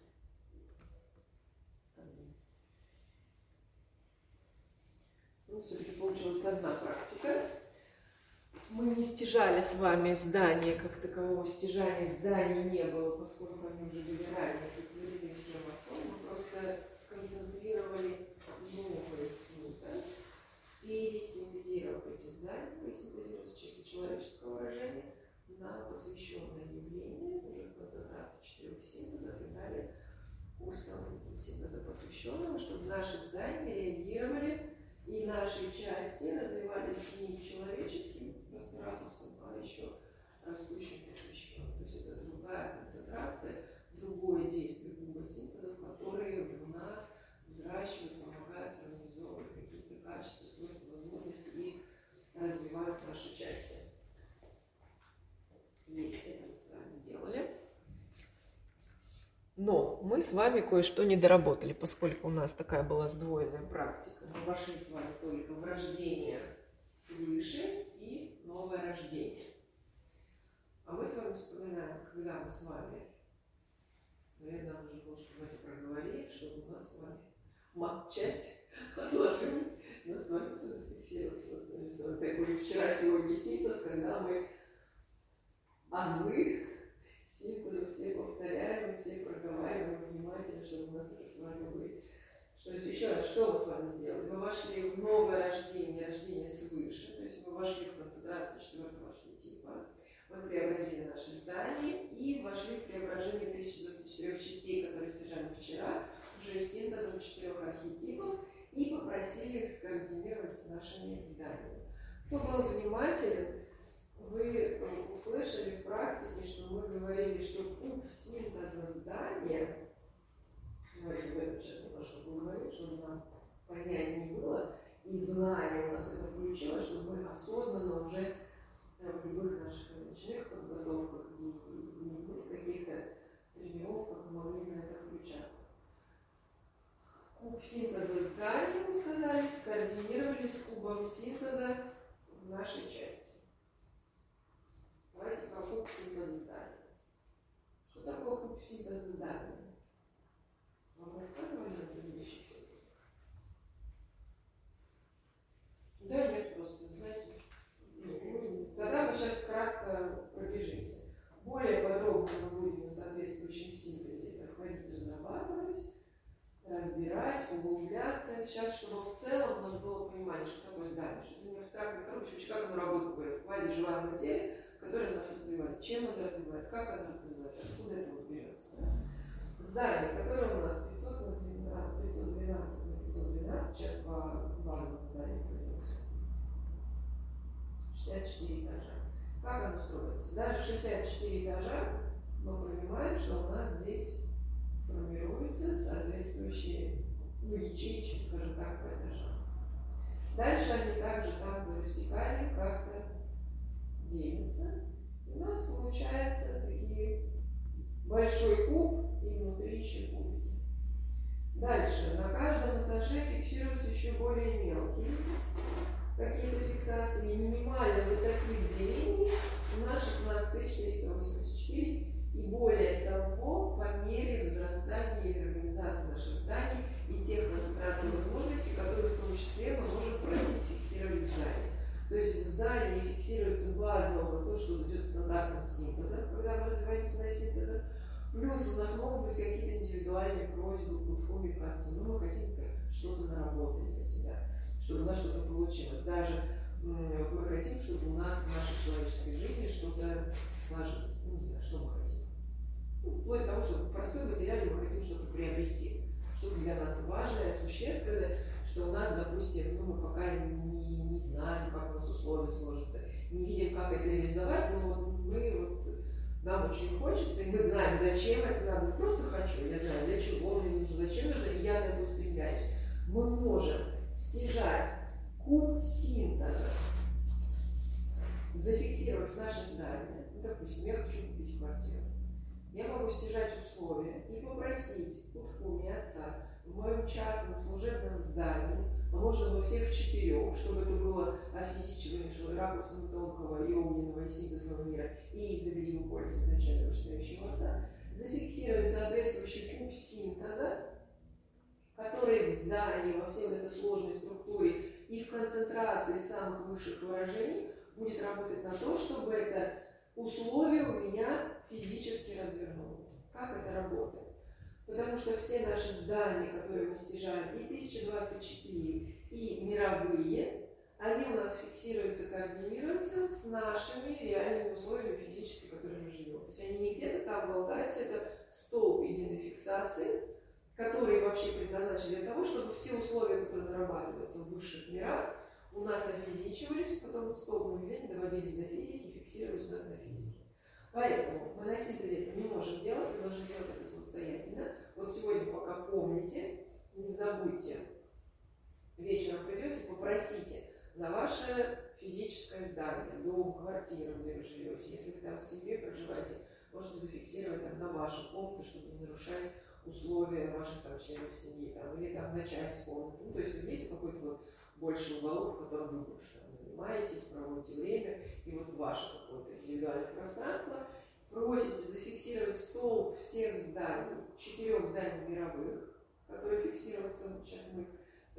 Ну, все-таки получилась одна практика. Мы не стяжали с вами здание, как такового стяжания зданий не было, поскольку они уже были ранее сотворены всем отцом. Мы просто сконцентрировали новый синтез, пересинтезировав эти здания, пересинтезировав с чисто человеческого выражения на посвященное явление, уже в концентрации четырех синтезов и далее курсом синтеза посвященного, чтобы наши здания реагировали и наши части развивались не человеческим просто радостом, а еще растущим посвященным. То есть это другая концентрация, другое действие куба синтезов, которые в нас взращивают, помогают организовывать какие-то качества, свойства, возможности и развивают наши части. Есть, это мы с вами сделали. Но мы с вами кое-что не доработали, поскольку у нас такая была сдвоенная практика. Мы вошли с вами только в рождение свыше и новое рождение. А мы с вами вспоминаем, когда мы с вами, наверное, нам уже лучше чтобы это проговорили, чтобы у нас с вами мат-часть отложилась, у нас с вами все зафиксировалось. У нас с вами все. Это был вчера, сегодня синтез, когда мы азы все проговариваем внимательно, чтобы у нас это с вами были. Что еще раз, что мы с вами сделали? Мы вошли в новое рождение, рождение свыше, то есть мы вошли в концентрацию четвертого архетипа, мы преобразили наши здания и вошли в преображение тысячи двадцати четырёх частей, которые стяжали вчера, уже синтезом четырех архетипов, и попросили их скоординировать с нашими зданиями. Кто был внимателен, вы услышали в практике, что мы говорили, что куб синтеза здания, давайте об этом сейчас немножко поговорим, чтобы нам понятнее было, и знание у нас это включило, чтобы мы осознанно уже в любых наших ночных подготовках и дневных каких-то тренировках могли на это включаться. Куб синтеза здания, мы сказали, скоординировали с кубом синтеза в нашей части. Давайте про куб синтеза здания. Что такое куб синтеза здания? Вам рассказывали на предыдущих сессиях? Да, нет, просто, знаете, ну, тогда мы сейчас кратко пробежимся. Более подробно мы будем на соответствующем синтезе это входить, разрабатывать, разбирать, углубляться. Сейчас, чтобы в целом у нас было понимание, что такое здание, что это не абстрактная коробочка, как оно работает, говорит, квази-живая материя, которая нас развивает, чем она развивает, как она развивает, откуда это вот берется. Да? Здание, которое у нас пятьсот на двенадцать на пятьсот двенадцать, сейчас по базовому зданию пройдемся. шестьдесят четыре этажа. Как оно строится? Даже шестьдесят четыре этажа мы понимаем, что у нас здесь формируются соответствующие, ну, ячейки, скажем так, по этажам. Дальше они также там по вертикали как-то делятся. У нас получается такие большой куб и внутри еще кубики. Дальше на каждом этаже фиксируются еще более мелкие какие-то фиксации. И минимально вот таких делений у нас шестнадцать тысяч триста восемьдесят четыре. И более того, по мере взрастания и организации наших зданий и тех концентраций возможностей, которые в том числе мы можем просить фиксировать в здании. То есть в здании фиксируется базово то, что идет стандартным синтезом, когда мы развиваемся на синтезах. Плюс у нас могут быть какие-то индивидуальные просьбы к подходу к концу. Ну, мы хотим что-то наработать для себя, чтобы у нас что-то получилось. Даже мы хотим, чтобы у нас в нашей человеческой жизни что-то сложилось. Ну, не знаю, что мы хотим. Ну, вплоть до того, что в простой материале мы хотим что-то приобрести. Что-то для нас важное, существенное, что у нас, допустим, ну, мы пока не, не знаем, как у нас условия сложатся, не видим, как это реализовать, но вот мы вот, нам очень хочется, и мы знаем, зачем это надо. Не просто хочу, я знаю, для чего мне нужно, зачем нужно, и я на это устремляюсь. Мы можем стяжать куб синтеза, зафиксировать в наше здание. Ну, допустим, я хочу купить квартиру. Я могу стяжать условия и попросить у Ткуми отца в моем частном служебном здании, а можно во всех четырех, чтобы это было офизичивание ракурсом тонкого и огненного и синтезного мира и изобилия полиса изначально вышестоящего отца, зафиксировать соответствующий куб синтеза, который в здании, во всей вот этой сложной структуре и в концентрации самых высших выражений будет работать на то, чтобы это условие у меня физически развернулось. Как это работает? Потому что все наши здания, которые мы стяжаем, и тысяча двадцать четыре, и мировые, они у нас фиксируются, координируются с нашими реальными условиями физически, в которых мы живем. То есть они не где-то там болтаются, это столб единой фиксации, который вообще предназначен для того, чтобы все условия, которые нарабатываются в высших мирах, у нас офизичивались, потом столбным явлением доводились до физики и фиксировались у нас на физике. Поэтому мы на синтезе это не можем делать, мы должны делать это самостоятельно. Вот сегодня пока помните, не забудьте, вечером придете, попросите на ваше физическое здание, дом, квартиру, где вы живете. Если вы там с семьей проживаете, можете зафиксировать там на вашу комнату, чтобы не нарушать условия ваших там членов семьи, там, или там на часть комнаты. Ну, то есть есть какой-то вот больше уголок, в котором вы больше занимаетесь, проводите время, и вот ваше какое-то индивидуальное пространство, просите зафиксировать столб всех зданий, четырех зданий мировых, которые фиксируются, сейчас мы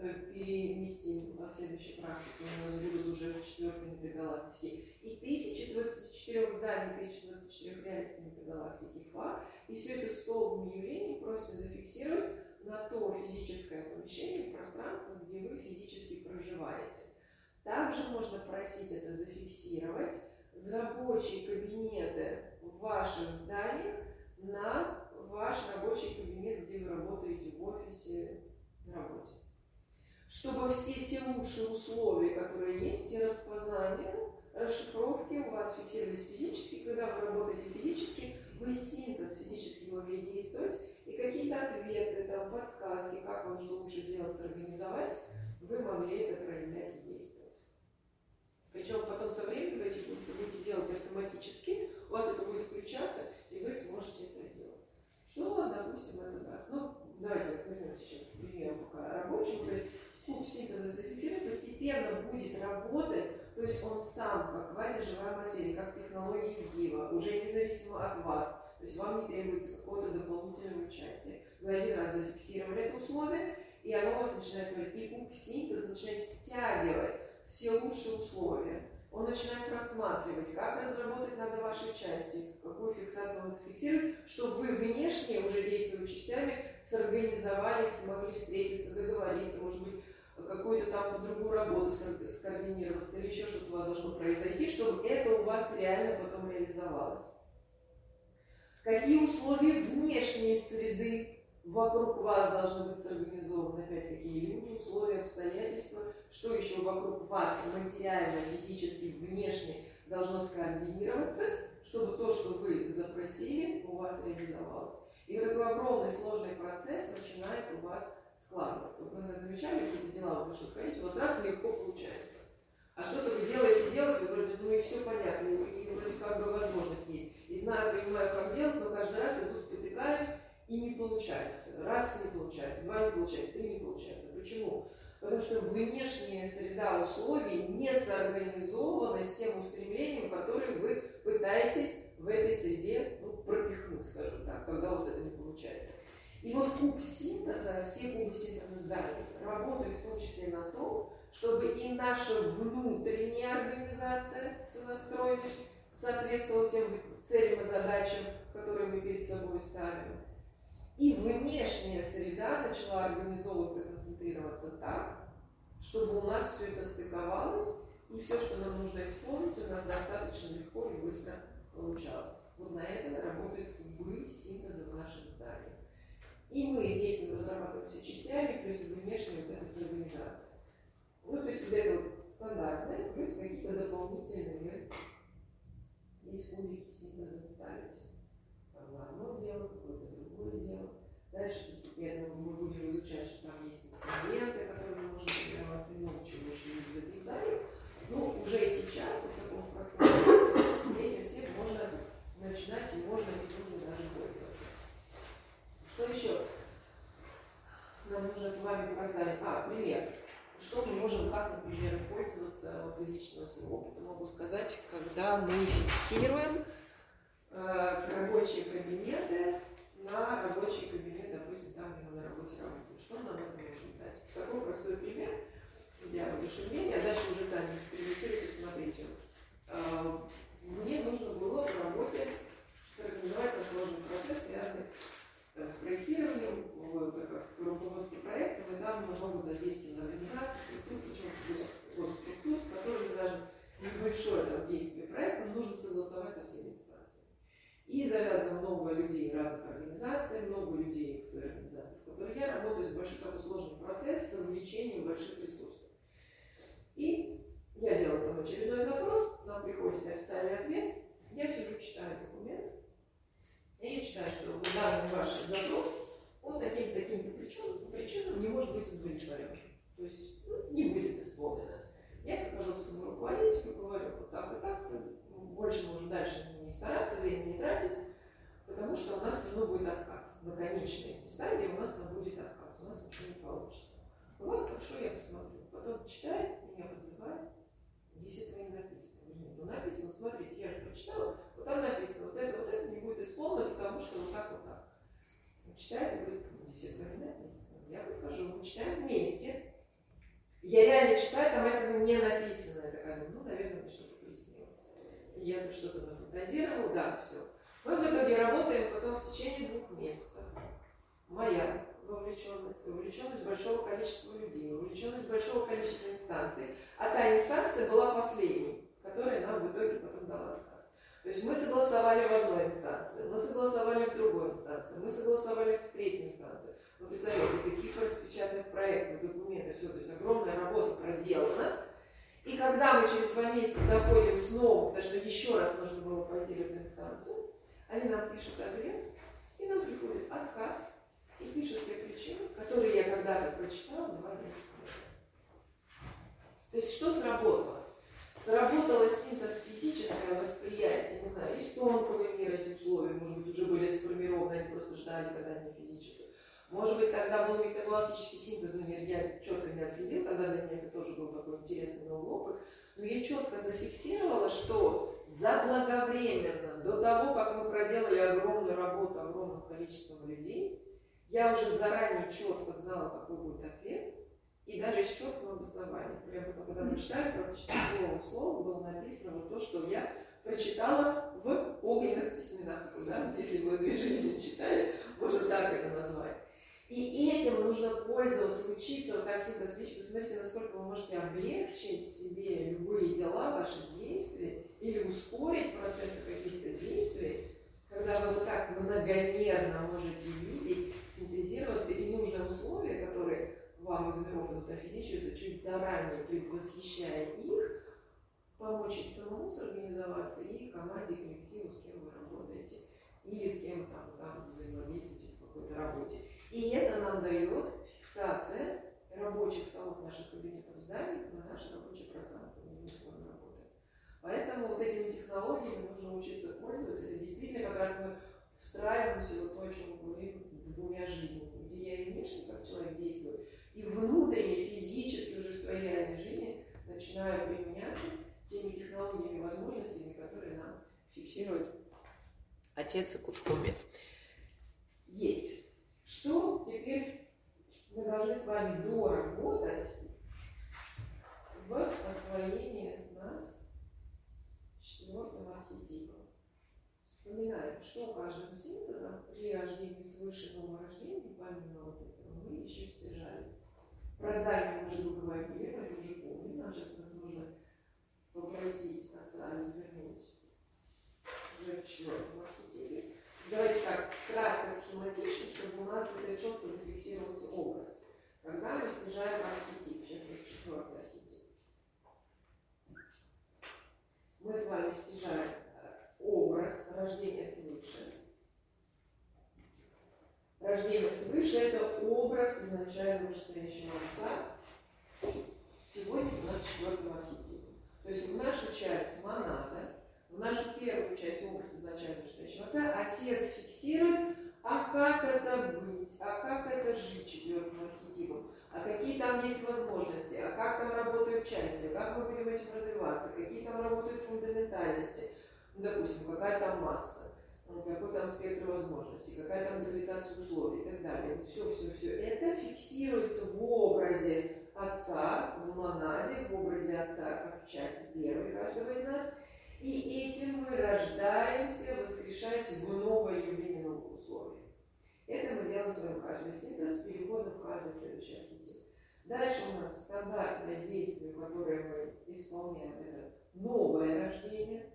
вместим на следующей практике, у нас будут уже в четвертой метагалактике, и тысяча двадцать четыре зданий, тысяча двадцать четыре реальности метагалактики ФА, и все это столбом явлений просто зафиксировать на то физическое помещение, пространство, где вы физически проживаете. Также можно просить это зафиксировать с рабочие кабинеты в ваших зданиях на ваш рабочий кабинет, где вы работаете в офисе, на работе. Чтобы все те лучшие условия, которые есть, и распознания, расшифровки у вас фиксировались физически, когда вы работаете физически, вы синтез физически могли действовать, и какие-то ответы, там, подсказки, как вам что лучше сделать, сорганизовать, вы могли это проявлять и действовать. Причем потом со временем вы эти будете делать автоматически, у вас это будет включаться, и вы сможете это делать. Что, допустим, это даст? Ну, давайте вернем сейчас к примеру пока рабочим, то есть куб синтеза зафиксирован, постепенно будет работать, то есть он сам, как квазиживая материя, как технология Дива, уже независимо от вас, то есть вам не требуется какого-то дополнительного участия. Вы один раз зафиксировали это условие, и оно у вас начинает говорить, и куб синтеза начинает стягивать все лучшие условия. Он начинает просматривать, как разработать надо ваши части, какую фиксацию он зафиксирует, чтобы вы внешне, уже действуя частями, сорганизовались, смогли встретиться, договориться, может быть, какую-то там по другую работу скоординироваться или еще что-то у вас должно произойти, чтобы это у вас реально потом реализовалось. Какие условия внешней среды вокруг вас должны быть сорганизованы, опять какие люди, условия, обстоятельства, что еще вокруг вас материально, физически, внешне должно скоординироваться, чтобы то, что вы запросили, у вас реализовалось. И вот такой огромный сложный процесс начинает у вас складываться. Вы замечали какие-то дела, вы что-то хотите, у вас раз легко получается. А что-то вы делаете, делаете, вроде, ну и все понятно, и вроде как бы возможность есть. И знаю, понимаю, как делать, но каждый раз иду, спотыкаюсь, и не получается. Раз не получается, два не получается, три не получается. Почему? Потому что внешняя среда условий не сорганизована с тем устремлением, которое вы пытаетесь в этой среде ну, пропихнуть, скажем так, когда у вас это не получается. И вот куб синтеза, все кубы синтеза зданий работают в том числе на том, чтобы и наша внутренняя организация, сонастроенность, соответствовала тем целям и задачам, которые мы перед собой ставим. И внешняя среда начала организовываться, концентрироваться так, чтобы у нас все это стыковалось, и все, что нам нужно исполнить, у нас достаточно легко и быстро получалось. Вот на это работает кубы синтеза в наших зданиях. И мы действуем, разрабатываем все частями, плюс внешняя вот эта организация. Ну, то есть вот это вот стандартное, плюс какие-то дополнительные есть кубики синтеза ставите. Там на одно дело, какое-то другое дело. Дальше постепенно мы будем изучать, что там есть инструменты, которые мы можем тренироваться, и много чего еще из этих зданий. Ну, уже сейчас, в таком простом этим всем можно начинать, и можно, и нужно даже пользоваться. Что еще нам нужно с вами показать? А, пример. Что мы можем, как, например, пользоваться вот, из личного своего опыта, могу сказать, когда мы фиксируем э, рабочие кабинеты на рабочий кабинет, допустим, там, где мы на работе работаем. Что нам это может дать? Такой простой пример для воодушевления, а дальше уже сами экспериментируйте, смотрите. Э, мне нужно было в работе сорганизовать сложный процесс, связанный с проектированием, как руководство проектом, и там много задействовано организаций, структур, причем госструктур, с которыми даже небольшое там, действие проекта нужно согласовать со всеми инстанциями. И завязано много людей разных организаций, много людей в той организации, в которой я работаю, с большой такой сложный процесс с увеличением больших ресурсов. И я делаю там очередной запрос, нам приходит официальный ответ, я сижу, читаю документ, и я читаю, что данный ваш запрос, он таким-то таким причинам, причинам не может быть удовлетворен. То есть ну, не будет исполнено. Я подхожу к своему руководителю, говорю, вот так и так, больше можно дальше не стараться, время не тратить, потому что у нас все равно будет отказ. На конечной стадии у нас там будет отказ, у нас ничего не получится. Вот, хорошо, я посмотрю. Потом читает, меня подзывает, здесь это не написано. Ну, написано, смотрите, я же прочитала, вот там написано, вот это, вот это не будет исполнено, потому что вот так, вот так. Он читает и говорит, здесь этого не написано. Я подхожу, мы читаем вместе. Я реально читаю, там этого не написано. Я такая думаю, ну, наверное, мне что-то приснилось. Я тут что-то нафантазировала, да, все. Мы в итоге работаем потом в течение двух месяцев. Моя вовлеченность, вовлеченность большого количества людей, вовлеченность большого количества инстанций. А та инстанция была последней, которая нам в итоге потом дала отказ. То есть мы согласовали в одной инстанции, мы согласовали в другой инстанции, мы согласовали в третьей инстанции. Вы представляете, каких распечатанных проектов, документов, все, то есть огромная работа проделана. И когда мы через два месяца доходим снова, потому что еще раз нужно было пойти в эту инстанцию, они нам пишут ответ, и нам приходит отказ, и пишут те причины, которые я когда-то прочитала два месяца назад. То есть что сработало? Сработало синтез физическое восприятие, не знаю, из тонкого мира эти условия, может быть, уже были сформированы, они просто ждали, когда они физические. Может быть, тогда был метагалактический синтезный мир, я четко не отследил, тогда для меня это тоже был такой интересный новый опыт, но я четко зафиксировала, что заблаговременно, до того, как мы проделали огромную работу огромным количеством людей, я уже заранее четко знала, какой будет ответ, и даже с четким обоснованием. Прямо потом, когда мы читали, практически слово в слово было написано вот то, что я прочитала в огненных письменах. Да? Если вы «Две жизни» читали, можно так это назвать. И этим нужно пользоваться, учиться, вот так всегда свечку. Смотрите, насколько вы можете облегчить себе любые дела, ваши действия, или ускорить процессы каких-то действий, когда вы вот так многомерно можете видеть, синтезироваться, и нужные условия, которые вам из миров идут на физическую, чуть заранее предвосхищая их, помочь и самому сорганизоваться, и команде, коллективу, с кем вы работаете, или с кем там, там взаимодействуете в какой-то работе. И это нам дает фиксация рабочих столов наших кабинетов в зданиях на наше рабочее пространство, где мы с вами работаем. Поэтому вот этими технологиями нужно учиться пользоваться. Это действительно как раз мы встраиваемся в то, о чем мы говорим, двумя жизнями, где я и внешне как человек действую, и внутренне, физически уже в своей реальной жизни начинаю применяться теми технологиями и возможностями, которые нам фиксирует отец и Кудхоби. Есть. Что теперь мы должны с вами доработать в освоении нас четвертого архетипа? Вспоминаем, что каждым синтезом при рождении свыше нового рождения, помимо вот этого, мы еще стяжали. Про здание мы уже говорили, мы это уже помним, нам сейчас нужно попросить отца развернуть уже в четвертом архетипе. Давайте так, кратко, схематично, чтобы у нас это четко зафиксировался образ. Когда мы снижаем архетип, сейчас у нас четвертый архетип. Мы с вами снижаем образ рождения свыше. Рождение свыше – это образ изначально вышестоящего отца. Сегодня у нас четвертый архетип. То есть в нашу часть монада, в нашу первую часть образа изначально вышестоящего отца отец фиксирует, а как это быть, а как это жить четвертым архетипом, а какие там есть возможности, а как там работают части, как мы будем этим развиваться, какие там работают фундаментальности, ну, допустим, какая там масса, какой там спектр возможностей, какая там гравитация условий и так далее. Вот все, все, все это фиксируется в образе отца, в монаде, в образе отца как часть первой каждого из нас. И этим мы рождаемся, воскрешаясь в новое явление новых условий. Это мы делаем с вами каждый синтез, переходом в каждый следующий архетип. Дальше у нас стандартное действие, которое мы исполняем, это новое рождение.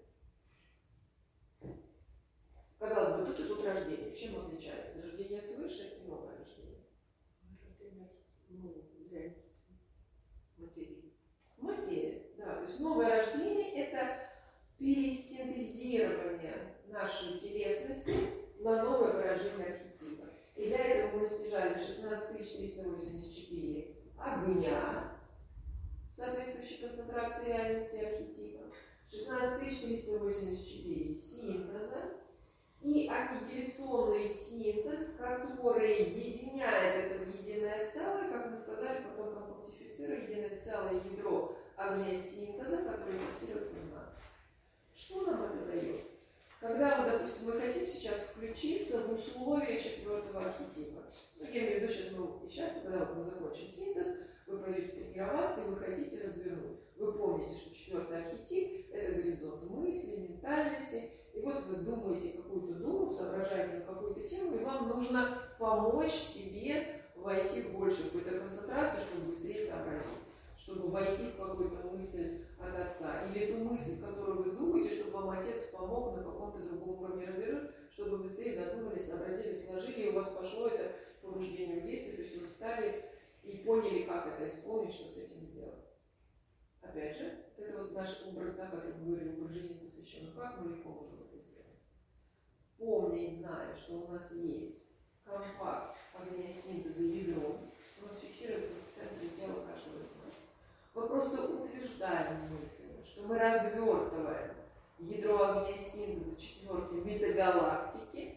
Казалось бы, тут и тут рождение. Чем отличается? Рождение свыше и новое рождение. Рождение, ну, для материи. Материя, да. То есть новое рождение – это пересинтезирование нашей телесности на новое выражение архетипа. И для этого мы стяжали шестнадцать тысяч триста восемьдесят четыре огня, соответствующей концентрации реальности архетипа, шестнадцать тысяч триста восемьдесят четыре синтеза и аннигиляционный синтез, который единяет это в единое целое, как мы сказали, потом компактифицирует единое целое ядро огня синтеза, которое фиксируется в нас. Что нам это дает? Когда, вот, допустим, мы хотим сейчас включиться в условия четвертого архетипа. Ну, я имею в виду, сейчас мы, сейчас, когда вот мы закончим синтез, вы пойдете тренироваться, и вы хотите развернуть. Вы помните, что четвертый архетип – это горизонт мысли, ментальности. И вот вы думаете какую-то думу, соображаете на какую-то тему, и вам нужно помочь себе войти в большую какую-то концентрацию, чтобы быстрее сообразить, чтобы войти в какую-то мысль от отца. Или эту мысль, которую вы думаете, чтобы вам отец помог на каком-то другом уровне развернуть, чтобы быстрее додумали, сообразили, сложили, и у вас пошло это побуждение в действие, то есть вы встали и поняли, как это исполнить, что с этим сделать. Опять же, это вот наш образ, да, который мы говорили, образ жизни посвященный. Как мы легко можем это сделать? Помня и зная, что у нас есть компакт огня синтеза ядро, у нас фиксируется в центре тела каждого из нас. Мы просто утверждаем мысленно, что мы развертываем ядро огня синтеза четвертой метагалактики,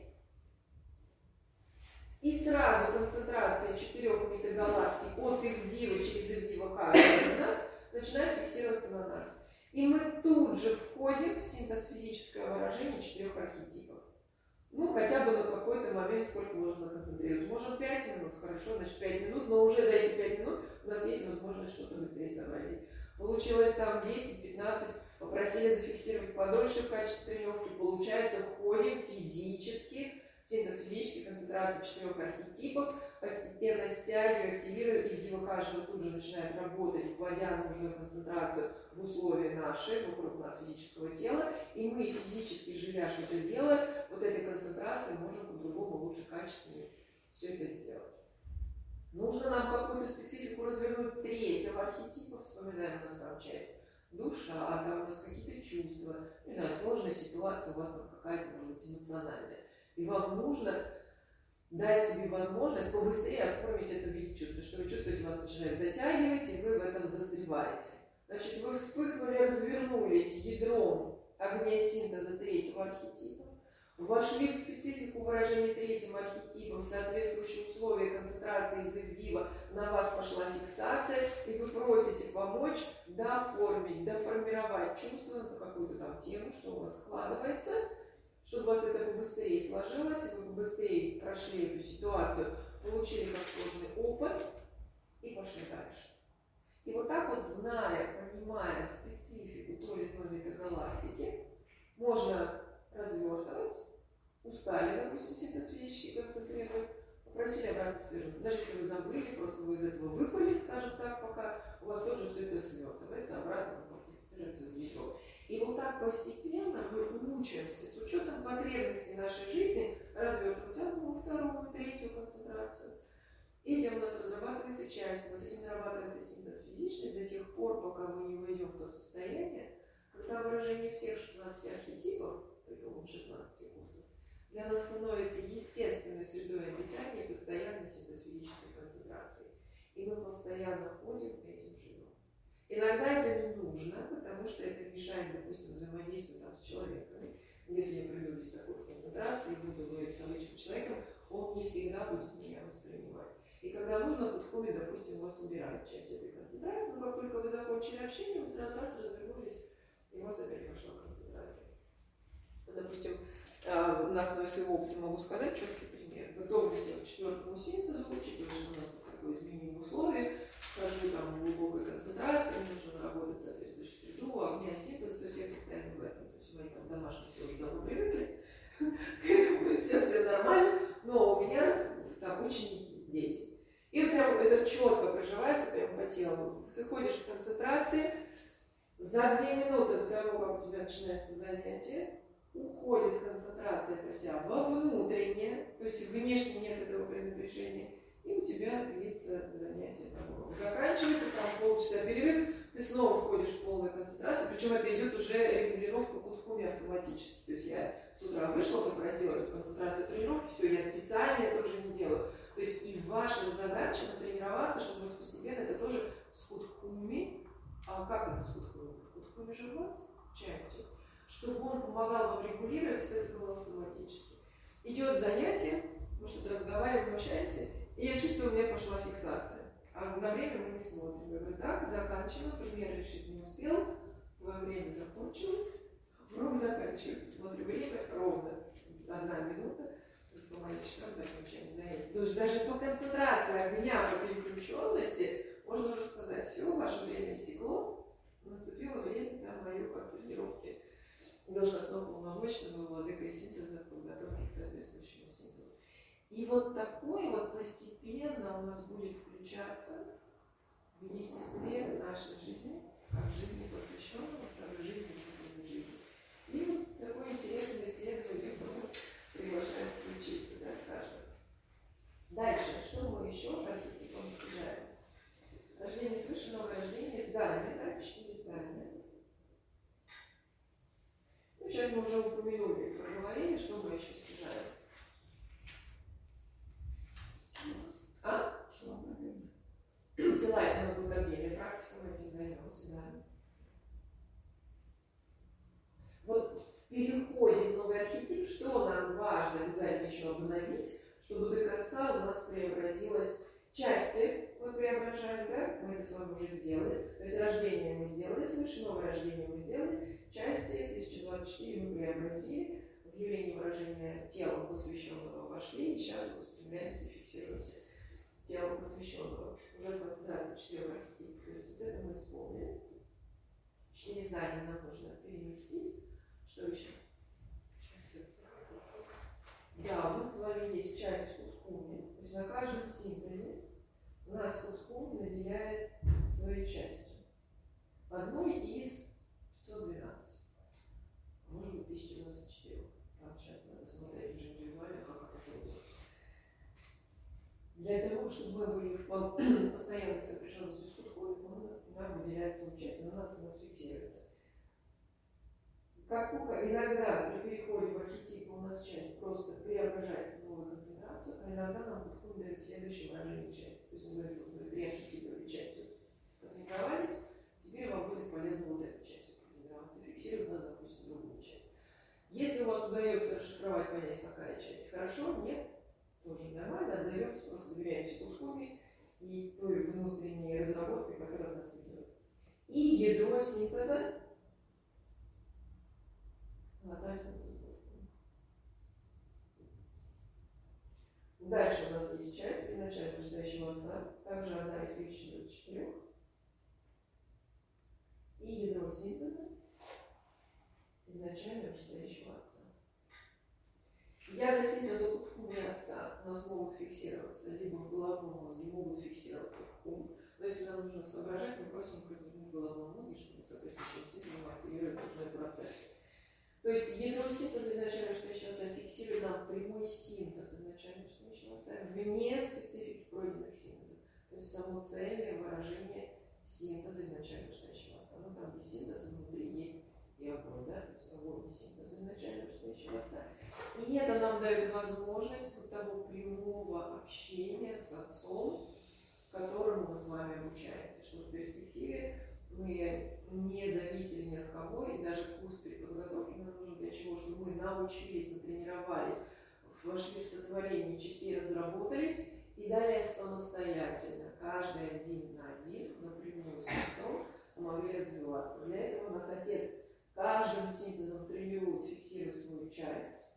и сразу концентрация четырех метагалактик от Ивдива через Ивдива каждого из нас начинает фиксироваться на нас. И мы тут же входим в синтез-физическое выражение четырех архетипов. Ну, хотя бы на какой-то момент, сколько можно концентрировать. Можем пять минут, хорошо, значит пять минут, но уже за эти пять минут у нас есть возможность что-то быстрее сообразить. Получилось там десять-пятнадцать, попросили зафиксировать подольше в качестве тренировки. Получается, входим физически, синтез физической концентрации четырех архетипов, постепенно стягивая, активируя, и Ивдива каждого тут же начинает работать, вводя нужную концентрацию в условия наши, вокруг нас физического тела, и мы физически, живя что-то делая, вот этой концентрацией можем по-другому, лучше, качественнее все это сделать. Нужно нам какую-то специфику развернуть третьего архетипа, вспоминаем, у нас там часть душа, там у нас какие-то чувства, не знаю, сложная ситуация, у вас там какая-то, может быть, эмоциональная. И вам нужно дать себе возможность побыстрее оформить это в виде чувства, что вы чувствуете, вас начинает затягивать, и вы в этом застреваете. Значит, вы вспыхнули, развернулись ядром огня синтеза третьего архетипа, вошли в специфику выражения третьим архетипом, соответствующие условия концентрации из Ивдива, на вас пошла фиксация, и вы просите помочь доформить, доформировать чувство на какую-то там тему, что у вас складывается, чтобы у вас это побыстрее сложилось, и вы побыстрее прошли эту ситуацию, получили как сложный опыт и пошли дальше. И вот так вот, зная, понимая специфику той или иной метагалактики, можно развертывать, устали, допустим, синтез физически концентрировать, попросили обратно свернуть. Даже если вы забыли, просто вы из этого выпали, скажем так, пока у вас тоже все это свертывается, обратно фиксируется в ядро. И вот так постепенно мы учимся, с учетом потребностей нашей жизни, развертывать одну, вторую, третью концентрацию. Этим у нас разрабатывается часть, у нас этим нарабатывается синтез физичность до тех пор, пока мы не войдем в то состояние, когда выражение всех шестнадцати архетипов, притом шестнадцати курсов, для нас становится естественной средой обитания и постоянной синтез физической концентрации. И мы постоянно ходим этим живем. Иногда это не нужно, потому что это мешает, допустим, взаимодействию там, с человеком. Если я приду без такой концентрации и буду говорить с обычным человеком, он не всегда будет меня воспринимать. И когда нужно, Кутхуми, допустим, у вас убирает часть этой концентрации, но как только вы закончили общение, вы сразу раз развернулись, и у вас опять пошла концентрация. Допустим, на основе своего опыта могу сказать четкий пример. Готовлюсь к четвертому синтезу, учитывая, что у нас вот такое изменение условий, вхожу там в глубокой концентрации, мне нужно работать соответствующую среду, огня синтеза, то есть я постоянно в этом. То есть мои там домашние все уже давно привыкли, к этому все, все нормально, но у меня там ученики, дети. И вот прям это четко проживается прям по телу. Ты ходишь в концентрации, за две минуты до того, как у тебя начинается занятие, уходит концентрация эта вся во внутреннее, то есть внешне нет этого пренапряжения, и у тебя длится занятие. Там, заканчивается, там полчаса перерыв, ты снова входишь в полную концентрацию, причем это идет уже регулировка Кутхуми автоматически. То есть я с утра вышла, попросила эту концентрацию тренировки, все, я специально это уже не делаю. То есть и ваша задача натренироваться, чтобы постепенно это тоже с Кутхуми, а как это с Кутхуми? Кутхуми же у вас частью, чтобы он помогал вам регулировать, это было автоматически. Идет занятие, мы что-то разговариваем, общаемся, и я чувствую, у меня пошла фиксация. А на время мы не смотрим. Я говорю, так, заканчиваем, пример решить не успел, твое время закончилось, Урок заканчивается, смотрю время, ровно одна минута, по моим часам до окончания занятий. То есть даже по концентрации огня, по переключенности, можно уже сказать, все, ваше время истекло, наступило время там, моей тренировки должностного полномочного владыка синтеза, подготовки к соответствующему синтезу. И вот такое вот постепенно у нас будет включаться в естестве нашей жизни, как жизни посвященного, второй жизни, духовной жизни. И вот такое интересное исследование приглашаем включиться, да, каждого. Дальше, что мы еще по архетипам достигаем? Рождение свыше, новое рождение, здание, да, четыре здания. Ну, сейчас мы уже упомянули, проговорили, что мы еще снижаем. А? Тела, это у нас будет отдельная практика, мы этим займемся, да. Вот в переходе в новый архетип, что нам важно обязательно еще обновить, чтобы до конца у нас преобразилось части, мы преображаем, да, мы это с вами уже сделали, то есть рождение мы сделали свыше, новое рождение мы сделали, части тысяча двадцать четыре мы преобразили, в явление выражения телом посвященного вошли, и сейчас мы устремляемся, фиксируемся телом посвященного, уже в концентрации четырех архетипов, то есть вот это мы вспомнили. Четыре здания нам нужно переместить. Что еще? Да, у нас с вами есть часть Кутхуми, то есть на каждом синтезе у нас Кутхуми наделяет своей частью. Одной из пятьсот двенадцать, а может быть тысяча девяносто четыре. Там сейчас надо смотреть уже индивидуально, как это делать. Для того, чтобы мы были в постоянной сопряженности с Кутхуми, нам выделяет свою часть, она у нас, у нас фиксируется. Как только иногда при переходе в архетип у нас часть просто преображается в новую концентрацию, а иногда нам Кутхуми дает следующее выражение части. То есть он говорит, вот мы три архетиповые части потренировались, теперь вам будет полезно вот этой частью потренироваться. Фиксирует нас, допустим, другую часть. Если у вас удается расшифровать, понять, какая часть, хорошо, нет, тоже нормально, отдаемся, просто доверяемся Кутхуми и той внутренней разработке, которая от нас идет. И ядро синтеза. Дальше у нас есть часть изначально рождающего отца, также одна из тысячи двадцати четырёх. И ядро синтеза изначально рождающего отца. Ядра синтеза Кутхуми отца у нас могут фиксироваться либо в головном мозге, могут фиксироваться в хум. Но если нам нужно соображать, мы просим их развернуть в головном мозге, чтобы соответствующим синтезом активировать нужный процесс. То есть ядро синтеза изначально рождающего отца фиксирует нам прямой синтез изначально рождающего отца вне специфики пройденных синтезов. То есть само цельное выражение синтеза изначально рождающего отца. Ну там, где синтез, внутри есть и огонь, да, то есть огонь и синтез изначально рождающего отца. И это нам дает возможность вот того прямого общения с отцом, которому мы с вами обучаемся, что в перспективе мы не зависели ни от кого, и даже курс переподготовки нам нужен для чего? Чтобы мы научились, натренировались, вошли в сотворение частей, разработались, и далее самостоятельно, каждый один на один, напрямую с отцом, могли развиваться. Для этого нас отец каждым синтезом тренирует, фиксирует свою часть.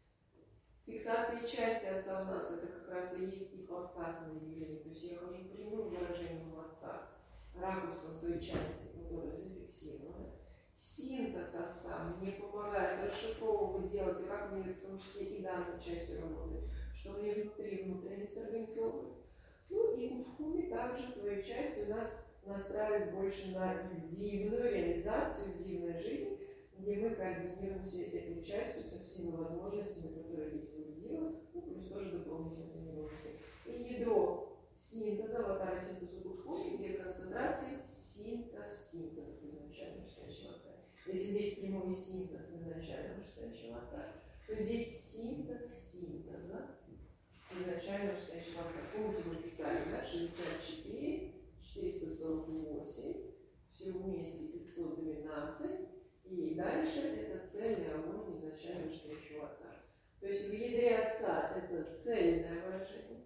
Фиксация части отца у нас это как раз и есть ипостасное явление. То есть я хожу прямым выражением отца, ракурсом той части, которая зафиксирована. Синтез отца мне помогает расшифровывать, делать, и как мне в том числе и данной частью работать, что мне внутри внутренне сорганизовывать. Ну и Кутхуми также свою часть у нас настраивает больше на дивную реализацию, дивную жизнь, где мы координируемся этой частью со всеми возможностями, которые есть у дива, ну плюс тоже дополнительные тренировки. И ядро синтеза, аватара синтеза Кутхуми, где концентрация синтез синтеза изначально рождающего отца. Если здесь прямой синтез изначально рождающего отца, то здесь синтез синтеза изначально рождающего отца. Помните, мы писали, да, шестьдесят четыре, четыреста сорок восемь, все вместе пятьсот двенадцать, и дальше это цельный огонь изначально рождающего отца. То есть в ядре отца это цельное выражение.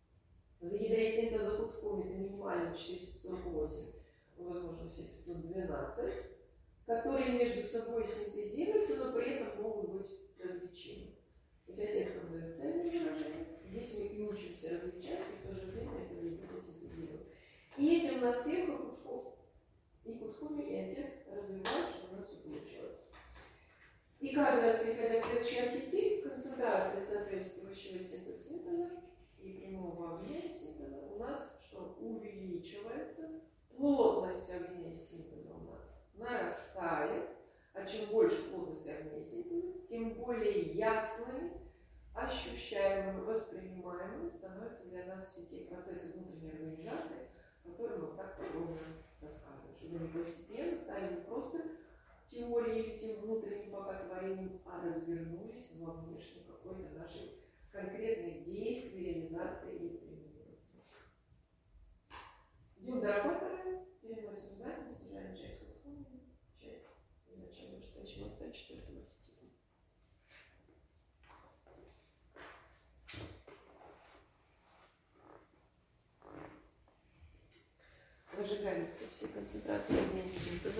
В ядре синтеза Кутхуми это минимально четыреста сорок восемь, возможно, все пятьсот двенадцать. которые между собой синтезируются, но при этом могут быть различимы. То есть отец нам дает цельные выражения, здесь мы и учимся различать, и в то же время это видно синтезируем. И этим нас всех и Кутху, и Кутхуми, и отец развивают, чтобы у нас все получилось. И каждый раз, переходя в следующий архетип, концентрация соответствующего синтез-синтеза и прямого огня синтеза у нас что увеличивается, плотность огня синтеза у нас нарастает, а чем больше плотность огня синтеза, тем более ясными, ощущаемыми, воспринимаемыми становятся для нас все те процессы внутренней организации, которые мы так подробно рассказываем, чтобы они постепенно стали не просто теорией или тем внутренним пока творением, а развернулись во внешней какой-то нашей конкретной действий, реализации и применимости. Идем доработаем, переносим знания, снижаем часть Кутхуми, часть изначально читающего отца четвертого архетипа. Выжигаем все, все концентрации огня и синтеза.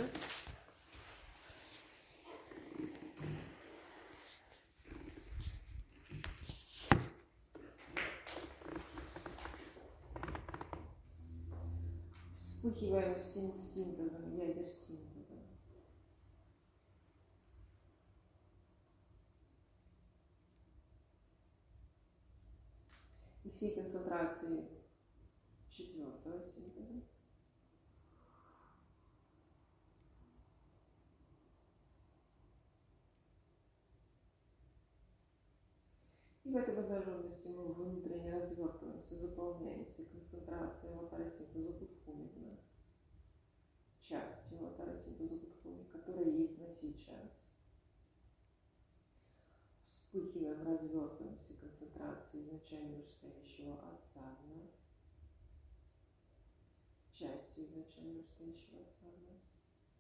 Вспыхиваем всем синтезом, ядер синтеза. И всей концентрации четвертого синтеза. И в этой возможности мы внутренне развертываемся, заполняемся концентрацией аватара синтеза Кутхуми в нас, частью аватара синтеза Кутхуми, которая есть на сейчас. Вспыхиваем, развертываемся концентрацией изначально вышестоящего Отца в нас, частью изначально вышестоящего Отца в нас.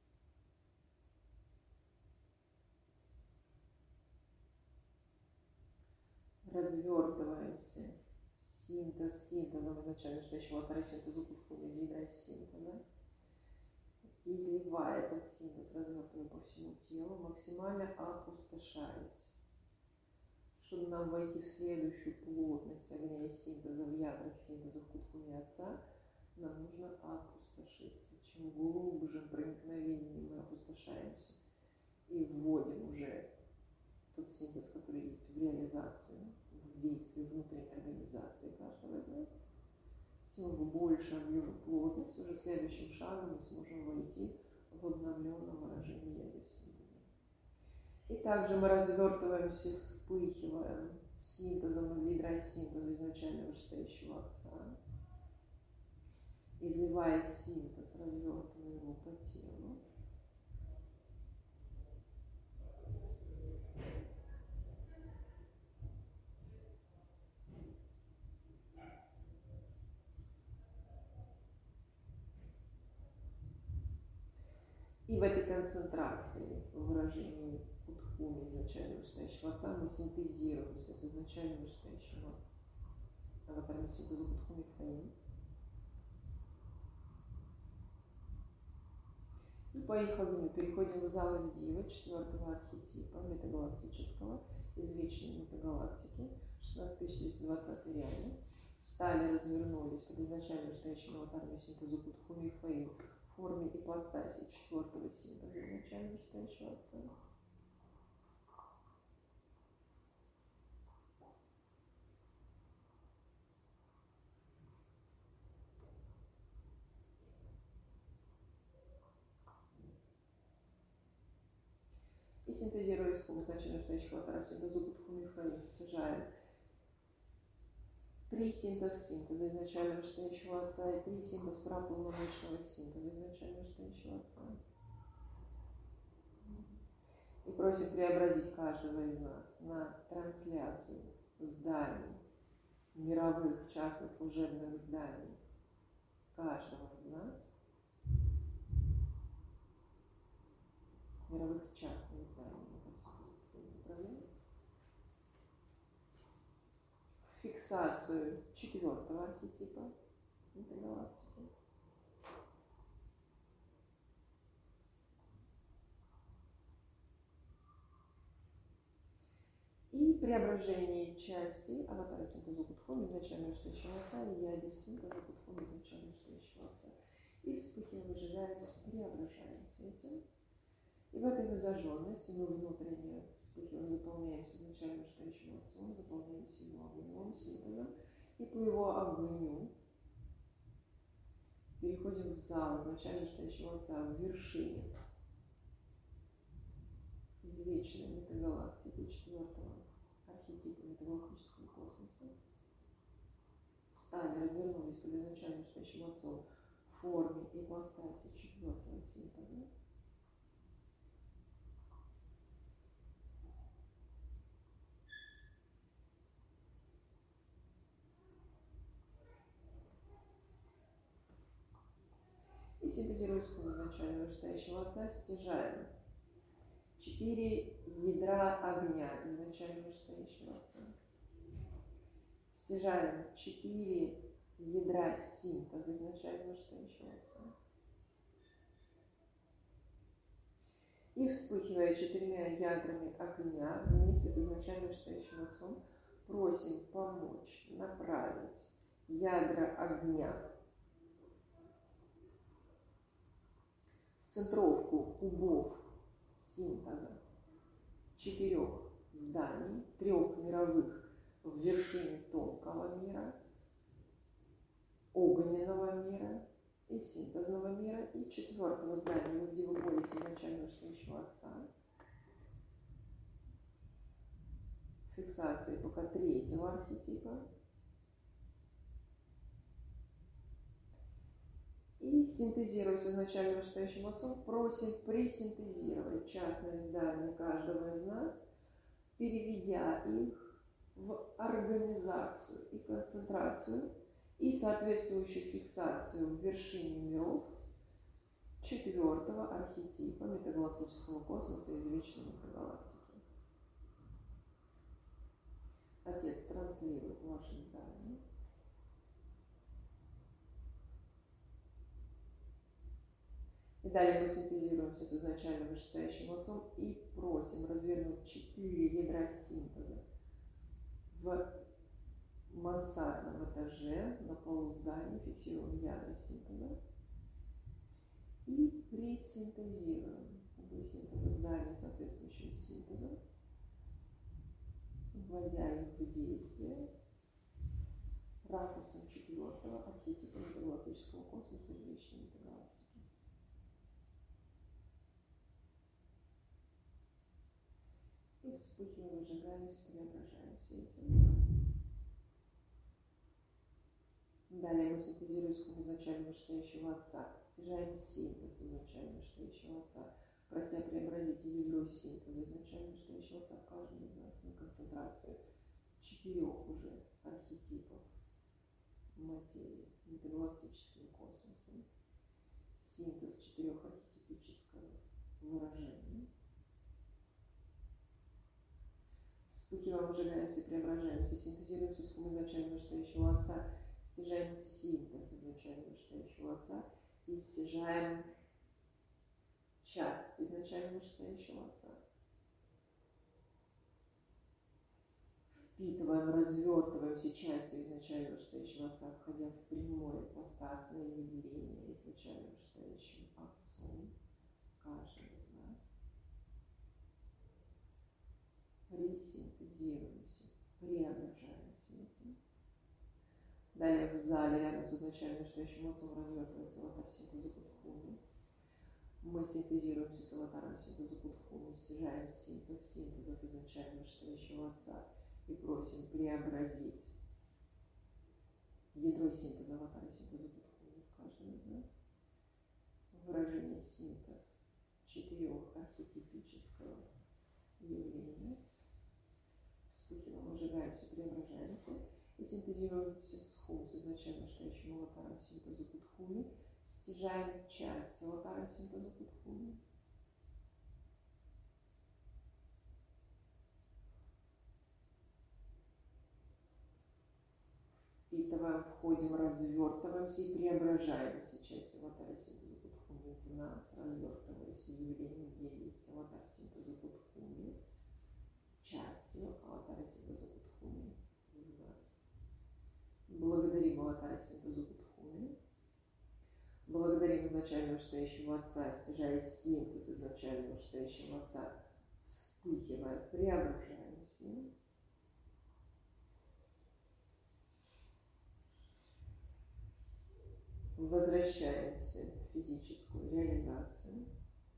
Развертываемся синтез синтезом изначально вышестоящего Атара синтеза Кутхуми, изъедая синтеза. И изливая этот синтез, развертывая по всему телу, максимально опустошаясь. Чтобы нам войти в следующую плотность огня и синтеза в ядрах синтеза в Кутхуми Отца, нам нужно опустошиться. Чем глубже проникновением мы опустошаемся и вводим уже тот синтез, который есть в реализацию, в действие внутренней организации каждого из нас, тем в больший объем и плотность, уже следующим шагом мы сможем войти в обновленное выражение ядер синтеза. И также мы развертываемся, вспыхиваем синтезом из ядра синтеза изначально вышестоящего Отца, изливая синтез, развертывая его по телу. И в этой концентрации, в выражении Кутхуми изначально вышестоящего Отца, мы синтезируемся с изначально вышестоящего аватаром синтеза Кутхуми Фаим. И по их огню переходим в зал Авдива, четвертого архетипа метагалактического, из вечной метагалактики, шестнадцать тысяч двести двадцатая реальность. Встали, развернулись под изначально вышестоящим аватаром синтеза Кутхуми Фаим в форме ипостаси четвертого синтеза изначально вышестоящего Отца. И синтезируя испуг изначально вышестоящего аватара синтеза Кутхуми Фаим, снижаем три синтез синтеза изначально вышестоящего Отца и три синтез праполномочного синтеза изначально вышестоящего Отца. И просим преобразить каждого из нас на трансляцию зданий, мировых частных служебных зданий каждого из нас, мировых частных зданий, фиксацию четвертого архетипа метагалактики. преображение части аватара синтеза Будхом, изначально рождающего отца, и ядер синтеза Будхом, изначально рождающего отца. И вспыхиваем, выжигаемся, преображаемся этим. И в этой зажженности мы внутренне вспыхиваем, заполняемся изначально рождающим отцом, заполняемся его огнем, синтезом. И по его огню переходим в зал изначально рождающего отца, в вершине извечной метагалактики четвертого архетипа метагалактического космоса. Встали, развернулись под изначально рождающим отцом в форме ипостаси четвертого синтеза. И синтезируя искусство изначально рождающего отца, стяжаем четыре ядра огня изначально рождающего отца. Стяжаем четыре ядра синтеза изначально рождающего отца. И вспыхивая четырьмя ядрами огня вместе с изначально рождающим отцом, просим помочь направить ядра огня в центровку кубов синтеза четырех зданий, трех мировых в вершине тонкого мира, огненного мира и синтезного мира, и четвертого здания, где вы полисе изначально рождающего отца. Фиксации пока третьего архетипа. И синтезируя с изначально рождающим отцом, просим пресинтезировать частные здания каждого из нас, переведя их в организацию и концентрацию и соответствующую фиксацию в вершине миров четвертого архетипа метагалактического космоса из вечной метагалактики. Отец транслирует ваши здания. И далее мы синтезируемся с изначально вышестоящим отцом и просим развернуть четыре ядра синтеза в мансардном этаже на полу здания, фиксируем ядра синтеза и пресинтезируем оба синтеза здания соответствующим синтезом, вводя их в действие ракурсом четвертого архетипа метагалактического космоса из вечной метагалактики. И вспыхиваем, выжигаемся, преображаемся этим. Далее мы синтезируем искусство изначально вышестоящего отца, стяжаем синтез изначально вышестоящего отца, прося преобразить ядро синтеза изначально вышестоящего отца в каждом из нас на концентрацию четырех уже архетипов материи метагалактическим космосом, синтез четырех архетипического выражения. Вспыхиваем, выжигаемся, преображаемся, синтезируем сискум изначально вышестоящего отца, стяжаем синтез изначально вышестоящего отца и стяжаем часть изначально вышестоящего отца. Впитываем, развертываем все части изначально вышестоящего отца, входя в прямое пластасное явление изначально вышестоящим отцом, каждый из нас. Пресинтезируемся, преображаемся этим. Далее в зале рядом с изначально вышестоящим отцом развертывается аватар синтеза Будхуми. Мы синтезируемся с аватаром синтеза Будхуми, стяжаем синтез синтезов изначально вышестоящего отца и просим преобразить ядро синтеза аватара синтеза Будхуми в каждом из нас. Выражение синтез четырех архетипического явления. Вспыхиваем, выжигаемся, преображаемся и синтезируемся с хум, с изначально вышестоящим аватаром синтеза Будхуми, стяжаем часть аватара синтеза Будхуми. Впитываем, входим, развертываемся и преображаемся часть аватара синтеза Будхуми в нас, развертываясь в явление, где есть аватар синтеза Будхуми. частью аватара синтеза Будхуми в нас. Благодарим аватара синтеза Будхуми. Благодарим изначально вышестоящего Отца, стяжая синтез изначально вышестоящего Отца, вспыхивая, преображаемся. Возвращаемся в физическую реализацию.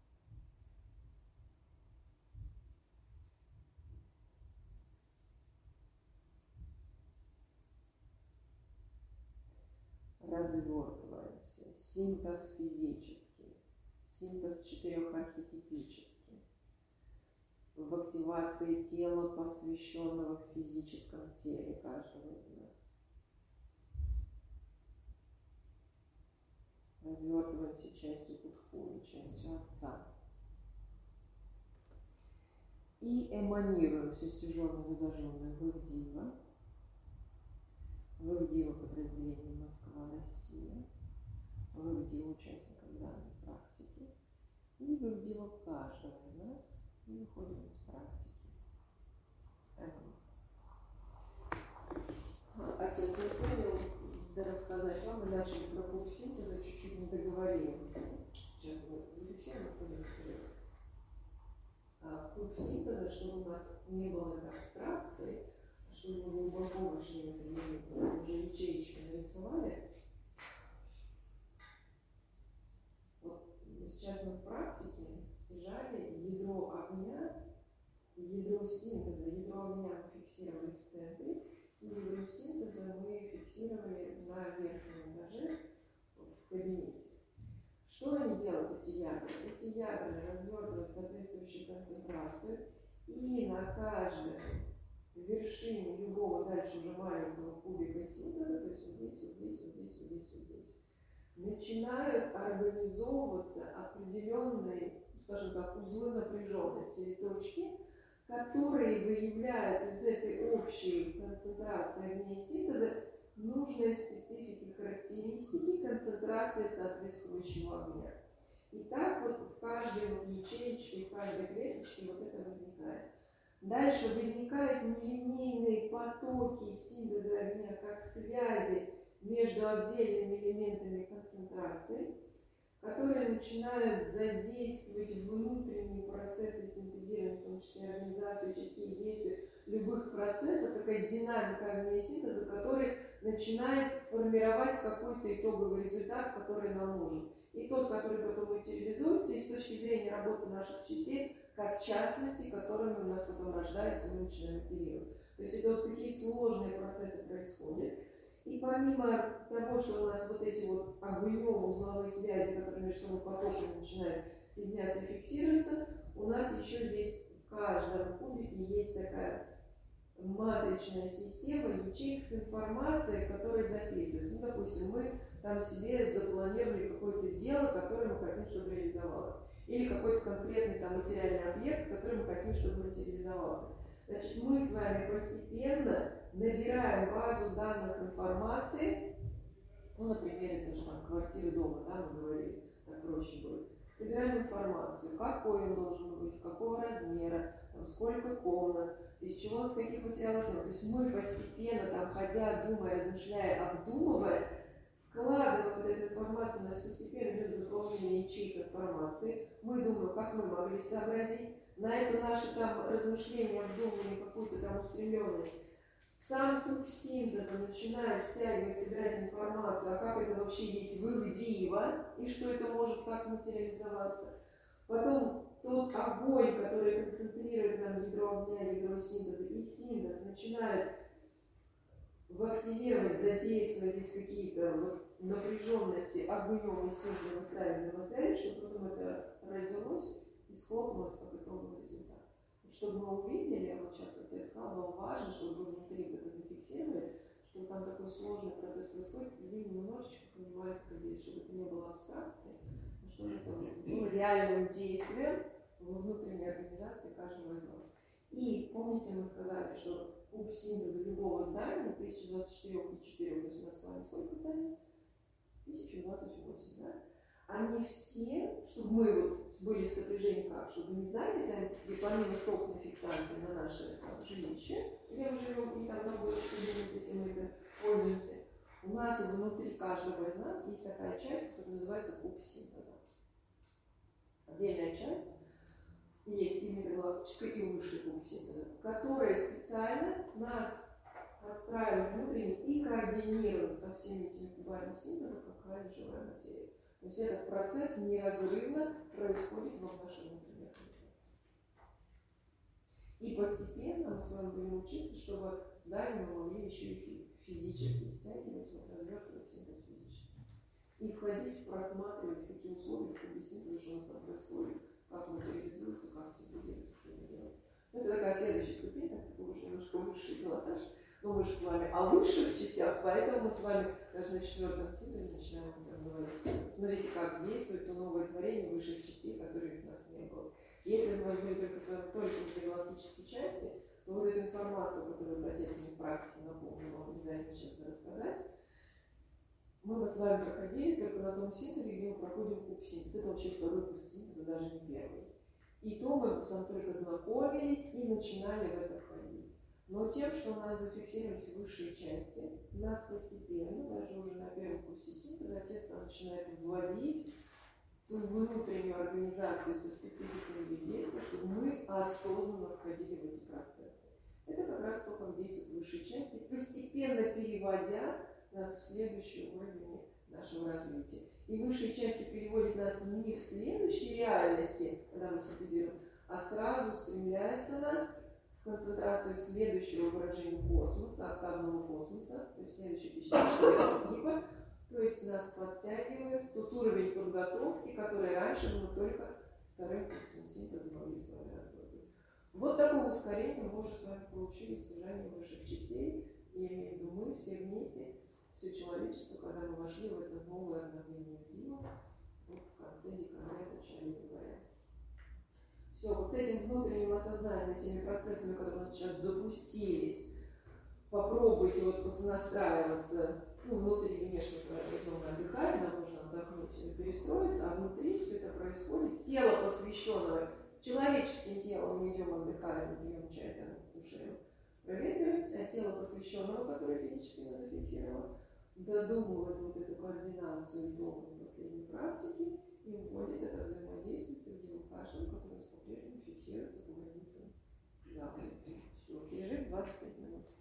Развертываемся. Синтез физический, синтез четырехархетипический. В активации тела, посвященного в физическом теле каждого из нас. Развертываемся частью Будхуми, частью Отца. И эманируем все стяженное и зажженное в Ивдива. В Ивдива подразделение Москва, Россия. В Ивдива участников данной практики. И в Ивдива каждого из нас. И выходим из практики. Отец, я понял, да рассказать вам, мы начали про куб синтеза, чуть-чуть не договорили. Сейчас мы зафиксируем, будем вперед. Куб синтеза, чтобы у нас не было это абстракции, чтобы мы глубоко вошли в это мир, уже ячеечки нарисовали. Вот сейчас мы в практике стяжали ядро огня, ядро синтеза, ядро огня мы фиксировали в центре, и ядро синтеза мы фиксировали на верхнем этаже в кабинете. Что они делают, эти ядра? Эти ядра развертывают соответствующую концентрацию, и на каждой вершине любого дальше уже маленького кубика синтеза, то есть вот здесь, вот здесь, вот здесь, вот здесь, вот здесь, начинают организовываться определенные, скажем так, узлы напряженности или точки, которые выявляют из этой общей концентрации огня и синтеза нужные специфики, характеристики концентрации соответствующего огня. И так вот в каждой вот ячеечке, в каждой клеточке вот это возникает. Дальше возникают нелинейные потоки синтеза огня, как связи между отдельными элементами концентрации, которые начинают задействовать внутренние процессы синтезирования, в том числе организации частей действия любых процессов, такая динамика огня и синтеза, который начинает формировать какой-то итоговый результат, который нам нужен. И тот, который потом материализуется, и с точки зрения работы наших частей, как частности, которыми у нас потом рождается, мы начинаем оперировать. То есть это вот такие сложные процессы происходят. И помимо того, что у нас вот эти вот огнево-узловые связи, которые между собой потоками начинают соединяться и фиксироваться, у нас еще здесь в каждом кубике есть такая матричная система ячеек с информацией, которая записывается. Ну, допустим, мы там себе запланировали какое-то дело, которое мы хотим, чтобы реализовалось. Или какой-то конкретный там материальный объект, который мы хотим, чтобы материализовался. Значит, мы с вами постепенно набираем базу данных информации, ну, на примере тоже там квартиры, дома, да, мы говорили, так проще будет. Собираем информацию, какой он должен быть, какого размера, там, сколько комнат, из чего, из каких материалов. То есть мы постепенно, там, ходя, думая, размышляя, обдумывая, складывая вот эту информацию, у нас постепенно идет заполнение ячеек информации. Мы думаем, как мы могли сообразить. На это наши там размышления, обдумывания, какую-то там устремленность. Сам куб синтеза начинает стягивать, собирать информацию, а как это вообще есть в Ивдива, и что это может как материализоваться. Потом тот огонь, который концентрирует нам ядро огня, ядро синтеза, и синтез начинает активировать, задействовать здесь какие-то вот напряженности огнем и синтезом ставить, взаимосвязь, чтобы потом это родилось и схлопнулось как итоговый результат. Чтобы мы увидели, вот сейчас отец сказал, но важно, чтобы вы внутри вот это зафиксировали, что там такой сложный процесс происходит, и вы немножечко понимаете, как здесь, чтобы это не было абстракцией, но что же это было реальным действием во внутренней организации каждого из вас. И помните, мы сказали, что куб синтеза любого здания, тысяча двадцать четыре и четыре, то есть у нас с вами сколько зданий? тысяча двадцать восемь, да? они все, чтобы мы вот были в сопряжении как, чтобы не знали сами по себе, помимо столкной фиксации на наше там, жилище, где мы живем, и там работаем, если мы это пользуемся, у нас внутри каждого из нас есть такая часть, которая называется куб синтеза. Отдельная часть есть и метагалактическая, и высший куб синтеза, которая специально нас подстраивает внутренне и координирует со всеми этими кубами синтеза, как живая материя. То есть этот процесс неразрывно происходит во нашей внутренней организации. И постепенно мы с вами будем учиться, чтобы здание мы могли еще и физически стягивать, вот, развертывать синтез физически. И входить, просматривать, какие условия в кубе синтеза, что у нас там происходит, как материализуется, как синтезируется, что не делается. Это такая следующая ступень, так это уже немножко высший пилотаж. Но мы же с вами о высших частях, поэтому мы с вами даже на четвертом синтезе начинаем говорить. Смотрите, как действует то новое творение высших частей, которых у нас не было. Если мы возьмем только с вами только метагалактические части, то вот эту информацию, которую вот отец мне в практике напомнил, вам обязательно сейчас рассказать, мы бы с вами проходили только на том синтезе, где мы проходим куб синтез. Это вообще второй курс синтеза, даже не первый. И то мы с вами только знакомились и начинали в это входить. Но тем, что у нас зафиксировались высшие части, нас постепенно, даже уже на первом курсе синтеза, отец нам начинает вводить ту внутреннюю организацию со спецификой ее действия, чтобы мы осознанно входили в эти процессы. Это как раз то, как действуют высшие части, постепенно переводя нас в следующий уровень нашего развития. И высшие части переводят нас не в следующей реальности, когда мы синтезируем, а сразу устремляются нас в концентрацию следующего выражения космоса, октавного космоса, то есть следующего пятичного типа, то есть нас подтягивает тот уровень подготовки, который раньше мы только вторым курсом синтеза могли с вами разработать. Вот такое ускорение мы уже с вами получили стяжание высших частей, я имею в виду мы все вместе, все человечество, когда мы вошли в это новое обновление Дима, вот в конце декабря, начале января. Все, вот с этим внутренним осознанием, теми процессами, которые у нас сейчас запустились, попробуйте вот настраиваться, ну, внутри, конечно, идем отдыхать, нам нужно отдохнуть и перестроиться, а внутри все это происходит. Тело, посвященное человеческим телом, мы идем отдыхаем, пьем чай, там, кушаем, проветриваемся, а тело, посвященного, которое физически нас зафиксировало, додумывает вот эту координацию итогов последней практики и вводит это взаимодействие с отделом каждого, который по-прежнему фиксируется по границам. Да, все, перерыв двадцать пять минут.